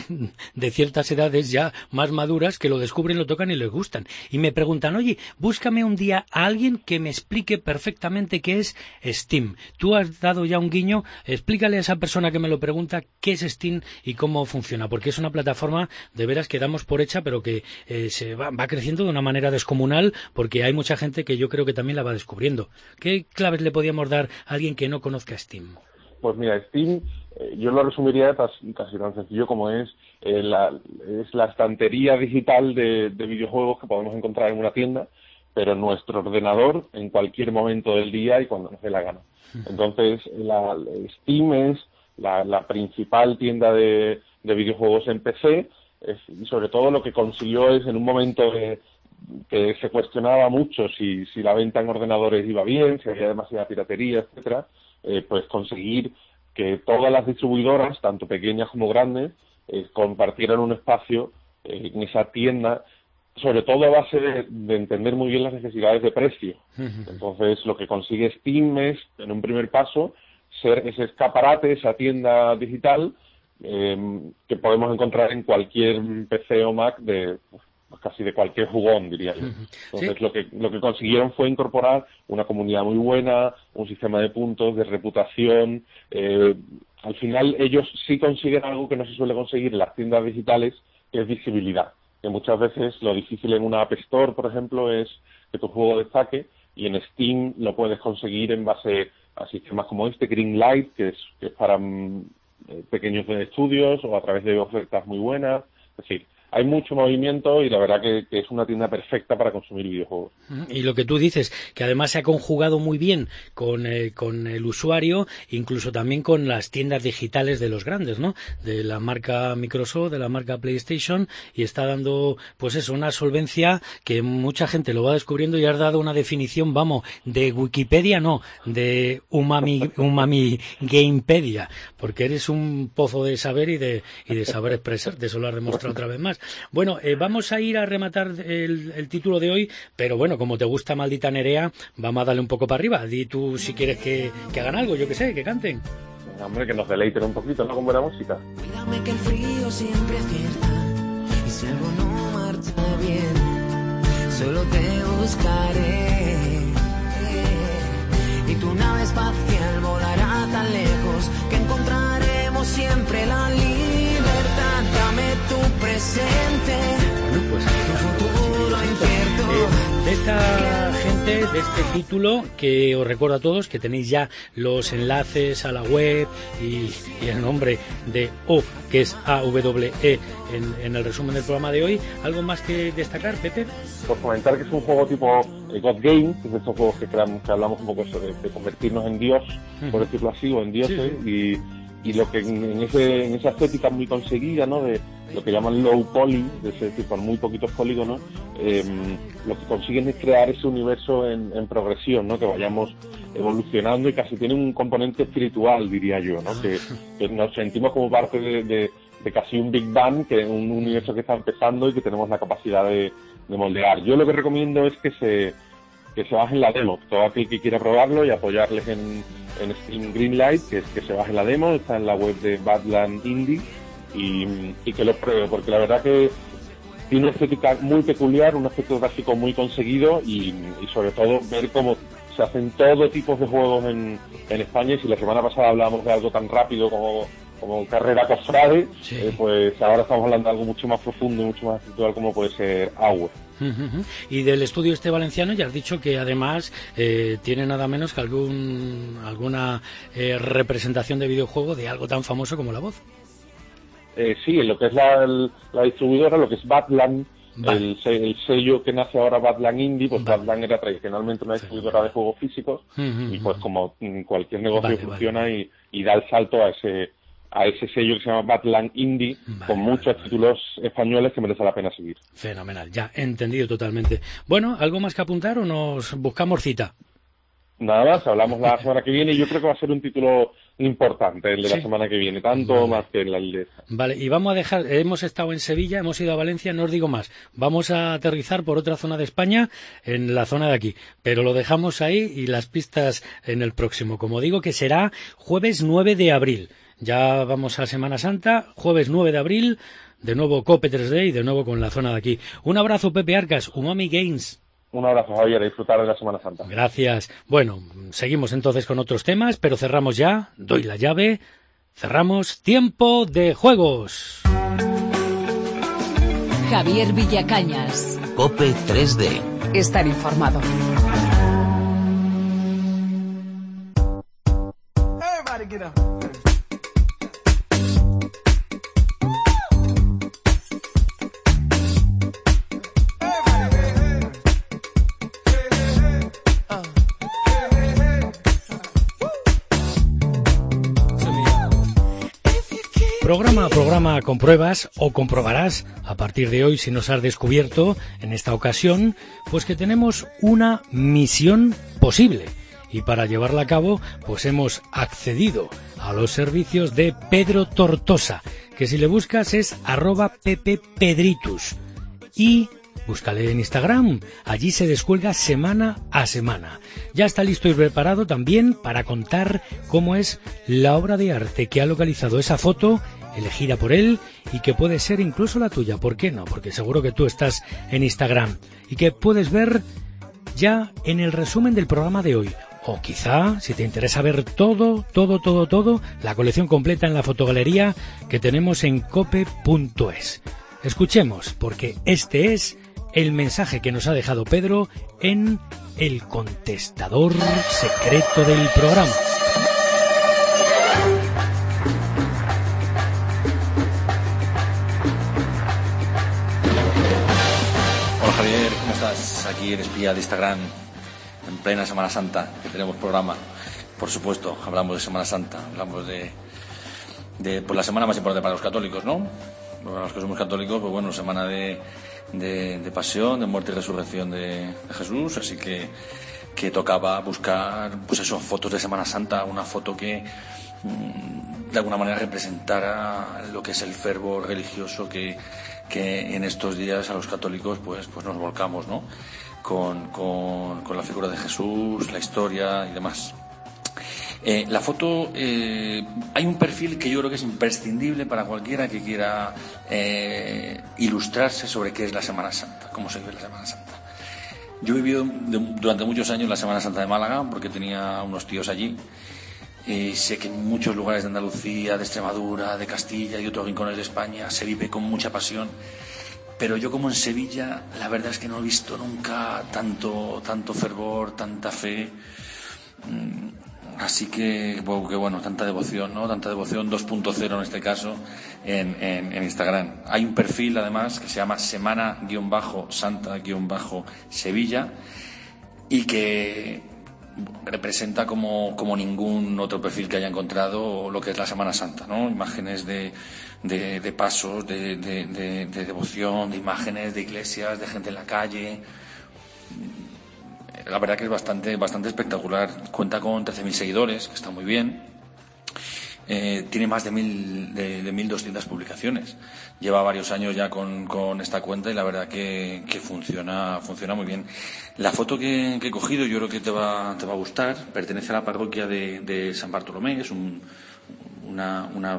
de ciertas edades ya más maduras que lo descubren, lo tocan y les gustan. Y me preguntan, oye, búscame un día a alguien que me explique perfectamente qué es Steam. Tú has dado ya un guiño, explícale a esa persona que me lo pregunta qué es Steam y cómo funciona, porque es una plataforma de veras que damos por hecha, pero que eh, se va, va creciendo de una manera descomunal, porque hay mucha gente que yo creo que también la va descubriendo. ¿Qué claves le podíamos dar a alguien que no conozca Steam? Pues mira, Steam, eh, yo lo resumiría casi, casi tan sencillo como es, eh, la, es la estantería digital de, de videojuegos que podemos encontrar en una tienda, pero en nuestro ordenador en cualquier momento del día y cuando nos dé la gana. Entonces, la, Steam es la, la principal tienda de de videojuegos en P C, es, y sobre todo lo que consiguió es, en un momento de, que se cuestionaba mucho si, si la venta en ordenadores iba bien, si había demasiada piratería, etcétera, eh, pues conseguir que todas las distribuidoras, tanto pequeñas como grandes, eh, compartieran un espacio eh, en esa tienda, sobre todo a base de, de entender muy bien las necesidades de precio. Entonces, lo que consigue Steam es, en un primer paso, ser ese escaparate, esa tienda digital, Eh, que podemos encontrar en cualquier P C o Mac de pues, casi de cualquier jugón, diría yo. Entonces, ¿sí? lo que lo que consiguieron fue incorporar una comunidad muy buena, un sistema de puntos, de reputación. Eh, al final, ellos sí consiguen algo que no se suele conseguir en las tiendas digitales, que es visibilidad. Que muchas veces lo difícil en una App Store, por ejemplo, es que tu juego destaque, y en Steam lo puedes conseguir en base a sistemas como este, Greenlight, que es, que es para pequeños estudios o a través de ofertas muy buenas. Es decir, hay mucho movimiento y la verdad que, que es una tienda perfecta para consumir videojuegos. Y lo que tú dices, que además se ha conjugado muy bien con, eh, con el usuario, incluso también con las tiendas digitales de los grandes, ¿no? De la marca Microsoft, de la marca PlayStation, y está dando, pues eso, una solvencia que mucha gente lo va descubriendo, y has dado una definición, vamos, de Wikipedia, no, de Umami, Umami Gamepedia, porque eres un pozo de saber y de, y de saber expresarte, eso lo has demostrado otra vez más. Bueno, eh, vamos a ir a rematar el, el título de hoy, pero bueno, como te gusta Maldita Nerea, vamos a darle un poco para arriba. Di tú si quieres que, que hagan algo, yo que sé, que canten. Hombre, que nos deleiten un poquito, ¿no? Con buena música. Cuídame que el frío siempre acierta, y si algo no marcha bien, solo te buscaré. Y tu nave espacial volará tan lejos que encontraremos siempre la libertad. Dame tu presente, bueno, pues, tu futuro incierto. Eh, de esta gente de este título, que os recuerdo a todos que tenéis ya los enlaces a la web y, y el nombre de O, que es A W E, en, en el resumen del programa de hoy. ¿Algo más que destacar, Pepe? Por comentar que es un juego tipo eh, God Game, que es de estos juegos que, creamos, que hablamos un poco de, de convertirnos en Dios, uh-huh. por decirlo así, o en dioses, sí, sí. y, y lo que en, en, ese, en esa estética muy conseguida, ¿no?, de lo que llaman low poly, es decir, con muy poquitos polígonos, eh, lo que consiguen es crear ese universo en, en progresión, ¿no?, que vayamos evolucionando, y casi tiene un componente espiritual, diría yo, ¿no?, que, que nos sentimos como parte de, de, de casi un Big Bang, que es un universo que está empezando y que tenemos la capacidad de, de moldear. Yo lo que recomiendo es que se que se bajen la demo, todo aquel que quiera probarlo, y apoyarles en, en Steam Greenlight, que es que se baje la demo, está en la web de Badland Indie, y, y que lo pruebe, porque la verdad que tiene una estética muy peculiar, un aspecto gráfico muy conseguido, y, y sobre todo ver cómo se hacen todo tipo de juegos en, en España. Y si la semana pasada hablábamos de algo tan rápido como, como Carrera Cofrade, sí. eh, pues ahora estamos hablando de algo mucho más profundo y mucho más espiritual, como puede ser Hour. Uh-huh. Y del estudio este valenciano ya has dicho que además eh, tiene nada menos que algún alguna eh, representación de videojuego de algo tan famoso como La Voz. Eh, sí, en lo que es la, la distribuidora, lo que es Badland, vale. el, el sello que nace ahora, Badland Indie, pues vale. Badland era tradicionalmente una distribuidora sí. de juegos físicos, uh-huh. y pues como cualquier negocio vale, funciona vale. Y, y da el salto a ese a ese sello que se llama Badland Indie, vale, con muchos vale, títulos vale. españoles que merece la pena seguir. Fenomenal, ya entendido totalmente. Bueno, ¿algo más que apuntar o nos buscamos cita? Nada más, hablamos la semana que viene, y yo creo que va a ser un título importante el de ¿sí? la semana que viene, tanto vale. más que en la Ilesa. Vale, y vamos a dejar, hemos estado en Sevilla, hemos ido a Valencia, no os digo más, vamos a aterrizar por otra zona de España, en la zona de aquí, pero lo dejamos ahí y las pistas en el próximo, como digo, que será jueves nueve de abril. Ya vamos a Semana Santa, jueves nueve de abril, de nuevo Cope tres D y de nuevo con la zona de aquí. Un abrazo, Pepe Arcas, Umami Games. Un abrazo, Javier, a disfrutar de la Semana Santa. Gracias. Bueno, seguimos entonces con otros temas, pero cerramos ya, doy la llave, cerramos Tiempo de Juegos. Javier Villacañas. Cope tres D. Estar informado. Everybody get up. Programa a programa compruebas o comprobarás a partir de hoy, si nos has descubierto en esta ocasión, pues que tenemos una misión posible. Y para llevarla a cabo, pues hemos accedido a los servicios de Pedro Tortosa, que si le buscas es arroba pepepedritus. Y búscale en Instagram, allí se descuelga semana a semana. Ya está listo y preparado también para contar cómo es la obra de arte que ha localizado esa foto, elegida por él, y que puede ser incluso la tuya. ¿Por qué no? Porque seguro que tú estás en Instagram y que puedes ver ya en el resumen del programa de hoy. O quizá, si te interesa ver todo, todo, todo, todo, la colección completa en la fotogalería que tenemos en cope punto es. Escuchemos, porque este es el mensaje que nos ha dejado Pedro en el contestador secreto del programa. Hola Javier, ¿cómo estás? Aquí en Espía de Instagram, en plena Semana Santa, que tenemos programa. Por supuesto, hablamos de Semana Santa, hablamos de, de pues la semana más importante para los católicos, ¿no? Para los que somos católicos, pues bueno, semana de, de, de pasión, de muerte y resurrección de, de Jesús, así que, que tocaba buscar, pues eso, fotos de Semana Santa, una foto que de alguna manera representara lo que es el fervor religioso que, que en estos días a los católicos pues, pues nos volcamos, ¿no? Con, con, con la figura de Jesús, la historia y demás. Eh, la foto, eh, hay un perfil que yo creo que es imprescindible para cualquiera que quiera eh, ilustrarse sobre qué es la Semana Santa, cómo se vive la Semana Santa. Yo he vivido de, durante muchos años la Semana Santa de Málaga porque tenía unos tíos allí. Eh, sé que en muchos lugares de Andalucía, de Extremadura, de Castilla y otros rincones de España se vive con mucha pasión, pero yo como en Sevilla, la verdad es que no he visto nunca tanto, tanto fervor, tanta fe. Así que, bueno, que bueno, tanta devoción, ¿no? Tanta devoción dos punto cero en este caso en, en, en Instagram. Hay un perfil, además, que se llama Semana-Santa-Sevilla y que representa como, como ningún otro perfil que haya encontrado lo que es la Semana Santa, ¿no? Imágenes de, de, de pasos, de, de, de, de devoción, de imágenes de iglesias, de gente en la calle. La verdad que es bastante, bastante espectacular. Cuenta con trece mil seguidores, que está muy bien. Eh, tiene más de mil de, de mil doscientas publicaciones. Lleva varios años ya con, con esta cuenta y la verdad que, que funciona, funciona muy bien. La foto que, que he cogido yo creo que te va, te va a gustar. Pertenece a la parroquia de, de San Bartolomé. Es un, una, una,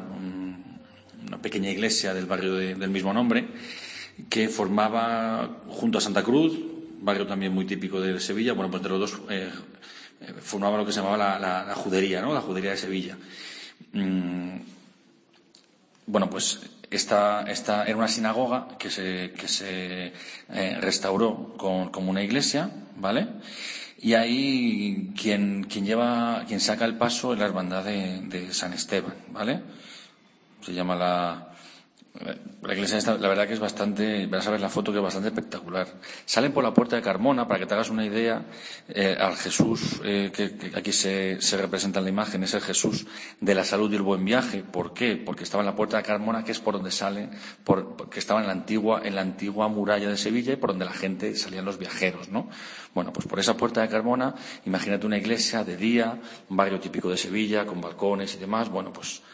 una pequeña iglesia del barrio de, del mismo nombre que formaba junto a Santa Cruz, barrio también muy típico de Sevilla. Bueno, pues entre los dos eh, formaba lo que se llamaba la, la, la judería, ¿no? La judería de Sevilla. Mm, bueno, pues esta, esta era una sinagoga que se, que se eh, restauró con, como una iglesia, ¿vale? Y ahí quien, quien lleva, quien saca el paso es la hermandad de, de San Esteban, ¿vale? Se llama la... La iglesia esta, la verdad que es bastante, verás a ver la foto que es bastante espectacular. Salen por la puerta de Carmona, para que te hagas una idea, eh, al Jesús, eh, que, que aquí se, se representa en la imagen, es el Jesús de la salud y el buen viaje. ¿Por qué? Porque estaba en la puerta de Carmona, que es por donde sale, por, porque estaba en la antigua, en la antigua muralla de Sevilla y por donde la gente salían los viajeros, ¿no? Bueno, pues por esa puerta de Carmona, imagínate una iglesia de día, un barrio típico de Sevilla, con balcones y demás, bueno, pues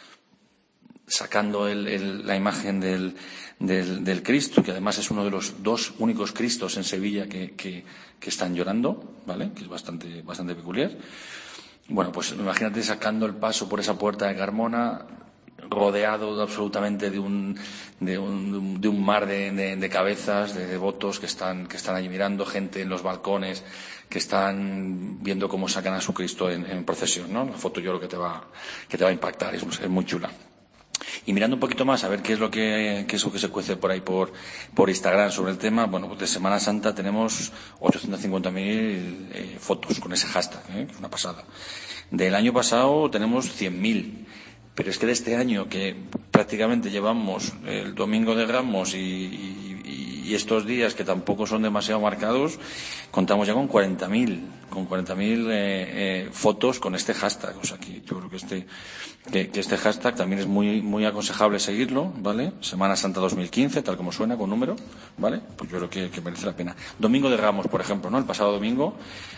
sacando el, el, la imagen del, del, del Cristo, que además es uno de los dos únicos Cristos en Sevilla que, que, que están llorando, ¿vale? Que es bastante, bastante peculiar. Bueno, pues imagínate sacando el paso por esa puerta de Carmona, rodeado absolutamente de un, de un, de un mar de, de, de cabezas, de devotos que están, que están allí mirando, gente en los balcones, que están viendo cómo sacan a su Cristo en, en procesión, ¿no? La foto yo creo que te va, que te va a impactar, es, es muy chula. Y mirando un poquito más a ver qué es lo que, qué es lo que se cuece por ahí por, por Instagram sobre el tema, bueno, pues de Semana Santa tenemos ochocientos cincuenta mil eh, fotos con ese hashtag, ¿eh? Que es una pasada. Del año pasado tenemos cien mil, pero es que de este año, que prácticamente llevamos el Domingo de Ramos y, y, y estos días que tampoco son demasiado marcados, contamos ya con cuarenta mil, con cuarenta mil eh, eh, fotos con este hashtag. O sea, que yo creo que este Que, que este hashtag también es muy muy aconsejable seguirlo, ¿vale? Semana Santa dos mil quince, tal como suena, con número, ¿vale? Pues yo creo que, que merece la pena. Domingo de Ramos, por ejemplo, ¿no? El pasado domingo,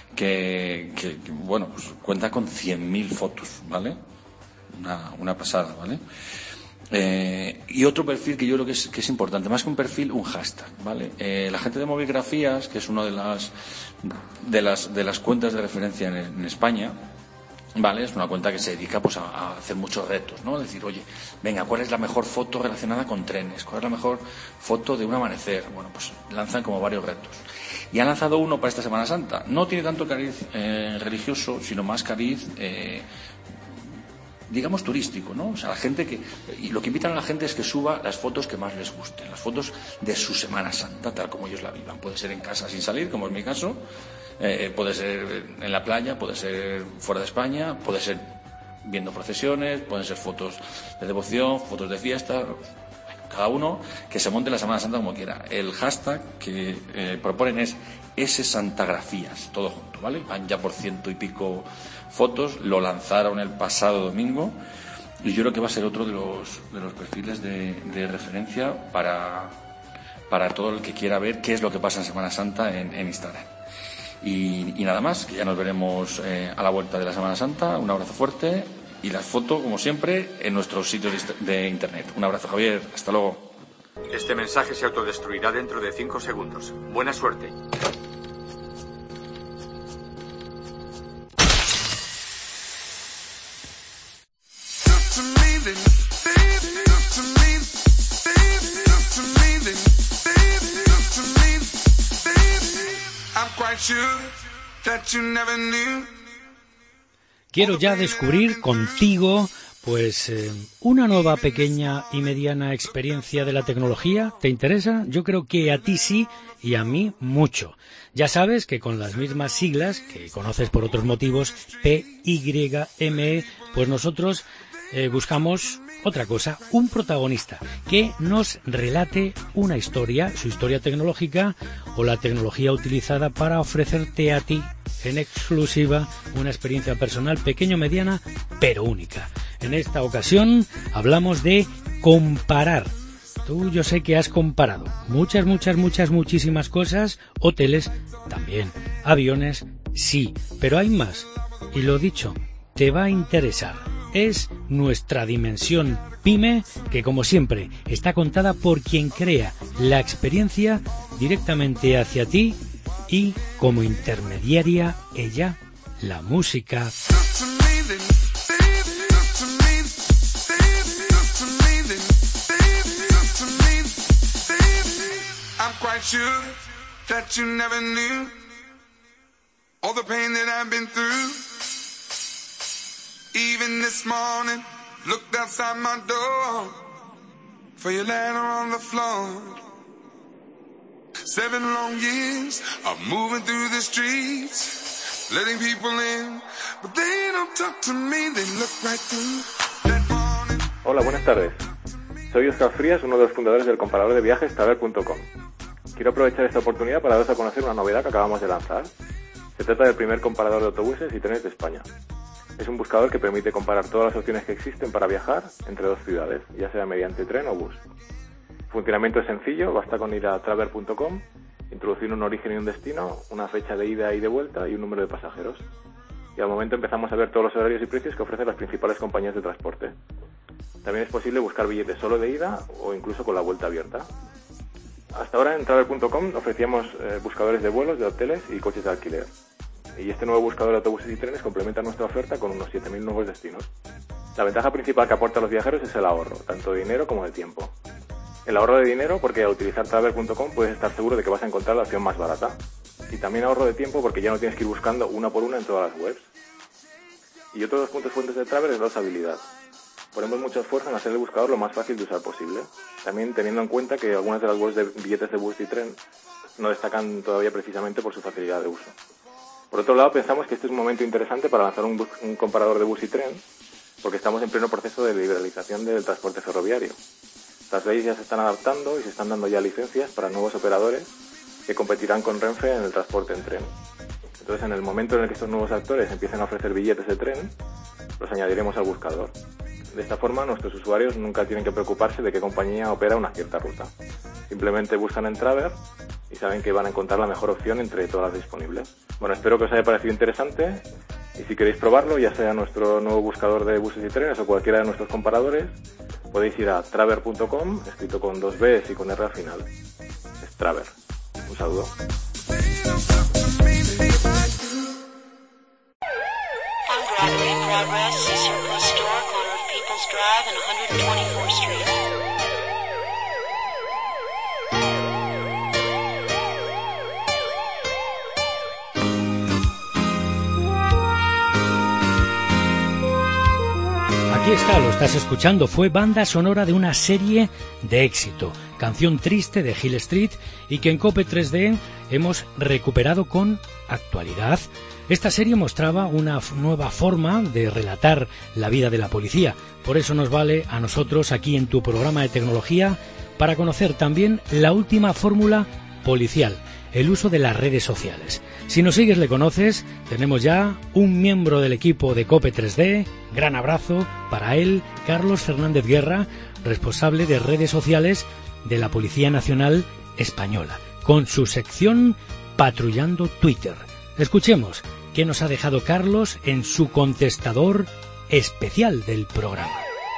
que, que, que bueno, pues cuenta con cien mil fotos, ¿vale? Una, una pasada, ¿vale? Eh, y otro perfil que yo creo que es, que es importante, más que un perfil, un hashtag, ¿vale? Eh, la gente de Movigrafías, que es una de las, de las, de las cuentas de referencia en, en España, vale, es una cuenta que se dedica pues a, a hacer muchos retos, ¿no? Decir, oye, venga, ¿cuál es la mejor foto relacionada con trenes? ¿Cuál es la mejor foto de un amanecer? Bueno, pues lanzan como varios retos. Y han lanzado uno para esta Semana Santa. No tiene tanto cariz eh, religioso, sino más cariz, eh, digamos, turístico, ¿no? O sea, la gente que... Y lo que invitan a la gente es que suba las fotos que más les gusten, las fotos de su Semana Santa, tal como ellos la vivan. Puede ser en casa sin salir, como es mi caso. Eh, puede ser en la playa, puede ser fuera de España, puede ser viendo procesiones, pueden ser fotos de devoción, fotos de fiesta, cada uno que se monte la Semana Santa como quiera. El hashtag que eh, proponen es S Santagrafías, todo junto, ¿vale? Van ya por ciento y pico fotos, lo lanzaron el pasado domingo y yo creo que va a ser otro de los, de los perfiles de, de referencia para, para todo el que quiera ver qué es lo que pasa en Semana Santa en, en Instagram. Y, y nada más, que ya nos veremos eh, a la vuelta de la Semana Santa. Un abrazo fuerte y las fotos, como siempre, en nuestros sitios de internet. Un abrazo, Javier. Hasta luego. Este mensaje se autodestruirá dentro de cinco segundos. Buena suerte. Quiero ya descubrir contigo Pues eh, una nueva pequeña y mediana experiencia de la tecnología, ¿te interesa? Yo creo que a ti sí y a mí mucho. Ya sabes que con las mismas siglas, que conoces por otros motivos, P Y M E, pues nosotros eh, buscamos otra cosa, un protagonista que nos relate una historia, su historia tecnológica o la tecnología utilizada para ofrecerte a ti en exclusiva una experiencia personal pequeña o mediana, pero única. En esta ocasión hablamos de comparar. Tú, yo sé que has comparado muchas, muchas, muchas, muchísimas cosas, hoteles también, aviones, sí, pero hay más. Y lo dicho, te va a interesar. Es nuestra dimensión PYME, que como siempre está contada por quien crea la experiencia directamente hacia ti y como intermediaria ella, la música. I'm quite sure that you never knew all the pain that I've been through. Even this morning, looked outside my door for your letter on the floor. Seven long years of moving through the streets, letting people in, but they don't talk to me, they look right through that morning. Hola, buenas tardes. Soy Óscar Frías, uno de los fundadores del comparador de viajes travel punto com. Quiero aprovechar esta oportunidad para daros a conocer una novedad que acabamos de lanzar. Se trata del primer comparador de autobuses y trenes de España. Es un buscador que permite comparar todas las opciones que existen para viajar entre dos ciudades, ya sea mediante tren o bus. El funcionamiento es sencillo, basta con ir a travel punto com, introducir un origen y un destino, una fecha de ida y de vuelta y un número de pasajeros. Y al momento empezamos a ver todos los horarios y precios que ofrecen las principales compañías de transporte. También es posible buscar billetes solo de ida o incluso con la vuelta abierta. Hasta ahora en travel punto com ofrecíamos eh, buscadores de vuelos, de hoteles y coches de alquiler. Y este nuevo buscador de autobuses y trenes complementa nuestra oferta con unos siete mil nuevos destinos. La ventaja principal que aporta a los viajeros es el ahorro, tanto de dinero como de tiempo. El ahorro de dinero porque al utilizar travel punto com puedes estar seguro de que vas a encontrar la opción más barata. Y también ahorro de tiempo porque ya no tienes que ir buscando una por una en todas las webs. Y otro de los puntos fuertes de Travel es la usabilidad. Ponemos mucho esfuerzo en hacer el buscador lo más fácil de usar posible, también teniendo en cuenta que algunas de las webs de billetes de bus y tren no destacan todavía precisamente por su facilidad de uso. Por otro lado, pensamos que este es un momento interesante para lanzar un, bus, un comparador de bus y tren, porque estamos en pleno proceso de liberalización del transporte ferroviario. Las leyes ya se están adaptando y se están dando ya licencias para nuevos operadores que competirán con Renfe en el transporte en tren. Entonces, en el momento en el que estos nuevos actores empiecen a ofrecer billetes de tren, los añadiremos al buscador. De esta forma, nuestros usuarios nunca tienen que preocuparse de qué compañía opera una cierta ruta. Simplemente buscan en Traver y saben que van a encontrar la mejor opción entre todas las disponibles. Bueno, espero que os haya parecido interesante y si queréis probarlo, ya sea nuestro nuevo buscador de buses y trenes o cualquiera de nuestros comparadores, podéis ir a traver punto com, escrito con dos B's y con R al final. Es Traver. Un saludo. Drive and one hundred twenty-fourth Street. Aquí está, lo estás escuchando, fue banda sonora de una serie de éxito, Canción Triste de Hill Street, y que en Cope tres D hemos recuperado con actualidad. Esta serie mostraba una nueva forma de relatar la vida de la policía. Por eso nos vale a nosotros aquí en tu programa de tecnología para conocer también la última fórmula policial, el uso de las redes sociales. Si nos sigues, le conoces, tenemos ya un miembro del equipo de Cope tres D. Gran abrazo para él, Carlos Fernández Guerra, responsable de redes sociales de la Policía Nacional Española, con su sección Patrullando Twitter. Escuchemos qué nos ha dejado Carlos en su contestador especial del programa.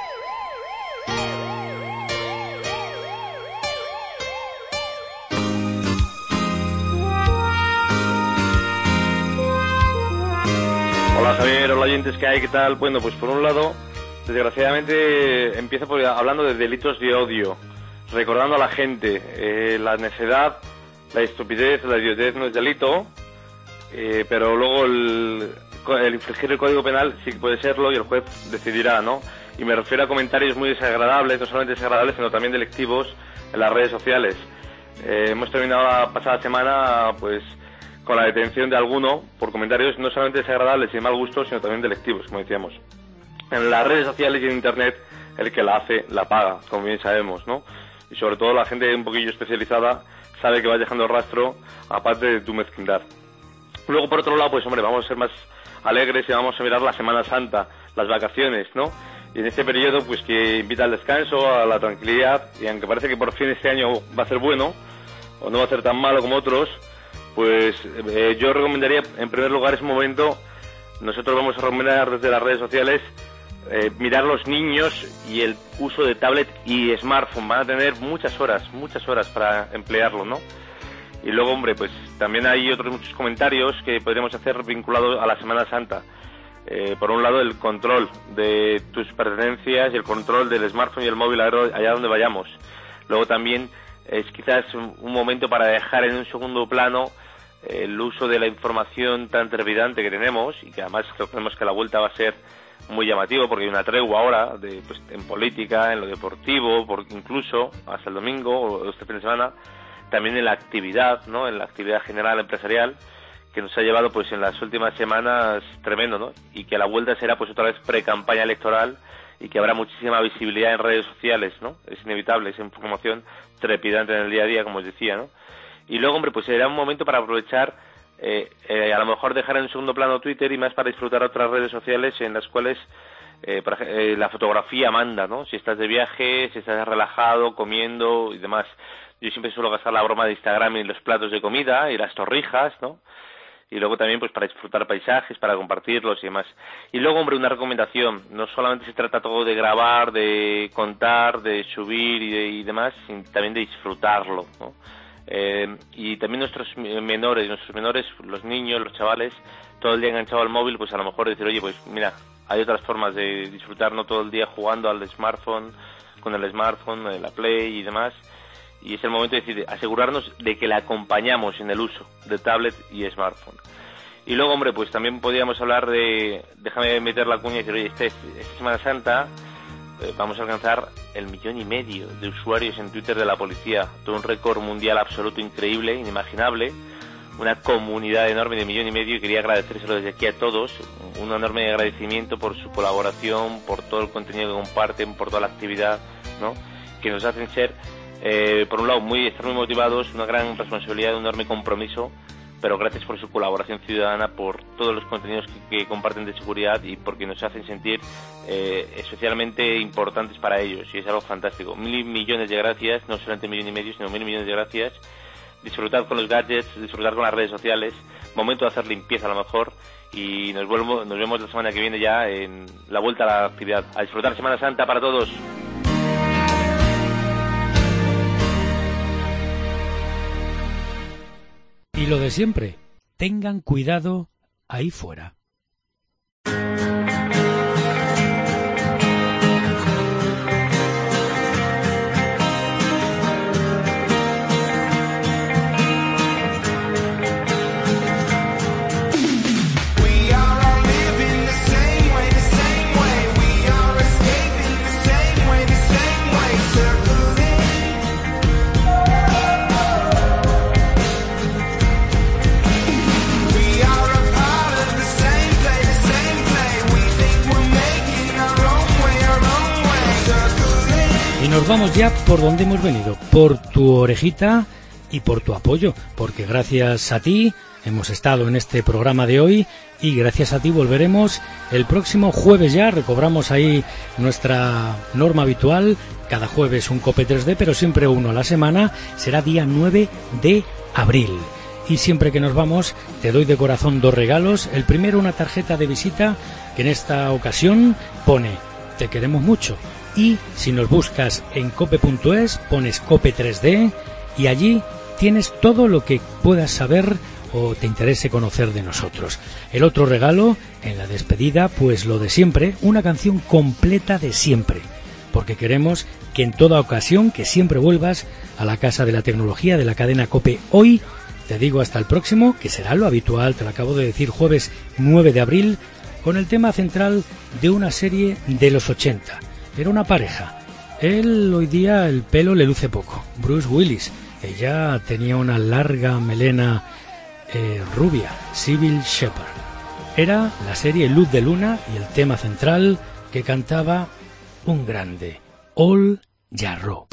Hola Javier, hola oyentes, ¿qué hay? ¿Qué tal? Bueno, pues por un lado, desgraciadamente empiezo por, hablando de delitos de odio, recordando a la gente, eh, la necedad, la estupidez, la idiotez no es delito, eh, pero luego el, el infringir el Código Penal sí que puede serlo y el juez decidirá, ¿no? y me refiero a comentarios muy desagradables, no solamente desagradables, sino también delictivos en las redes sociales. Eh, hemos terminado la pasada semana pues con la detención de alguno por comentarios no solamente desagradables y de mal gusto, sino también delictivos, como decíamos. En las redes sociales y en Internet, el que la hace, la paga, como bien sabemos, ¿no? Y sobre todo la gente un poquillo especializada sabe que va dejando rastro, aparte de tu mezquindad. Luego, por otro lado, pues hombre, vamos a ser más alegres y vamos a mirar la Semana Santa, las vacaciones, ¿no? Y en este periodo, pues que invita al descanso, a la tranquilidad, y aunque parece que por fin este año va a ser bueno, o no va a ser tan malo como otros, pues eh, yo recomendaría, en primer lugar, ese momento, nosotros vamos a recomendar desde las redes sociales, eh, mirar los niños y el uso de tablet y smartphone. Van a tener muchas horas, muchas horas para emplearlo, ¿no? Y luego, hombre, pues también hay otros muchos comentarios que podríamos hacer vinculados a la Semana Santa. Eh, por un lado, el control de tus pertenencias y el control del smartphone y el móvil allá donde vayamos. Luego también es quizás un, un momento para dejar en un segundo plano eh, el uso de la información tan trepidante que tenemos, y que además creemos que la vuelta va a ser muy llamativo, porque hay una tregua ahora de, pues, en política, en lo deportivo, por, incluso hasta el domingo o este fin de semana, también en la actividad, ¿no? En la actividad general empresarial, que nos ha llevado pues en las últimas semanas tremendo, ¿no? Y que a la vuelta será pues otra vez pre-campaña electoral y que habrá muchísima visibilidad en redes sociales, ¿no? Es inevitable, es información trepidante en el día a día, como os decía, ¿no? Y luego, hombre, pues será un momento para aprovechar, eh, eh, a lo mejor dejar en segundo plano Twitter y más para disfrutar otras redes sociales en las cuales eh, para, eh, la fotografía manda, ¿no? Si estás de viaje, si estás relajado, comiendo y demás. Yo siempre suelo gastar la broma de Instagram y los platos de comida y las torrijas, ¿no? Y luego también pues para disfrutar paisajes, para compartirlos y demás. Y luego, hombre, una recomendación. No solamente se trata todo de grabar, de contar, de subir y, de, y demás, sino también de disfrutarlo, ¿no? Eh, y también nuestros menores, nuestros menores, los niños, los chavales, todo el día enganchado al móvil, pues a lo mejor decir, oye, pues mira, hay otras formas de disfrutar, no todo el día jugando al smartphone, con el smartphone, la Play y demás. Y es el momento de decir, asegurarnos de que le acompañamos en el uso de tablet y smartphone. Y luego, hombre, pues también podríamos hablar de, déjame meter la cuña y decir, oye, este, esta Semana Santa eh, vamos a alcanzar el millón y medio de usuarios en Twitter de la policía. Todo un récord mundial absoluto, increíble, inimaginable. Una comunidad enorme de millón y medio, y quería agradecérselo desde aquí a todos. Un enorme agradecimiento por su colaboración, por todo el contenido que comparten, por toda la actividad, ¿no? Que nos hacen ser... Eh, por un lado, muy estar muy motivados, una gran responsabilidad, un enorme compromiso, pero gracias por su colaboración ciudadana, por todos los contenidos que, que comparten de seguridad y porque nos hacen sentir eh, especialmente importantes para ellos, y es algo fantástico. Mil millones de gracias, no solamente millón y medio, sino mil millones de gracias. Disfrutar con los gadgets, disfrutar con las redes sociales, momento de hacer limpieza a lo mejor, y nos, vuelvo, nos vemos la semana que viene ya en la vuelta a la actividad. A disfrutar Semana Santa para todos. Y lo de siempre, tengan cuidado ahí fuera. Nos vamos ya por donde hemos venido, por tu orejita y por tu apoyo, porque gracias a ti hemos estado en este programa de hoy y gracias a ti volveremos el próximo jueves ya, recobramos ahí nuestra norma habitual, cada jueves un Cope tres D, pero siempre uno a la semana, será día nueve de abril. Y siempre que nos vamos te doy de corazón dos regalos, el primero una tarjeta de visita que en esta ocasión pone te queremos mucho. Y si nos buscas en cope punto es, pones Cope tres D y allí tienes todo lo que puedas saber o te interese conocer de nosotros. El otro regalo, en la despedida, pues lo de siempre, una canción completa de siempre, porque queremos que en toda ocasión, que siempre vuelvas a la casa de la tecnología de la cadena COPE. Hoy te digo hasta el próximo, que será lo habitual, te lo acabo de decir, jueves nueve de abril, con el tema central de una serie de los ochenta. Era una pareja. Él hoy día el pelo le luce poco. Bruce Willis. Ella tenía una larga melena eh, rubia. Cybill Shepherd. Era la serie Luz de Luna y el tema central que cantaba un grande, Al Jarreau.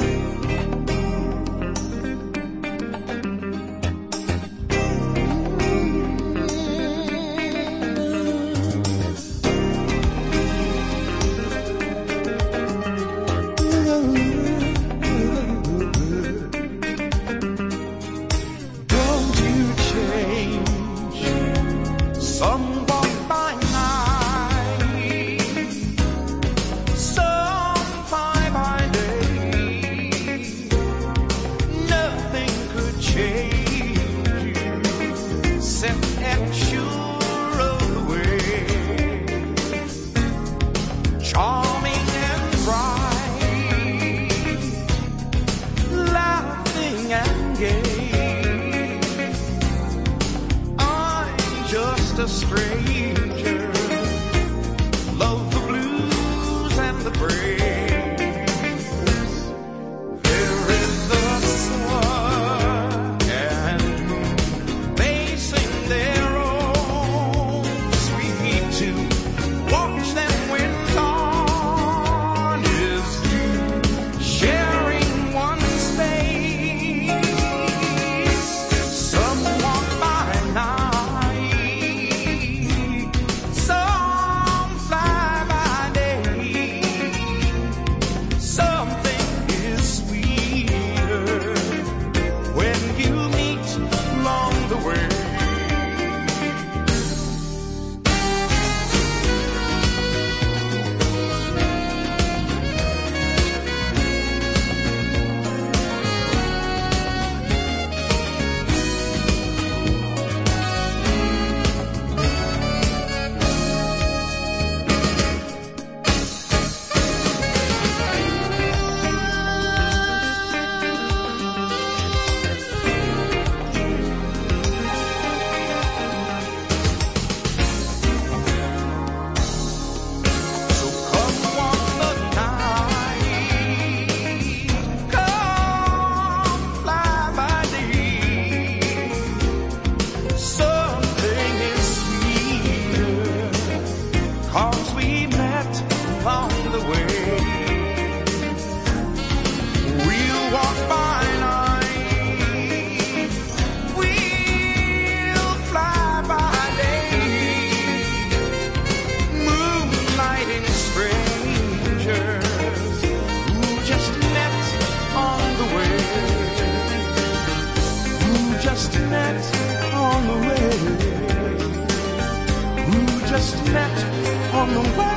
Just met on the way.